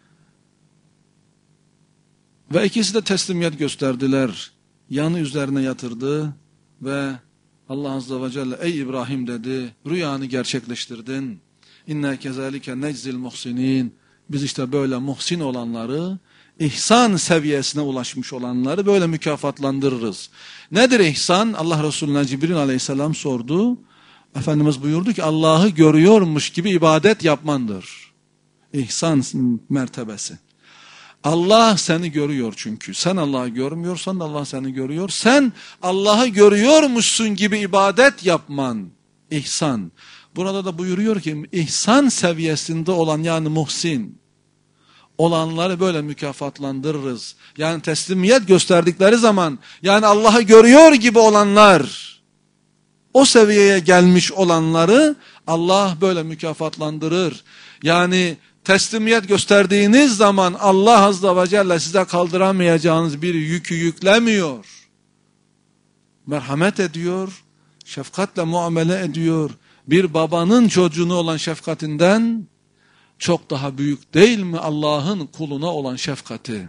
Ve ikisi de teslimiyet gösterdiler. Yanı üzerine yatırdı ve Allah Azze ve Celle ey İbrahim dedi, rüyanı gerçekleştirdin. İnne kezalike neczil muhsinin. Biz işte böyle muhsin olanları, ihsan seviyesine ulaşmış olanları böyle mükafatlandırırız. Nedir ihsan? Allah Resulüne Cibril Aleyhisselam sordu. Efendimiz buyurdu ki Allah'ı görüyormuş gibi ibadet yapmandır. İhsan mertebesi. Allah seni görüyor çünkü. Sen Allah'ı görmüyorsan da Allah seni görüyor. Sen Allah'ı görüyormuşsun gibi ibadet yapman. İhsan. Burada da buyuruyor ki ihsan seviyesinde olan yani muhsin olanları böyle mükafatlandırırız. Yani teslimiyet gösterdikleri zaman yani Allah'ı görüyor gibi olanlar, o seviyeye gelmiş olanları Allah böyle mükafatlandırır. Yani teslimiyet gösterdiğiniz zaman Allah Azze ve Celle size kaldıramayacağınız bir yükü yüklemiyor. Merhamet ediyor, şefkatle muamele ediyor. Bir babanın çocuğuna olan şefkatinden çok daha büyük değil mi Allah'ın kuluna olan şefkati?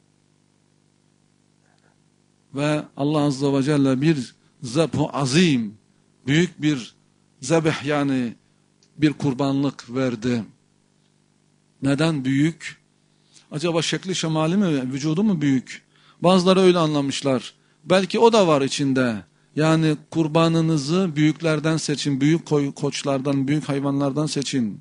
Ve Allah Azze ve Celle bir zebh-u azim, büyük bir zebih yani bir kurbanlık verdi. Neden büyük? Acaba şekli şemali mi, vücudu mu büyük? Bazıları öyle anlamışlar. Belki o da var içinde. Yani kurbanınızı büyüklerden seçin, büyük koçlardan, büyük hayvanlardan seçin.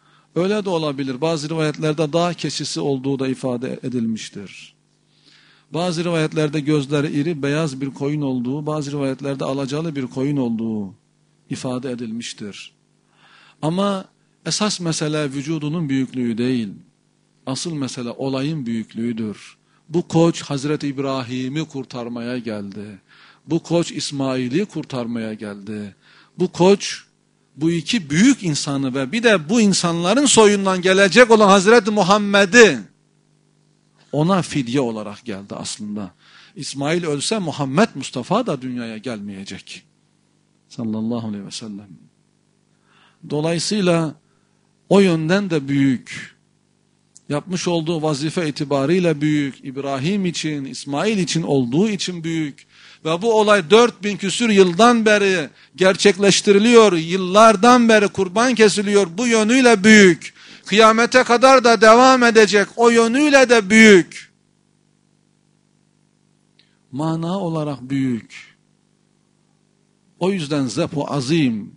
Öyle de olabilir. Bazı rivayetlerde dağ keçisi olduğu da ifade edilmiştir. Bazı rivayetlerde gözleri iri, beyaz bir koyun olduğu, bazı rivayetlerde alacalı bir koyun olduğu ifade edilmiştir. Ama esas mesele vücudunun büyüklüğü değil. Asıl mesele olayın büyüklüğüdür. Bu koç Hazreti İbrahim'i kurtarmaya geldi. Bu koç İsmail'i kurtarmaya geldi. Bu koç bu iki büyük insanı ve bir de bu insanların soyundan gelecek olan Hazreti Muhammed'i ona fidye olarak geldi aslında. İsmail ölse Muhammed Mustafa da dünyaya gelmeyecek. Sallallahu aleyhi ve sellem. Dolayısıyla o yönden de büyük. Yapmış olduğu vazife itibariyle büyük. İbrahim için, İsmail için olduğu için büyük. Ve bu olay 4000 küsür yıldan beri gerçekleştiriliyor. Yıllardan beri kurban kesiliyor. Bu yönüyle büyük. Kıyamete kadar da devam edecek. O yönüyle de büyük. Mana olarak büyük. O yüzden zeb-u azim.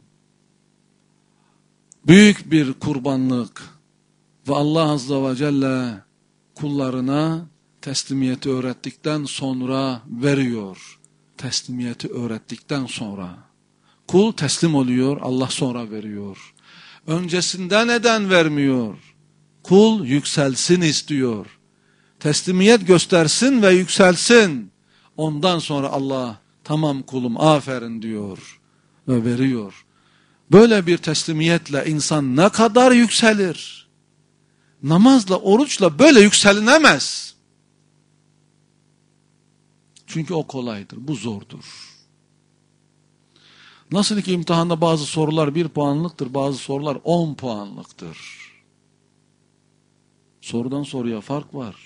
Büyük bir kurbanlık. Ve Allah Azze ve Celle kullarına teslimiyeti öğrettikten sonra veriyor. Teslimiyeti öğrettikten sonra. Kul teslim oluyor, Allah sonra veriyor. Öncesinde neden vermiyor? Kul yükselsin istiyor. Teslimiyet göstersin ve yükselsin. Ondan sonra Allah tamam kulum aferin diyor ve veriyor. Böyle bir teslimiyetle insan ne kadar yükselir? Namazla, oruçla böyle yükselinemez. Çünkü o kolaydır, bu zordur. Nasıl ki imtihanda bazı sorular 1 puanlıktır, bazı sorular 10 puanlıktır. Sorudan soruya fark var.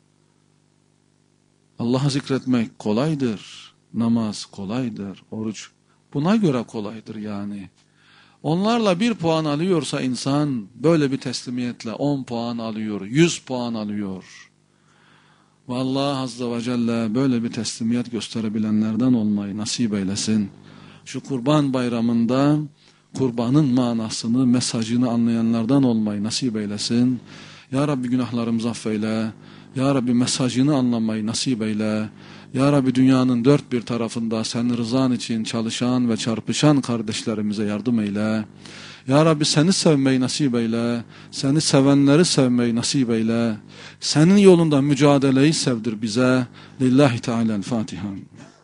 Allah'ı zikretmek kolaydır, namaz kolaydır, oruç buna göre kolaydır yani. Onlarla 1 puan alıyorsa insan böyle bir teslimiyetle 10 puan alıyor, 100 puan alıyor. Ve Allah Azze ve Celle böyle bir teslimiyet gösterebilenlerden olmayı nasip eylesin. Şu kurban bayramında kurbanın manasını, mesajını anlayanlardan olmayı nasip eylesin. Ya Rabbi günahlarımızı affeyle. Ya Rabbi mesajını anlamayı nasip eyle. Ya Rabbi dünyanın 4 bir tarafında senin rızan için çalışan ve çarpışan kardeşlerimize yardım eyle. Ya Rabbi seni sevmeyi nasip eyle. Seni sevenleri sevmeyi nasip eyle. Senin yolunda mücadeleyi sevdir bize. Lillahi Teala'l-Fatiha.